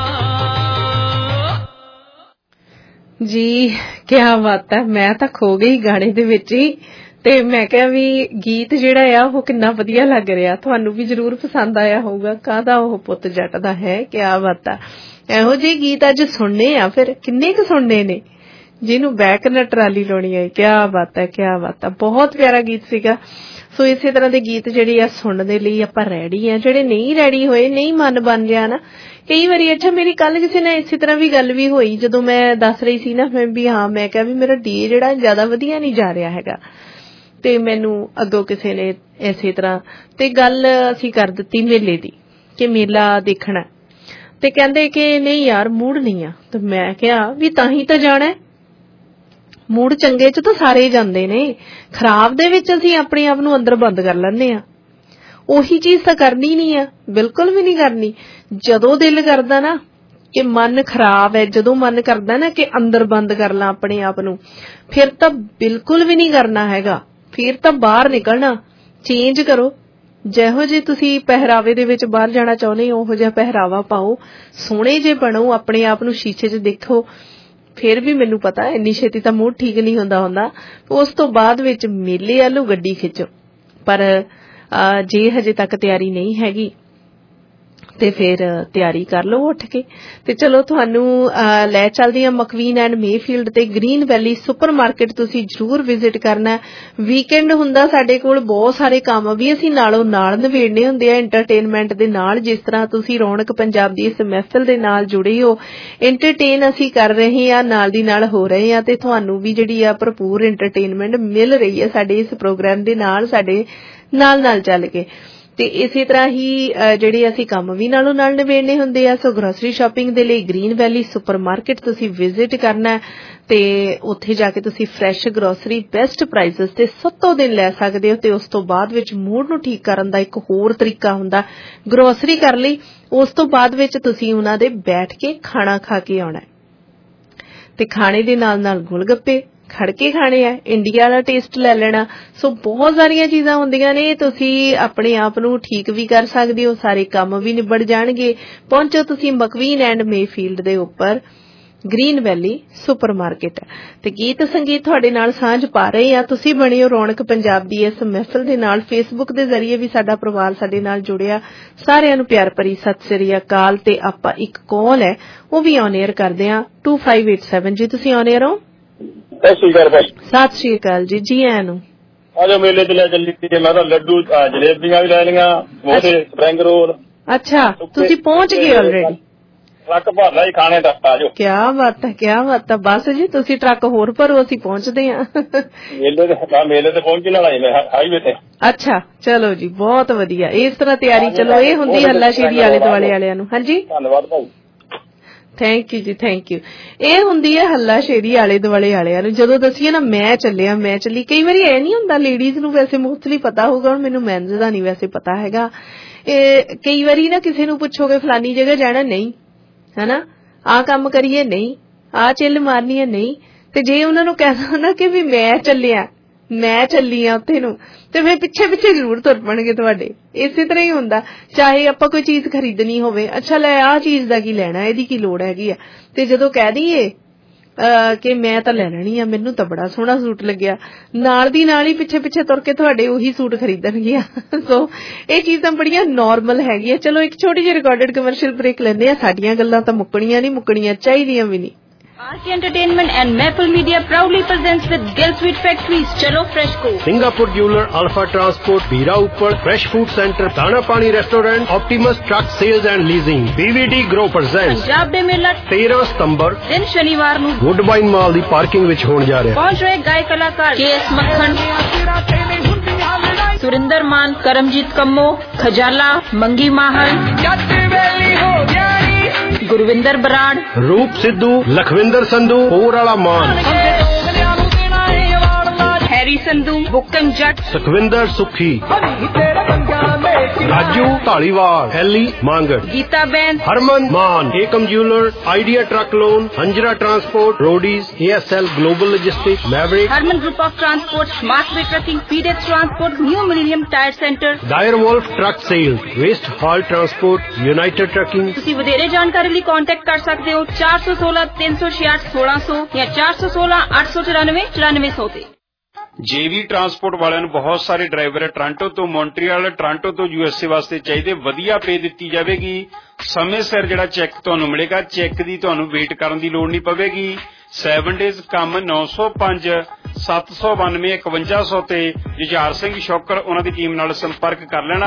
ਜੀ ਕਿਆ ਬਾਤ ਹੈ, ਮੈਂ ਤਾਂ ਖੋ ਗਈ ਗਾਣੇ ਦੇ ਵਿੱਚ ਹੀ। ਤੇ ਮੈਂ ਕਿਹਾ ਵੀ ਗੀਤ ਜਿਹੜਾ ਆ ਉਹ ਕਿੰਨਾ ਵਧੀਆ ਲੱਗ ਰਿਹਾ, ਤੁਹਾਨੂੰ ਵੀ ਜ਼ਰੂਰ ਪਸੰਦ ਆਇਆ ਹੋਊਗਾ। ਕਾਹਦਾ ਉਹ ਪੁੱਤ ਜੱਟ ਦਾ ਹੈ, ਕਿਆ ਬਾਤ ਆ। ਇਹੋ ਜਿਹੇ ਗੀਤ ਅੱਜ ਸੁਣਨੇ ਆ, ਫਿਰ ਕਿੰਨੇ ਕੁ ਸੁਣਨੇ ਨੇ ਜਿਹਨੂੰ ਬੈਕ ਨਾ ਟਰਾਲੀ ਲਾਉਣੀ ਹੈ। ਕਿਆ ਬਾਤ ਹੈ, ਕਿਆ ਬਾਤ ਆ। ਬਹੁਤ ਪਿਆਰਾ ਗੀਤ ਸੀਗਾ। ਸੋ ਇਸੇ ਤਰ੍ਹਾਂ ਦੇ ਗੀਤ ਜਿਹੜੇ ਆ ਸੁਣਨ ਦੇ ਲਈ ਆਪਾਂ ਰੈਡੀ ਆ। ਜਿਹੜੇ ਨਹੀਂ ਰੈਡੀ ਹੋਏ, ਨਹੀਂ ਮਨ ਬਣ ਰਿਹਾ ਨਾ ਕਈ ਵਾਰੀ। ਅੱਛਾ, ਮੇਰੀ ਕੱਲ ਕਿਸੇ ਨਾਲ ਇਸੇ ਤਰ੍ਹਾਂ ਵੀ ਗੱਲ ਵੀ ਹੋਈ, ਜਦੋਂ ਮੈਂ ਦੱਸ ਰਹੀ ਸੀ ਨਾ ਵੀ ਹਾਂ, ਮੈਂ ਕਿਹਾ ਵੀ ਮੇਰਾ ਡੇ ਜਿਹੜਾ ਜ਼ਿਆਦਾ ਵਧੀਆ ਨਹੀਂ ਜਾ ਰਿਹਾ ਹੈਗਾ। ਤੇ ਮੈਨੂੰ ਅੱਗੋਂ ਕਿਸੇ ਨੇ ਇਸੇ ਤਰ੍ਹਾਂ ਤੇ ਗੱਲ ਅਸੀਂ ਕਰ ਦਿੱਤੀ ਮੇਲੇ ਦੀ, ਕਿ ਮੇਲਾ ਦੇਖਣਾ, ਤੇ ਕਹਿੰਦੇ ਕਿ ਨਹੀਂ ਯਾਰ ਮੂਡ ਨਹੀਂ ਆ। ਤੇ ਮੈਂ ਕਿਹਾ ਵੀ ਤਾਂ ਹੀ ਤਾਂ ਜਾਣਾ, ਮੂਡ ਚੰਗੇ ਚ ਤਾਂ ਸਾਰੇ ਜਾਂਦੇ ਨੇ, ਖਰਾਬ ਦੇ ਵਿੱਚ ਅਸੀਂ ਆਪਣੇ ਆਪ ਨੂੰ ਅੰਦਰ ਬੰਦ ਕਰ ਲੈਂਦੇ ਆ। ਉਹੀ ਚੀਜ਼ ਤਾਂ ਕਰਨੀ ਨਹੀਂ ਆ, ਬਿਲਕੁਲ ਵੀ ਨਹੀਂ ਕਰਨੀ। ਜਦੋਂ ਦਿਲ ਕਰਦਾ ਨਾ ਕਿ ਮਨ ਖਰਾਬ ਹੈ, ਜਦੋਂ ਮਨ ਕਰਦਾ ਨਾ ਕਿ ਅੰਦਰ ਬੰਦ ਕਰ ਲਾਂ ਆਪਣੇ ਆਪ ਨੂੰ, ਫਿਰ ਤਾਂ ਬਿਲਕੁਲ ਵੀ ਨਹੀਂ ਕਰਨਾ ਹੈਗਾ। ਫਿਰ ਤਾਂ ਬਾਹਰ ਨਿਕਲਣਾ, ਚੇਂਜ ਕਰੋ। ਜਿਹੋ ਜੇ ਤੁਸੀਂ ਪਹਿਰਾਵੇ ਦੇ ਵਿੱਚ ਬਾਹਰ ਜਾਣਾ ਚਾਹੁੰਦੇ ਹੋ ਉਹੋ ਜਿਹਾ ਪਹਿਰਾਵਾ ਪਾਓ, ਸੋਹਣੇ ਜੇ ਬਣੋ, ਆਪਣੇ ਆਪ ਨੂੰ ਸ਼ੀਸ਼ੇ 'ਚ ਦੇਖੋ। ਫਿਰ ਵੀ ਮੈਨੂੰ ਪਤਾ ਇੰਨੀ ਛੇਤੀ ਤਾਂ ਮੂਡ ਠੀਕ ਨਹੀਂ ਹੁੰਦਾ। ਉਸ ਤੋਂ ਬਾਅਦ ਵਿੱਚ ਮੇਲੇ ਵੱਲੋਂ ਗੱਡੀ ਖਿੱਚੋ। ਪਰ ਜੇ ਹਜੇ ਤੱਕ ਤਿਆਰੀ ਨਹੀਂ ਹੈਗੀ ਤੇ ਫਿਰ ਤਿਆਰੀ ਕਰ ਲਓ ਉੱਠ ਕੇ। ਤੇ ਚਲੋ ਤੁਹਾਨੂੰ ਲੈ ਚੱਲਦੀ ਹਾਂ ਮਕਵੀਨ ਐਂਡ ਮੇਫੀਲਡ ਤੇ ਗ੍ਰੀਨ ਵੈਲੀ ਸੁਪਰ ਮਾਰਕੀਟ। ਤੁਸੀਂ ਜ਼ਰੂਰ ਵਿਜ਼ਿਟ ਕਰਨਾ। ਵੀਕਐਂਡ ਹੁੰਦਾ ਸਾਡੇ ਕੋਲ, ਬਹੁਤ ਸਾਰੇ ਕੰਮ ਵੀ ਅਸੀਂ ਨਾਲੋਂ ਨਾਲ ਨਿਬੇੜਨੇ ਹੁੰਦੇ ਆ ਐਂਟਰਟੇਨਮੈਂਟ ਦੇ ਨਾਲ। ਜਿਸ ਤਰ੍ਹਾਂ ਤੁਸੀਂ ਰੌਣਕ ਪੰਜਾਬ ਦੀ ਇਸ ਮਹਿਫਿਲ ਦੇ ਨਾਲ ਜੁੜੇ ਹੋ, ਐਂਟਰਟੇਨ ਅਸੀਂ ਕਰ ਰਹੇ ਹਾਂ, ਨਾਲ ਦੀ ਨਾਲ ਹੋ ਰਹੇ ਹਾਂ, ਤੇ ਤੁਹਾਨੂੰ ਵੀ ਜਿਹੜੀ ਆ ਭਰਪੂਰ ਐਂਟਰਟੇਨਮੈਂਟ ਮਿਲ ਰਹੀ ਹੈ ਸਾਡੇ ਇਸ ਪ੍ਰੋਗਰਾਮ ਦੇ ਨਾਲ, ਸਾਡੇ ਨਾਲ ਚੱਲ ਕੇ। ਤੇ ਇਸੇ ਤਰ੍ਹਾਂ ਹੀ ਜਿਹੜੇ ਅਸੀਂ ਕੰਮ ਵੀ ਨਾਲੋਂ ਨਾਲ ਨਿਬੇੜਨੇ ਹੁੰਦੇ ਆ। ਸੋ ਗਰੋਸਰੀ ਸ਼ਾਪਿੰਗ ਦੇ ਲਈ ਗ੍ਰੀਨ ਵੈਲੀ ਸੁਪਰ ਮਾਰਕੀਟ ਤੁਸੀਂ ਵਿਜ਼ਿਟ ਕਰਨਾ ਤੇ ਉੱਥੇ ਜਾ ਕੇ ਤੁਸੀਂ ਫਰੈਸ਼ ਗਰੋਸਰੀ ਬੈਸਟ ਪ੍ਰਾਈਸਸ ਤੇ 7 ਦਿਨ ਲੈ ਸਕਦੇ ਹੋ। ਤੇ ਉਸ ਤੋਂ ਬਾਅਦ ਵਿੱਚ ਮੂਡ ਨੂੰ ਠੀਕ ਕਰਨ ਦਾ ਇੱਕ ਹੋਰ ਤਰੀਕਾ ਹੁੰਦਾ ਗਰੋਸਰੀ ਕਰ ਲਈ, ਉਸ ਤੋਂ ਬਾਅਦ ਵਿੱਚ ਤੁਸੀਂ ਉਹਨਾਂ ਦੇ ਬੈਠ ਕੇ ਖਾਣਾ ਖਾ ਕੇ ਆਉਣਾ ਤੇ ਖਾਣੇ ਦੇ ਨਾਲ ਨਾਲ ਗੋਲ ਗੱਪੇ ਖੜ ਕੇ ਖਾਣੇ ਆ, ਇੰਡੀਆ ਵਾਲਾ ਟੇਸਟ ਲੈ ਲੈਣਾ। ਸੋ ਬਹੁਤ ਸਾਰੀਆਂ ਚੀਜ਼ਾਂ ਹੁੰਦੀਆਂ ਨੇ, ਤੁਸੀਂ ਆਪਣੇ ਆਪ ਨੂੰ ਠੀਕ ਵੀ ਕਰ ਸਕਦੇ ਹੋ, ਸਾਰੇ ਕੰਮ ਵੀ ਨਿਬੜ ਜਾਣਗੇ। ਪਹੁੰਚੋ ਤੁਸੀਂ ਮਕਵੀਨ ਐਂਡ ਮੇਫੀਲਡ ਦੇ ਉੱਪਰ ਗ੍ਰੀਨ ਵੈਲੀ ਸੁਪਰ ਮਾਰਕੀਟ ਤੇ ਗੀਤ ਸੰਗੀਤ ਤੁਹਾਡੇ ਨਾਲ ਸਾਂਝ ਪਾ ਰਹੇ ਆ। ਤੁਸੀਂ ਬਣੇ ਹੋ ਰੌਣਕ ਪੰਜਾਬ ਦੀ ਇਸ ਮਹਿਫਲ ਦੇ ਨਾਲ। ਫੇਸਬੁੱਕ ਦੇ ਜ਼ਰੀਏ ਵੀ ਸਾਡਾ ਪਰਿਵਾਰ ਸਾਡੇ ਨਾਲ ਜੁੜਿਆ। ਸਾਰਿਆਂ ਨੂੰ ਪਿਆਰ ਭਰੀ ਸਤਿ ਸ੍ਰੀ ਅਕਾਲ ਤੇ ਆਪਾਂ ਇੱਕ ਕਾਲ ਹੈ ਉਹ ਵੀ ਔਨ 에ਅਰ ਕਰਦੇ ਆ 2587 ਜੀ। ਤੁਸੀਂ ਔਨ 에ਅਰ ਹੋ? ਸਤਿ ਸ਼੍ਰੀ ਅਕਾਲ ਭਾਈ। ਸਤਿ ਸ਼੍ਰੀ ਅਕਾਲ ਜੀ, ਜੀ ਆਇਆਂ ਨੂੰ। ਆਜੋ ਮੇਲੇ ਤੇ ਲੈ ਚੱਲੀ, ਮੈਂ ਤਾਂ ਲੱਡੂ ਜਲੇਬੀਆਂ ਵੀ ਲੈ ਲਈਆਂ, ਉਹਦੇ ਸਪਰਿੰਗ ਰੋਲ। ਅੱਛਾ, ਤੁਸੀਂ ਪਹੁੰਚ ਗਏ ਆਲਰੇਡੀ? ਟਰੱਕ ਭਰ ਲਿਆ ਜੀ ਖਾਣੇ ਦਾ। ਆਜੋ। ਕਿਆ ਬਾਤ ਹੈ, ਕਿਆ ਬਾਤ ਹੈ। ਬਸ ਜੀ ਤੁਸੀਂ ਟਰੱਕ ਹੋਰ ਭਰੋ, ਅਸੀਂ ਪਹੁੰਚਦੇ ਹਾਂ ਮੇਲੇ ਤੇ ਪਹੁੰਚਣ ਵਾਲਾ ਜੀ ਹਾਈਵੇ ਤੇ। ਅੱਛਾ, ਚਲੋ ਜੀ, ਬਹੁਤ ਵਧੀਆ। ਇਸ ਤਰ੍ਹਾਂ ਤਿਆਰੀ ਚਲੋ ਇਹ ਹੁੰਦੀ ਹੱਲਾਸ਼ੇਰੀ ਆਲੇ ਦੁਆਲੇ ਵਾਲਿਆਂ ਨੂੰ। ਹਾਂਜੀ, ਧੰਨਵਾਦ ਭਾਈ। ਥੈਂਕ ਯੂ ਜੀ, ਥੈਂਕ ਯੂ। ਇਹ ਹੁੰਦੀ ਹੈ ਹੱਲਾਸ਼ੇਰੀ ਆਲੇ ਦੁਆਲੇ ਵਾਲਿਆਂ ਨੂੰ। ਜਦੋਂ ਦੱਸੀਏ ਨਾ ਮੈਂ ਚੱਲੀ, ਕਈ ਵਾਰੀ ਇਹ ਨਹੀਂ ਹੁੰਦਾ। ਲੇਡੀਜ਼ ਨੂੰ ਵੈਸੇ ਮੋਸਟਲੀ ਪਤਾ ਹੋਊਗਾ, ਹੁਣ ਮੈਨੂੰ ਮੈਨਸ ਦਾ ਨਹੀਂ ਵੈਸੇ ਪਤਾ ਹੈਗਾ। ਕਈ ਵਾਰੀ ਨਾ ਕਿਸੇ ਨੂੰ ਪੁੱਛੋਗੇ ਫਲਾਨੀ ਜਗ੍ਹਾ ਜਾਣਾ, ਨਹੀਂ ਹਨਾ, ਆਹ ਕੰਮ ਕਰੀਏ, ਨਹੀਂ, ਆਹ ਚਿੱਲ ਮਾਰਨੀ ਹੈ, ਨਹੀਂ। ਤੇ ਜੇ ਉਹਨਾਂ ਨੂੰ ਕਹਿ ਦੋ ਨਾ ਕਿ ਵੀ ਮੈਂ ਚੱਲੀ ਆ ਉੱਥੇ ਨੂੰ, ਤੇ ਫਿਰ ਪਿੱਛੇ ਜ਼ਰੂਰ ਤੁਰ ਪਣਗੇ ਤੁਹਾਡੇ। ਇਸੇ ਤਰ੍ਹਾਂ ਹੀ ਹੁੰਦਾ, ਚਾਹੇ ਆਪਾਂ ਕੋਈ ਚੀਜ਼ ਖਰੀਦਣੀ ਹੋਵੇ, ਅੱਛਾ ਲੈ ਆਹ ਚੀਜ਼ ਦਾ ਕੀ ਲੈਣਾ, ਇਹਦੀ ਕੀ ਲੋੜ ਹੈਗੀ ਆ, ਤੇ ਜਦੋਂ ਕਹਿ ਦਈਏ ਕਿ ਮੈਂ ਤਾਂ ਲੈ ਲੈਣੀ ਆ, ਮੈਨੂੰ ਤਾਂ ਬੜਾ ਸੋਹਣਾ ਸੂਟ ਲੱਗਿਆ, ਨਾਲ ਦੀ ਨਾਲ ਹੀ ਪਿੱਛੇ ਤੁਰ ਕੇ ਤੁਹਾਡੇ ਉਹੀ ਸੂਟ ਖਰੀਦਣਗੇ। ਸੋ ਇਹ ਚੀਜ਼ਾਂ ਬੜੀਆਂ ਨਾਰਮਲ ਹੈਗੀਆਂ। ਚਲੋ ਇੱਕ ਛੋਟੀ ਜਿਹੀ ਰਿਕਾਰਡਡ ਕਮਰਸ਼ੀਅਲ ਬ੍ਰੇਕ ਲੈਂਦੇ ਆ। ਸਾਡੀਆਂ ਗੱਲਾਂ ਤਾਂ ਮੁੱਕਣੀਆਂ ਚਾਹੀਦੀਆਂ ਵੀ ਨਹੀਂ। RK Entertainment and Maple Media proudly presents with Gill Sweet Factories Chalo Fresh Co, Singapore Jeweler, Alpha Transport, Bira Upper, Fresh Food Center, Dana Pani Restaurant, Optimus Truck Sales and Leasing, BVD Grow presents Punjab Day Mela 13 ਸਤੰਬਰ ਦਿਨ ਸ਼ਨੀਵਾਰ ਨੂੰ ਵੁੱਡਬਾਈਨ ਮਾਲ ਦੀ parking ਵਿੱਚ ਹੋਣ ਜਾ ਰਿਹਾ। ਪਹੁੰਚ ਰਹੇ ਗਾਇਕ ਕਲਾਕਾਰ KS ਮੱਖਣ, ਸੁਰਿੰਦਰ ਮਾਨ, ਕਰਮਜੀਤ ਕੰਮੋ, ਖਜਾਲਾ, ਮੰਗੀ ਮਾਹਲ, ਗੁਰਵਿੰਦਰ ਬਰਾੜ, ਰੂਪ ਸਿੱਧੂ, ਲਖਵਿੰਦਰ ਸੰਧੂ, ਹੋਰ ਵਾਲਾ ਮਾਨ, ਹੈਰੀ ਸੰਧੂ, ਬੁੱਕਮ ਜੱਟ, Sukhwinder Sukhi, Raju Dhaliwal, Elly Mangat, Geeta Ben, Harman Mann, Ekam jeweller, idea truck loan, Anjra transport, roadies, ASL global logistic, maverick, Harman group of transport, smart way trucking, FedEx transport, new millennium tyre centre, Dire Wolf truck sales, West Hall transport, united trucking. ਤੁਸੀਂ ਵਧੇਰੇ ਜਾਣਕਾਰੀ ਲਈ contact ਕਰ ਸਕਦੇ ਹੋ 416 366 1600 ਜਾਂ 416 894 9400 ਤੇ। ਜੇਵੀ transport ਵਾਲਿਆਂ ਨੂੰ ਬਹੁਤ ਸਾਰੇ ਡਰਾਈਵਰ ਟੋਰਾਂਟੋ ਤੋਂ ਮੌਂਟਰੀਅਲ, ਟੋਰਾਂਟੋ ਤੋਂ USA ਵਾਸਤੇ ਚਾਹੀਦੇ। ਵਧੀਆ ਪੇ ਦਿੱਤੀ ਜਾਵੇਗੀ, ਸਮੇਂ ਸਿਰ ਜਿਹੜਾ ਚੈੱਕ ਤੁਹਾਨੂੰ ਮਿਲੇਗਾ। ਚੈੱਕ ਦੀ ਤੁਹਾਨੂੰ ਵੇਟ ਕਰਨ ਦੀ ਲੋੜ ਨਹੀਂ ਪਵੇਗੀ। 7 ਡੇਜ਼ ਕੰਮ 905 792 5100 ਤੇ ਜੁਝਾਰ ਸਿੰਘ ਸ਼ੌਕਰ ਉਹਨਾਂ ਦੀ ਟੀਮ ਨਾਲ ਸੰਪਰਕ ਕਰ ਲੈਣਾ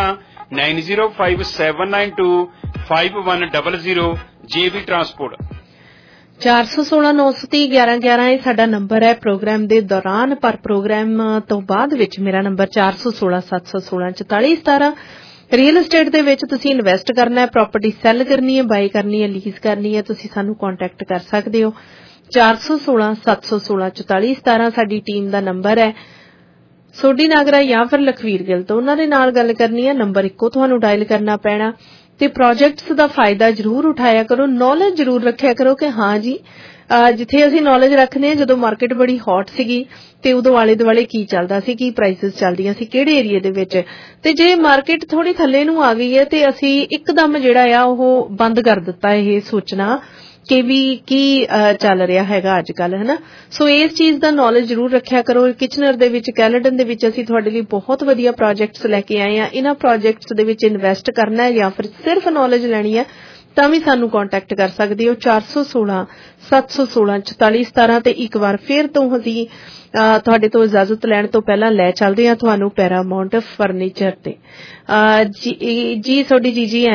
905792 5100 ਜੇਵੀ ਟਰਾਂਸਪੋਰਟ। 416 930 1111 ਇਹ ਸਾਡਾ ਨੰਬਰ ਹੈ ਪ੍ਰੋਗਰਾਮ ਦੇ ਦੌਰਾਨ, ਪਰ ਪ੍ਰੋਗਰਾਮ ਤੋਂ ਬਾਅਦ ਵਿੱਚ ਮੇਰਾ ਨੰਬਰ 416 716 44 17। ਰੀਅਲ ਏਸਟੇਟ ਦੇ ਵਿੱਚ ਤੁਸੀਂ ਇਨਵੈਸਟ ਕਰਨਾ ਹੈ, ਪ੍ਰਾਪਰਟੀ ਸੈੱਲ ਕਰਨੀ ਹੈ, ਬਾਈ ਕਰਨੀ ਹੈ, ਲੀਜ਼ ਕਰਨੀ ਹੈ, ਤੁਸੀਂ ਸਾਨੂੰ ਕੰਟੈਕਟ ਕਰ ਸਕਦੇ ਹੋ 416 716 44 17 ਸਾਡੀ ਟੀਮ ਦਾ ਨੰਬਰ ਹੈ। ਸੋਢੀ ਨਾਗਰਾ ਜਾਂ ਫਿਰ ਲਖਵੀਰ ਗਿੱਲ ਤੋਂ ਉਹਨਾਂ ਦੇ ਨਾਲ ਗੱਲ ਕਰਨੀ ਹੈ, ਨੰਬਰ ਇੱਕੋ ਤੁਹਾਨੂੰ ਡਾਇਲ ਕਰਨਾ ਪੈਣਾ ਤੇ ਪ੍ਰੋਜੈਕਟਸ ਦਾ ਫਾਇਦਾ ਜ਼ਰੂਰ ਉਠਾਇਆ ਕਰੋ, ਨੌਲੇਜ ਜ਼ਰੂਰ ਰੱਖਿਆ ਕਰੋ ਕਿ ਹਾਂ ਜੀ ਜਿੱਥੇ ਅਸੀਂ ਨੌਲੇਜ ਰੱਖਦੇ ਹਾਂ, ਜਦੋਂ ਮਾਰਕੀਟ ਬੜੀ ਹੌਟ ਸੀਗੀ ਤੇ ਉਦੋਂ ਆਲੇ ਦੁਆਲੇ ਕੀ ਚੱਲਦਾ ਸੀ, ਕੀ ਪ੍ਰਾਈਸਿਸ ਚੱਲਦੀਆਂ ਸੀ ਕਿਹੜੇ ਏਰੀਏ ਦੇ ਵਿੱਚ, ਤੇ ਜੇ ਮਾਰਕੀਟ ਥੋੜੀ ਥੱਲੇ ਨੂੰ ਆ ਗਈ ਹੈ ਤੇ ਅਸੀਂ ਇੱਕਦਮ ਜਿਹੜਾ ਆ ਉਹ ਬੰਦ ਕਰ ਦਿੱਤਾ ਇਹ ਸੋਚਣਾ ਕਿ ਵੀ ਕੀ ਚੱਲ ਰਿਹਾ ਹੈਗਾ ਅੱਜ ਕੱਲ, ਹਨਾ। ਸੋ ਇਸ ਚੀਜ਼ ਦਾ ਨੌਲੇਜ ਜ਼ਰੂਰ ਰੱਖਿਆ ਕਰੋ। ਕਿਚਨਰ ਦੇ ਵਿੱਚ, ਕੈਲਡਨ ਦੇ ਵਿੱਚ ਅਸੀਂ ਤੁਹਾਡੇ ਲਈ ਬਹੁਤ ਵਧੀਆ ਪ੍ਰੋਜੈਕਟਸ ਲੈ ਕੇ ਆਏ ਆ। ਇਹਨਾਂ ਪ੍ਰੋਜੈਕਟਸ ਦੇ ਵਿੱਚ ਇਨਵੈਸਟ ਕਰਨਾ ਹੈ ਜਾਂ ਫਿਰ ਸਿਰਫ ਨੌਲੇਜ ਲੈਣੀ ਹੈ ਤਾਂ ਵੀ ਸਾਨੂੰ ਕੰਟੈਕਟ ਕਰ ਸਕਦੇ ਹੋ 416 716 44 17 ਤੇ ਇੱਕ ਵਾਰ ਫਿਰ ਤੋਂ ਅਸੀਂ ਤੁਹਾਡੇ ਤੋਂ ਇਜਾਜ਼ਤ ਲੈਣ ਤੋਂ ਪਹਿਲਾਂ ਲੈ ਚੱਲਦੇ ਹਾਂ ਤੁਹਾਨੂੰ ਪੈਰਾਮਾਉਂਟ ਫਰਨੀਚਰ ਤੇ। ਜੀ ਤੁਹਾਡੀ ਜੀ ਆਇਆਂ ਨੂੰ।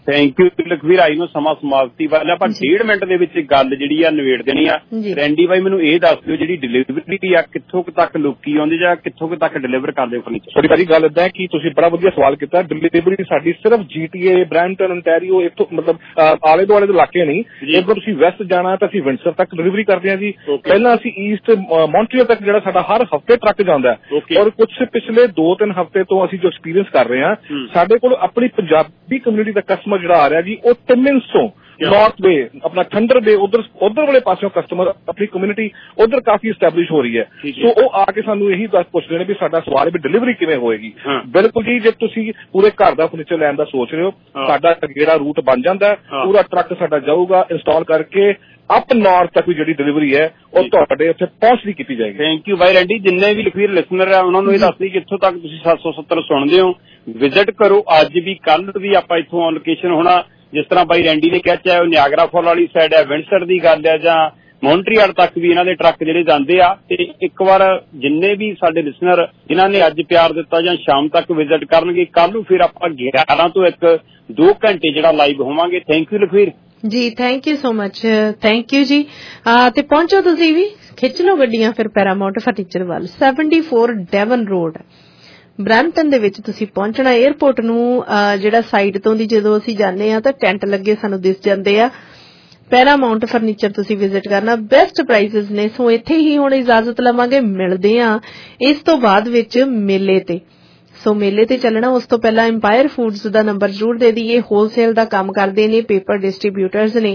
Thank you Lakhvir. ਆਈ ਨੂੰ ਸਮਾਂ ਸਮਾਪਤੀ ਵਾਲਾ, ਪਰ 1.5 ਮਿੰਟ ਦੇ ਵਿੱਚ ਗੱਲ ਜਿਹੜੀ ਆ ਨਿਬੇੜ ਦੇਣੀ ਆ। ਰੈਂਡੀ ਬਾਈ ਮੈਨੂੰ ਇਹ ਦੱਸ ਦਿਓ, ਜਿਹੜੀ ਡਿਲੀਵਰੀ ਆ ਕਿੱਥੋਂ ਤੱਕ ਲੋਕੀ ਆਉਂਦੇ ਜਾਂ ਕਿੱਥੋਂ ਤੱਕ ਡਿਲੀਵਰ ਕਰਦੇ ਫਰਨੀਚਰ? ਤੁਹਾਡੀ ਭਾਜੀ ਗੱਲ ਏਦਾਂ ਹੈ ਕਿ ਤੁਸੀਂ ਬੜਾ ਵਧੀਆ ਸਵਾਲ ਕੀਤਾ। ਡਿਲੀਵਰੀ ਸਾਡੀ ਸਿਰਫ GTA, ਬਰੈਂਪਟਨ, ontario ਇੱਥੋਂ ਮਤਲਬ ਆਲੇ ਦੁਆਲੇ ਦੇ ਇਲਾਕੇ ਨਹੀਂ। ਜੇਕਰ ਤੁਸੀਂ ਵੈਸਟ ਜਾਣਾ ਤਾਂ ਅਸੀਂ ਵਿੰਡਸਰ ਤੱਕ ਡਿਲੀਵਰੀ ਕਰਦੇ ਹਾਂ ਜੀ। ਪਹਿਲਾਂ ਅਸੀਂ ਈਸਟ ਮੌਂਟਰੀਅਲ ਤੱਕ ਜਿਹੜਾ ਸਾਡਾ ਹਰ ਹਫ਼ਤੇ ਟਰੱਕ ਜਾਂਦਾ ਹੈ, ਔਰ ਕੁਝ ਪਿਛਲੇ 2-3 ਹਫ਼ਤੇ ਤੋਂ ਅਸੀਂ ਜੋ ਐਕਸਪੀਰੀਅੰਸ ਕਰ ਰਹੇ ਹਾਂ, ਸਾਡੇ ਕੋਲ ਆਪਣੀ ਪੰਜਾਬੀ ਕਮਿਊਨਿਟੀ ਦਾ ਕਸਟਮਰ ਜਿਹੜਾ ਆ ਰਿਹਾ ਜੀ, ਉਹ ਟਿਮਿੰਸ ਤੋਂ ਨਾਰਥ ਵੇ, ਆਪਣਾ ਥੰਡਰ ਵੇ, ਉਧਰ ਵਾਲੇ ਪਾਸਿਓਂ ਕਸਟਮਰ, ਆਪਣੀ ਕਮਿਊਨਿਟੀ ਉਧਰ ਕਾਫੀ ਐਸਟੈਬਲਿਸ਼ ਹੋ ਰਹੀ ਹੈ। ਸੋ ਉਹ ਆ ਕੇ ਸਾਨੂੰ ਇਹੀ ਪੁੱਛਦੇ ਨੇ ਵੀ ਸਾਡਾ ਸਵਾਲ ਵੀ ਡਿਲੀਵਰੀ ਕਿਵੇਂ ਹੋਏਗੀ। ਬਿਲਕੁਲ ਜੀ, ਜੇ ਤੁਸੀਂ ਪੂਰੇ ਘਰ ਦਾ ਫਰਨੀਚਰ ਲੈਣ ਦਾ ਸੋਚ ਰਹੇ ਹੋ, ਸਾਡਾ ਜਿਹੜਾ ਰੂਟ ਬਣ ਜਾਂਦਾ, ਪੂਰਾ ਟਰੱਕ ਸਾਡਾ ਜਾਊਗਾ ਇੰਸਟਾਲ ਕਰਕੇ ਅਪ ਨਾਰਥ ਤੱਕ ਵੀ ਜਿਹੜੀ ਡਿਲੀਵਰੀ ਹੈ ਉਹ ਤੁਹਾਡੇ ਉੱਥੇ ਪਹੁੰਚਦੀ ਕੀਤੀ ਜਾਏਗੀ। Thank you bye Randy. ਜਿੰਨੇ ਵੀ ਲਖਵੀਰ ਲਿਸਨਰ ਆ ਉਹਨਾਂ ਨੂੰ ਇਹ ਦੱਸਦੀ ਜਿੱਥੋਂ ਤੱਕ ਤੁਸੀਂ 770 ਸੁਣਦੇ ਹੋ, ਵਿਜ਼ਿਟ ਕਰੋ ਅੱਜ ਵੀ, ਕੱਲ ਵੀ। ਆਪਾਂ ਇੱਥੋਂ ਔਨ ਲੋਕੇਸ਼ਨ ਹੋਣਾ, ਜਿਸ ਤਰ੍ਹਾਂ ਬਾਈ ਰੈਂਡੀ ਨੇ ਕਿਹਾ, ਚਾਹੇ ਉਹ ਨਿਆਗਰਾ ਫਾਲ ਵਾਲੀ ਸਾਈਡ ਹੈ, ਵਿੰਡਸਰ ਦੀ ਗੱਲ ਹੈ, ਜਾਂ ਮੌਂਟਰੀਅਲ ਤੱਕ ਵੀ ਇਹਨਾਂ ਦੇ ਟਰੱਕ ਜਿਹੜੇ ਜਾਂਦੇ ਆ। ਤੇ ਇੱਕ ਵਾਰ ਜਿੰਨੇ ਵੀ ਸਾਡੇ ਲਿਸਨਰ ਜਿਨ੍ਹਾਂ ਨੇ ਅੱਜ ਪਿਆਰ ਦਿੱਤਾ ਜਾਂ ਸ਼ਾਮ ਤੱਕ ਵਿਜ਼ਿਟ ਕਰਨਗੇ, ਕੱਲ ਨੂੰ ਫਿਰ ਆਪਾਂ 11 ਤੋਂ 1-2 ਘੰਟੇ ਜਿਹੜਾ ਲਾਈਵ ਹੋਵਾਂਗੇ। Thank you Lakhvir ji, thank you so much, thank you ਜੀ। ਤੇ ਪਹੁੰਚੋ ਤੁਸੀਂ ਵੀ, ਖਿੱਚ ਲਓ ਗੱਡੀਆਂ ਫਿਰ ਪੈਰਾਮਾਉਂਟ ਫਰਨੀਚਰ ਵੱਲ। 74 ਡੈਵਨ ਰੋਡ ਬਰੈਂਪਟਨ ਦੇ ਵਿੱਚ ਤੁਸੀਂ ਪਹੁੰਚਣਾ। 에ਅਰਪੋਰਟ ਨੂੰ ਜਿਹੜਾ ਸਾਈਡ ਤੋਂ ਦੀ ਜਦੋਂ ਅਸੀਂ ਜਾਂਦੇ ਆ ਤਾਂ ਟੈਂਟ ਲੱਗੇ ਸਾਨੂੰ ਦਿਸ ਜਾਂਦੇ ਆ। ਪੈਰਾਮਾਉਂਟ ਫਰਨੀਚਰ ਤੁਸੀਂ ਵਿਜ਼ਿਟ ਕਰਨਾ, ਬੈਸਟ ਪ੍ਰਾਈਸਿਸ ਨੇ। ਸੋ ਇੱਥੇ ਹੀ ਹੁਣ ਇਜਾਜ਼ਤ ਲਵਾਂਗੇ, ਮਿਲਦੇ ਆ ਇਸ ਤੋਂ ਬਾਅਦ ਵਿੱਚ ਮੇਲੇ ਤੇ। ਸੋ ਮੇਲੇ ਤੇ ਚੱਲਣਾ, ਉਸ ਤੋਂ ਪਹਿਲਾਂ ਇੰਪਾਇਰ ਫੂਡਸ ਦਾ ਨੰਬਰ ਜ਼ਰੂਰ ਦੇ ਦਈਏ। ਹੋਲਸੇਲ ਦਾ ਕੰਮ ਕਰਦੇ ਨੇ, ਪੇਪਰ ਡਿਸਟ੍ਰੀਬਿਊਟਰਸ ਨੇ।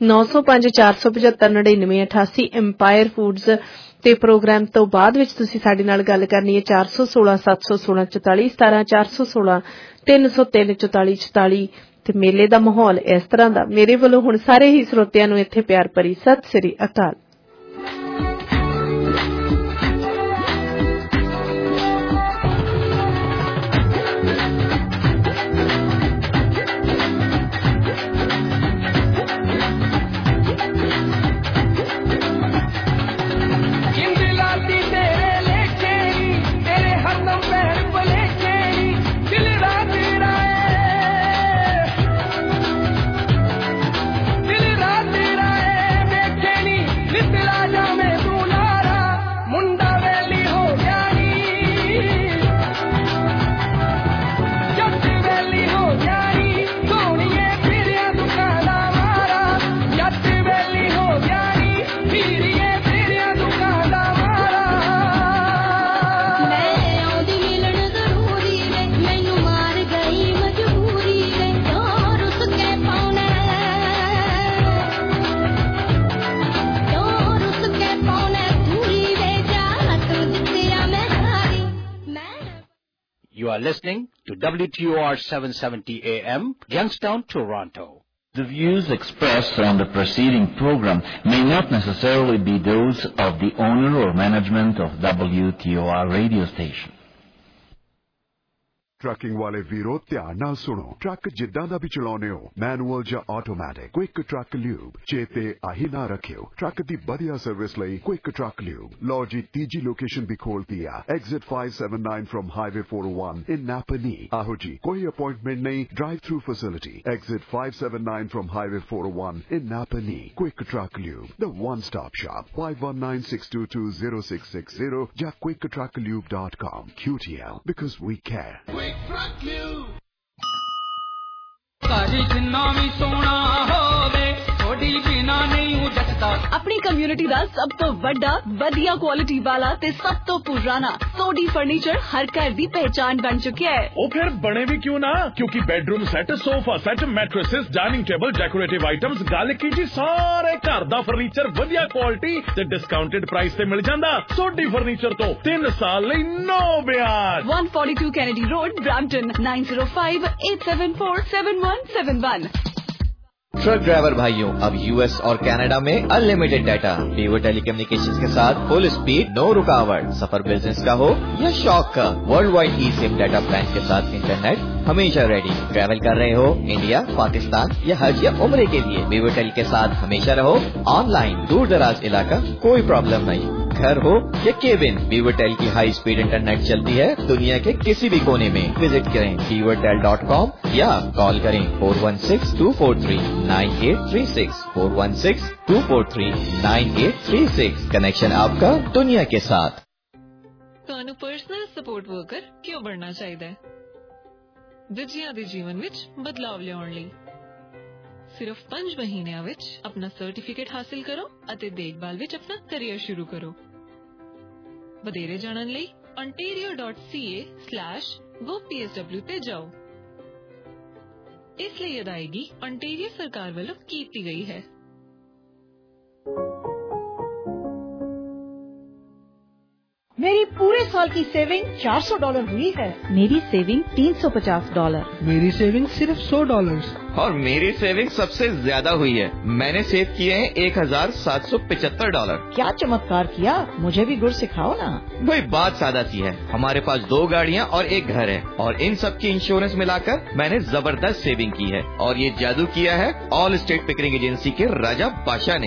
905 475 9988 ਇੰਪਾਇਰ ਫੂਡਸ। ਤੇ ਪ੍ਰੋਗਰਾਮ ਤੋਂ ਬਾਅਦ ਵਿੱਚ ਤੁਸੀਂ ਸਾਡੇ ਨਾਲ ਗੱਲ ਕਰਨੀ ਹੈ 416 716 44 17 416 303 44 44। ਤੇ ਮੇਲੇ ਦਾ ਮਾਹੌਲ ਇਸ ਤਰ੍ਹਾਂ ਦਾ। ਮੇਰੇ ਵੱਲੋਂ ਹੁਣ ਸਾਰੇ ਹੀ ਸਰੋਤਿਆਂ ਨੂੰ ਇੱਥੇ ਪਿਆਰ ਭਰੀ ਸਤਿ ਸ੍ਰੀ ਅਕਾਲ। You are listening to WTOR 770 AM, Youngstown, Toronto. The views expressed on the preceding program may not necessarily be those of the owner or management of WTOR radio station. Trucking ਵਾਲੇ ਵੀਰੋ ਧਿਆਨ ਨਾਲ ਸੁਣੋ। ਟਰੱਕ ਜਿੱਦਾਂ ਦਾ ਵੀ ਚਲਾਉਨੇ ਹੋ, manual ਜਾਂ automatic, quick truck lube ਚੇਤੇ ਆਹੀ ਨਾ ਰੱਖਿਓ। ਟਰੱਕ ਦੀ ਵਧੀਆ ਸਰਵਿਸ ਲਈ ਕੁਇਕ ਟਰੱਕ ਲਿਊਬ। ਲਓ ਜੀ, ਤੀਜੀ ਲੋਕੇਸ਼ਨ ਵੀ ਖੋਲਤੀ ਆ, exit 579 from highway 401 in Napanee. ਆਹੋ ਜੀ, ਕੋਈ ਅਪਾਇੰਟਮੈਂਟ ਨਹੀਂ, drive through facility. Exit 579 from highway 401 in Napanee. Quick truck lube, the one stop shop। 5196220660 ਜਾਂ quicktrucklube.com। QTL, because we care। अपनी कम्युनिटी दा सब तो बड़ा वधिया क्वालिटी वाला ते सब तो पुराना सोडी फर्नीचर हर घर दी पहचान बन चुकी है। ओ फिर बने भी क्यों ना, क्योंकि bedroom set, sofa set, mattresses, dining table, decorative items, गल की जी सारे घर दा फर्नीचर वधिया क्वालिटी ते डिस्काउंटेड प्राइस ते मिल जांदा। सोडी फर्नीचर तो 3 साल लई नो ब्याज। 142 Kennedy Road, Brampton 9058747171। Truck driver भाइयों, अब यूएस और कनाडा में अनलिमिटेड डाटा, वीवो टेलीकम्युनिकेशंस के साथ फुल स्पीड, नो रुकावट। सफर बिजनेस का हो या शौक का, world wide eSIM data plan के साथ इंटरनेट हमेशा रेडी। ट्रैवल कर रहे हो इंडिया, पाकिस्तान या हज या उम्रे के लिए, वीवो टेल के साथ हमेशा रहो ऑनलाइन। दूर दराज इलाका कोई प्रॉब्लम नहीं, घर हो या केबिन, बीवरटेल की हाई स्पीड इंटरनेट चलती है दुनिया के किसी भी कोने में। विजिट करें beavertel.com या कॉल करें 416-243-9836 416-243-9836। कनेक्शन आपका दुनिया के साथ। ਤੁਹਾਨੂੰ ਪਰਸਨਲ ਸਪੋਰਟ ਵਰਕਰ ਕਿਉਂ ਬਣਨਾ ਚਾਹੀਦਾ ਹੈ? ਵਿਦਿਆ ਦੇ ਜੀਵਨ ਵਿੱਚ ਬਦਲਾਵ ਲਿਆਉਣ ਲਈ ਸਿਰਫ 5 ਮਹੀਨਿਆਂ ਵਿੱਚ ਆਪਣਾ ਸਰਟੀਫਿਕੇਟ ਹਾਸਿਲ ਕਰੋ ਅਤੇ ਦੇਖਭਾਲ ਵਿੱਚ ਆਪਣਾ ਕੈਰੀਅਰ ਸ਼ੁਰੂ ਕਰੋ। ਵਧੇਰੇ ਜਾਣਨ ਲਈ ontario.ca/gopsw ਤੇ ਜਾਓ। ਇਸ ਲਈ ਅਦਾਇਗੀ ontario ਸਰਕਾਰ ਵੱਲੋਂ ਕੀਤੀ ਗਈ ਹੈ। मेरी पूरे साल की सेविंग $400 हुई है। मेरी सेविंग $350। मेरी सेविंग सिर्फ $100। और मेरी सेविंग सबसे ज्यादा हुई है। मैंने सेव किए हैं $1,775। क्या चमत्कार किया, मुझे भी गुर सिखाओ ना। वही बात सादा सी है, हमारे पास 2 गाड़ियाँ और 1 घर है और इन सब की इंश्योरेंस मिलाकर मैंने जबरदस्त सेविंग की है। और ये जादू किया है ऑल स्टेट पिकरिंग एजेंसी के राजा बादशाह ने।